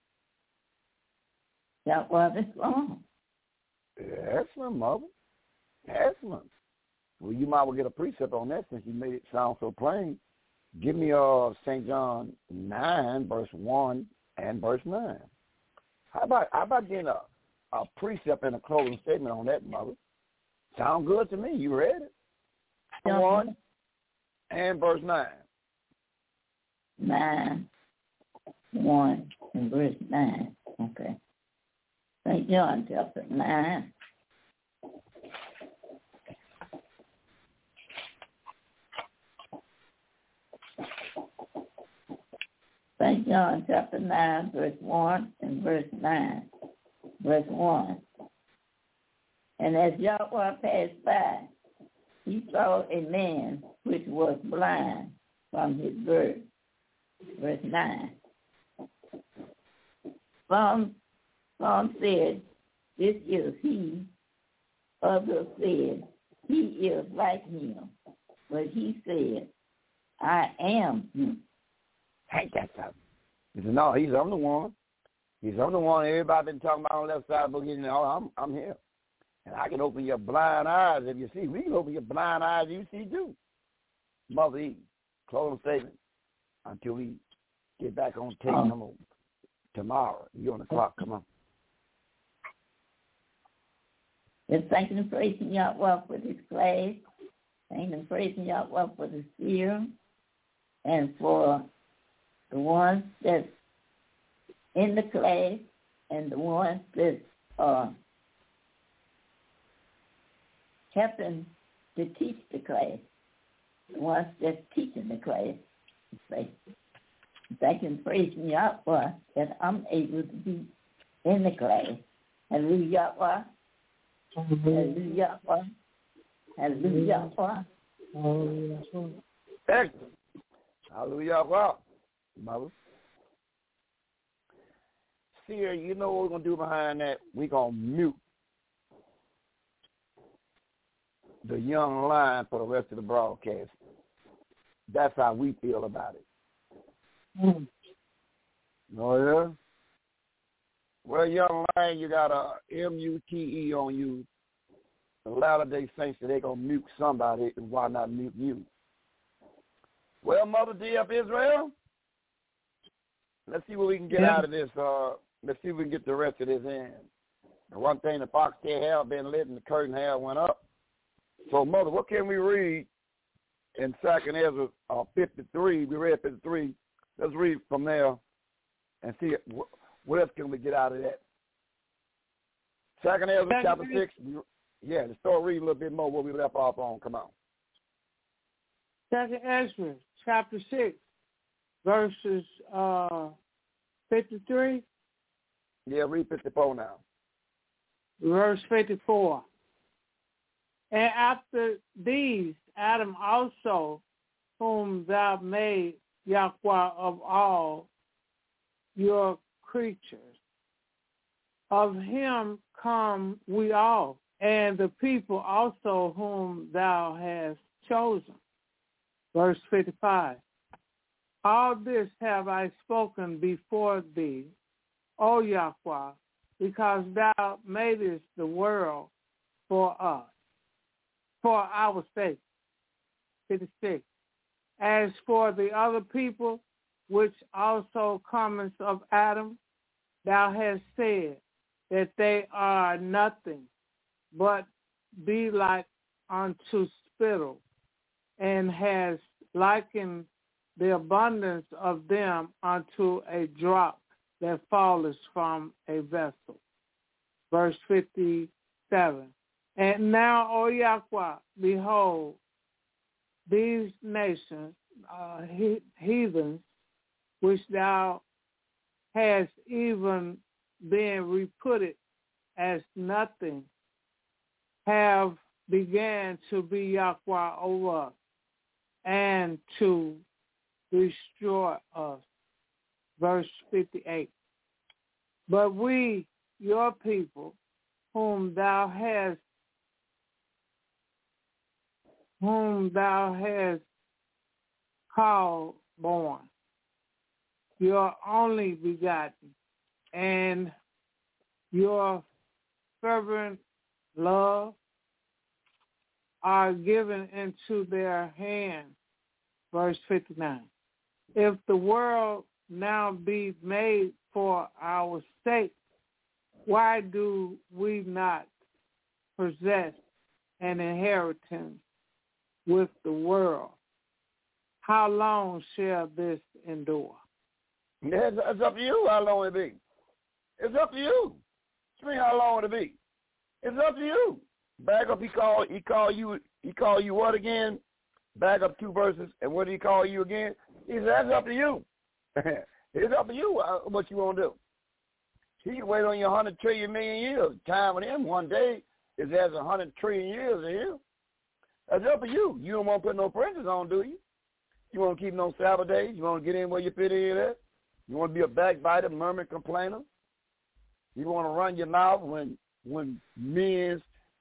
Yahweh the Son. Excellent, Mother. Excellent. Well, you might well get a precept on that since you made it sound so plain. Give me St. John 9, verse 1 and verse 9. How about getting a precept and a closing statement on that, Mother? Sound good to me. You read it? 1 and verse 9. 9, 1 and verse 9. Okay. St. John chapter 9. St. John chapter 9, verse 1 and verse 9. Verse 1. And as Yahweh passed by, he saw a man which was blind from his birth. Verse 9. Some said, this is he. Others said, he is like him. But he said, I am him. Ain't that something? He said, no, I'm the one. I'm the one everybody been talking about on the left side of the book. I'm here. And I can open your blind eyes if you see. We can open your blind eyes if you see too. Mother E, closing statement until we get back on tape number tomorrow. You're on the clock. Come on. Just thanking and praising Yahweh for this class. Thanking and praising Yahweh for the seer and for the ones that's in the class and the ones that are helping to teach the class, the ones that's teaching the class. Thank and praising Yahweh that I'm able to be in the class. Hallelujah, Yahweh. Hallelujah, Yahweh. Hallelujah, Yahweh. Excellent. Hallelujah, Yahweh. Mother. Seer, you know what we're going to do behind that? We're going to mute the young lion for the rest of the broadcast. That's how we feel about it. Oh, yeah? Well, young lion, you got a MUTE on you. The Latter-day Saints, they're going to mute somebody, and why not mute you? Well, Mother D of Israel, let's see what we can get out of this. Let's see if we can get the rest of this in. The one thing, the foxtail hair been lit and the curtain hair went up. So, Mother, what can we read in 2nd Ezra 53? We read 53. Let's read from there and see what else can we get out of that. 2nd Ezra chapter 6. Yeah, let's start reading a little bit more where we left off on. Come on. 2nd Ezra chapter 6, verses 53. Yeah, read 54 now. Verse 54. And after these, Adam also, whom thou made Yahweh of all your creatures, of him come we all, and the people also whom thou hast chosen. Verse 55. All this have I spoken before thee, O Yahweh, because thou madest the world for us, for our sake. 56. As for the other people, which also cometh of Adam, thou hast said that they are nothing, but be like unto spittle, and has likened the abundance of them unto a drop that falleth from a vessel. Verse 57. And now, O Yahweh, behold, these nations, heathens, which thou hast even been reputed as nothing, have began to be Yahweh over us and to destroy us. Verse 58. But we, your people, whom thou hast called born, your only begotten, and your fervent love are given into their hands. Verse 59. If the world now be made for our sake, why do we not possess an inheritance with the world? How long shall this endure? It's up to you how long it be. It's up to you. Tell me how long it be. It's up to you. Back up, he call you what again? Back up 2 verses, and what did he call you again? He said, that's up to you. It's up to you what you want to do. He can wait on you 100 trillion million years. Time with him one day is as 100 trillion years to him. That's up to you. You don't want to put no pressures on, do you? You want to keep no Sabbath days? You want to get in where you fit in at? You want to be a backbiter, murmuring, complainer? You want to run your mouth when men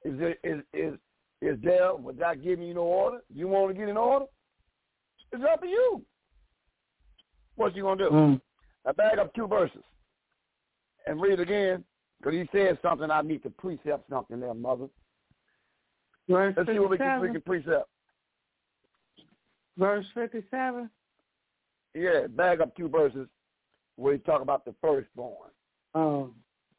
is there without giving you no order? You want to get in order? It's up to you. What you going to do? Now back up 2 verses and read again, because he said something. I need to precept something there, mother. Verse Let's 57. See what we can precept. Verse 57? Yeah, back up 2 verses where he talk about the firstborn. Oh.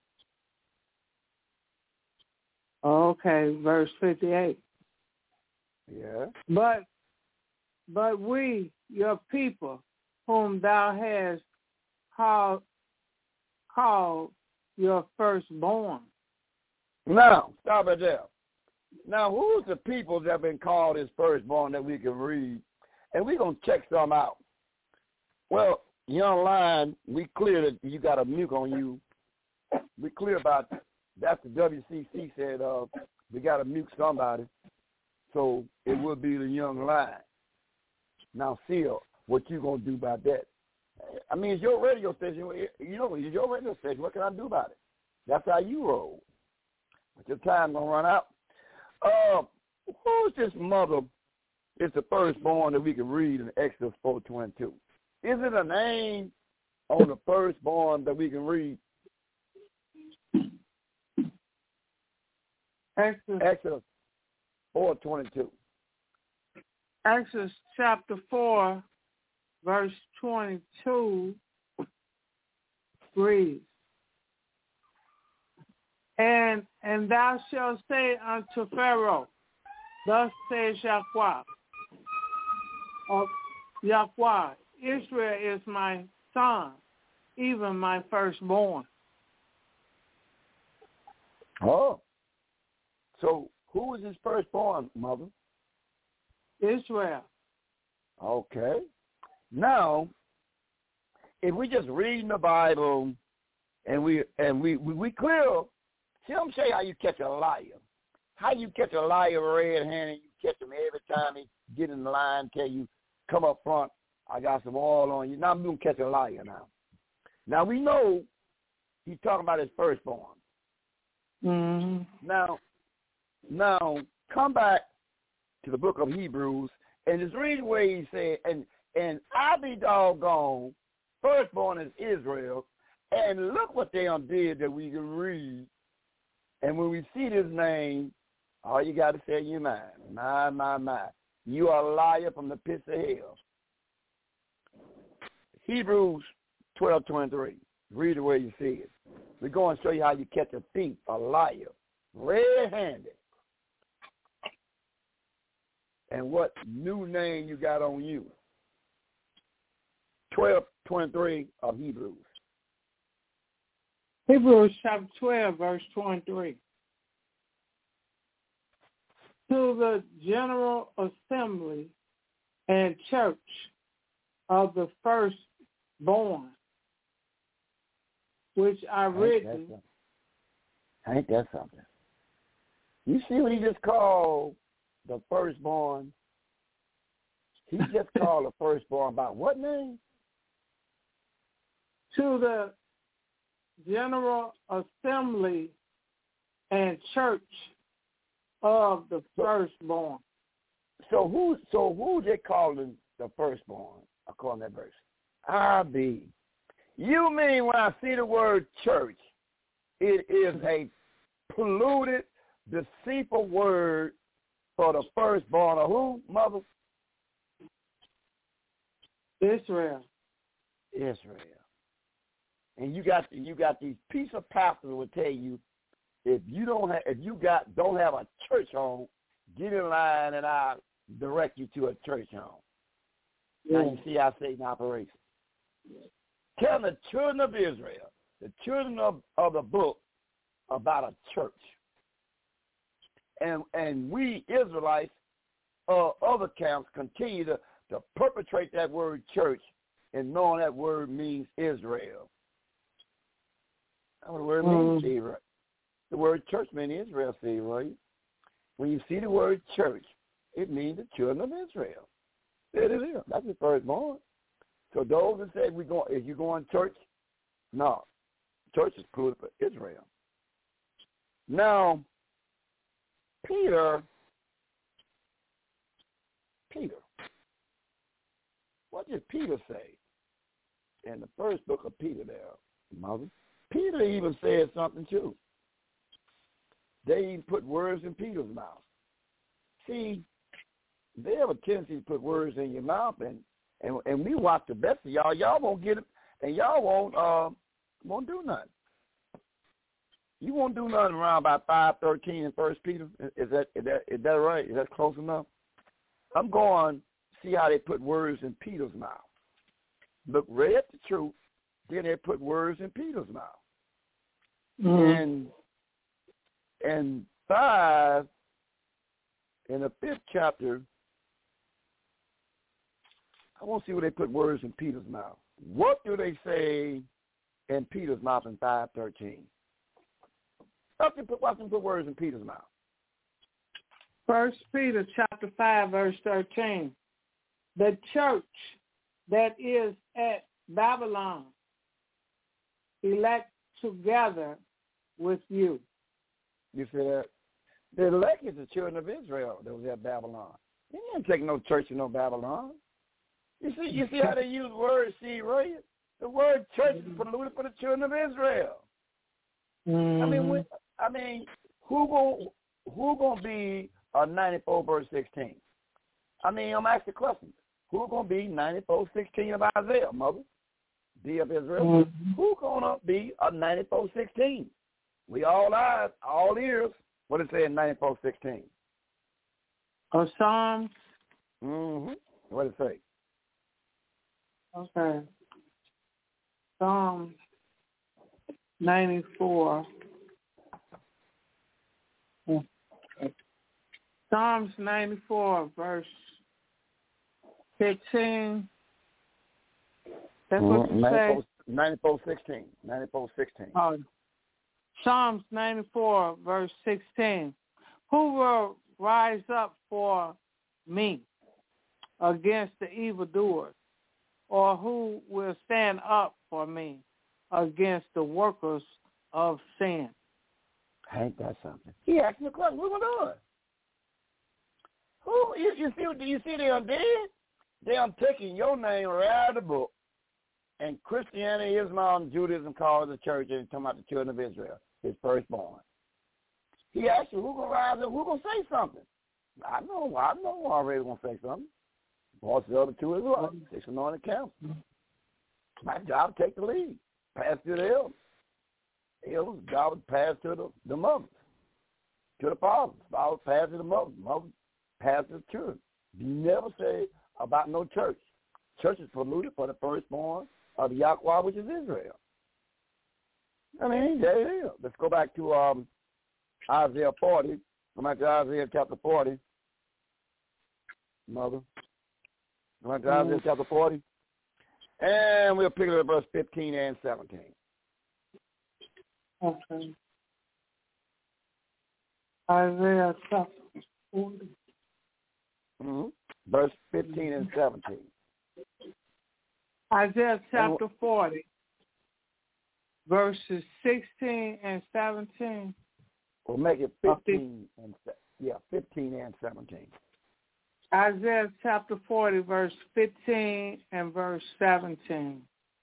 Okay, verse 58. Yeah. But we, your people, whom thou hast called your firstborn. Now, stop right there. Now, who's the people that have been called his firstborn that we can read? And we're going to check some out. Well, you online, we clear that you got a mute on you. We clear about that. That's the WCC said we got to mute somebody. So it will be the young line. Now, see what you going to do about that. I mean, it's your radio station. You know, it's your radio station. What can I do about it? That's how you roll. But your time going to run out. Who's this mother? It's the firstborn that we can read in Exodus 4:22. Is it a name on the firstborn that we can read? Exodus 4:22. Exodus chapter 4, verse 22 reads, And thou shalt say unto Pharaoh, Thus says Yahweh, Yahweh, Israel is my son, even my firstborn. Oh. So who is his firstborn, mother? Israel. Okay. Now, if we just read the Bible and we clear, see, I'm show you how you catch a liar. How you catch a liar red-handed, you catch him every time he get in the line, tell you, come up front, I got some oil on you. Now I'm going to catch a liar now. Now we know he's talking about his firstborn. Mm-hmm. Now, come back to the book of Hebrews and just read where he said, and I be doggone, firstborn is Israel, and look what they did that we can read. And when we see this name, all you got to say in your mind, my. You are a liar from the pits of hell. Hebrews 12:23. Read the way you see it. We're going to show you how you catch a thief, a liar, red-handed. And what new name you got on you. 12:23 of Hebrews. Hebrews chapter 12, verse 23. To the General Assembly and Church of the firstborn, which I written. Ain't that something? You see what he just called the firstborn? He just called the firstborn about what name? To the General Assembly and Church of the firstborn. So who they calling the firstborn according to that verse? I be. You mean when I see the word church, it is a polluted, deceitful word for the firstborn of who, mother? Israel. And you got these piece of pastors will tell you if you don't have a church home, get in line and I'll direct you to a church home. Yeah. Now you see how Satan operates. Tell the children of Israel, the children of the book, about a church. And we Israelites, other camps, continue to perpetrate that word church and knowing that word means Israel. That's what the word means, see, right? The word church means Israel, see, right? When you see the word church, it means the children of Israel. There it is. That's the firstborn. So those that say if you go in church, no. Church is included for Israel. Now, Peter, what did Peter say in the first book of Peter there, mother? Peter even said something too. They even put words in Peter's mouth. See, they have a tendency to put words in your mouth, and we watch the best of y'all. Y'all won't get it, and y'all won't do nothing. You won't do nothing around about 5:13 in 1 Peter. Is that right? Is that close enough? I'm going to see how they put words in Peter's mouth. Look right at the truth, then they put words in Peter's mouth. And 5, in the 5th chapter, I want to see where they put words in Peter's mouth. What do they say in Peter's mouth in 5:13? Watch them put words in Peter's mouth. 1 Peter chapter 5, verse 13. The church that is at Babylon, elect together with you. You see that? The elect is the children of Israel that was at Babylon. They didn't take no church in no Babylon. You see how they use words, see, right? The word church is polluted for the children of Israel. I mean, who gonna be 94 verse 16? I mean, I'm asking the question. Who gonna be 94:16 of Isaiah, mother? D of Israel. Who gonna be 94:16? We all eyes, all ears. What it say in 94:16? Psalms. What it say? Okay. Psalms 94. Psalms 94, verse 15. That's what you say? 94:16. 94:16. Psalms 94, verse 16. Who will rise up for me against the evildoers? Or who will stand up for me against the workers of sin? Ain't that something? He asked me a question. What we doing? Who you see they did? They taking your name right out of the book, and Christianity, Islam, and Judaism called the church and talking about the children of Israel, his firstborn. He asked you, who gonna rise up? Who gonna say something? I know already gonna say something. Boss the other two Israelites. They should know in the council. My job to take the lead. Pass to the elders. Elders' job is pass to the mothers, to the fathers. Fathers pass to the mothers. Mothers pass to the children. You never say about no church. Church is polluted for the firstborn of the Yahweh, which is Israel. I mean, there it is. Let's go back to Isaiah 40. Go back to Isaiah chapter 40. Mother. Go back to Isaiah chapter 40. And we'll pick it up at verse 15 and 17. Okay. Isaiah chapter 40. Mm-hmm. Verse 15 and 17. Isaiah chapter 40, verses 16 and 17. We'll make it 15 and 17. Isaiah chapter 40, verse 15 and verse 17.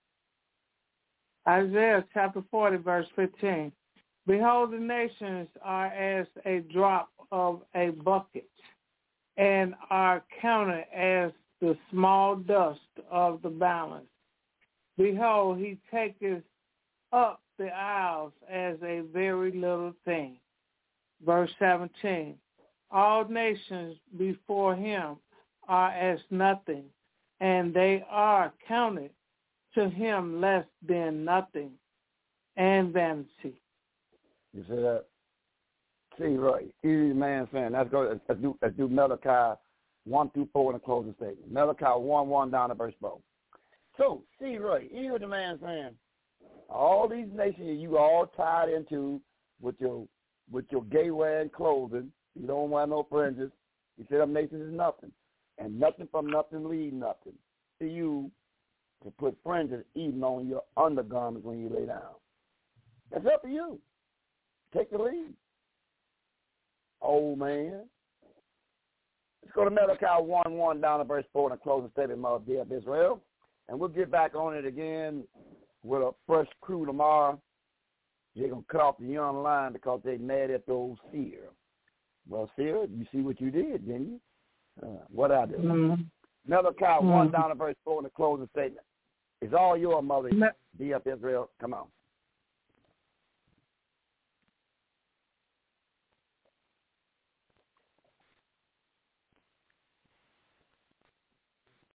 Isaiah chapter 40, verse 15. Behold, the nations are as a drop of a bucket, and are counted as the small dust of the balance. Behold, he taketh up the isles as a very little thing. Verse 17. All nations before him are as nothing, and they are counted to him less than nothing and vanity. You see that? See, right. Easy man saying. Let's do Malachi 1 through 4 in the closing statement. Malachi 1 down to verse 4. So, see, right. You hear what the man saying? All these nations you all tied into with your gay wearing clothing. You don't wear no fringes. You say them nations is nothing. And nothing from nothing leave nothing. To you to put fringes even on your undergarments when you lay down. That's up to you. Take the lead. Old man. Let's go to Malachi 1 down to verse 4 in the closing statement of the of Israel. And we'll get back on it again with a fresh crew tomorrow. They're going to cut off the young line because they mad at the old seer. Well, seer, you see what you did, didn't you? What I do? Mm-hmm. Malachi 1 down to verse 4 in the closing statement. It's all your mother, D of Israel. Come on.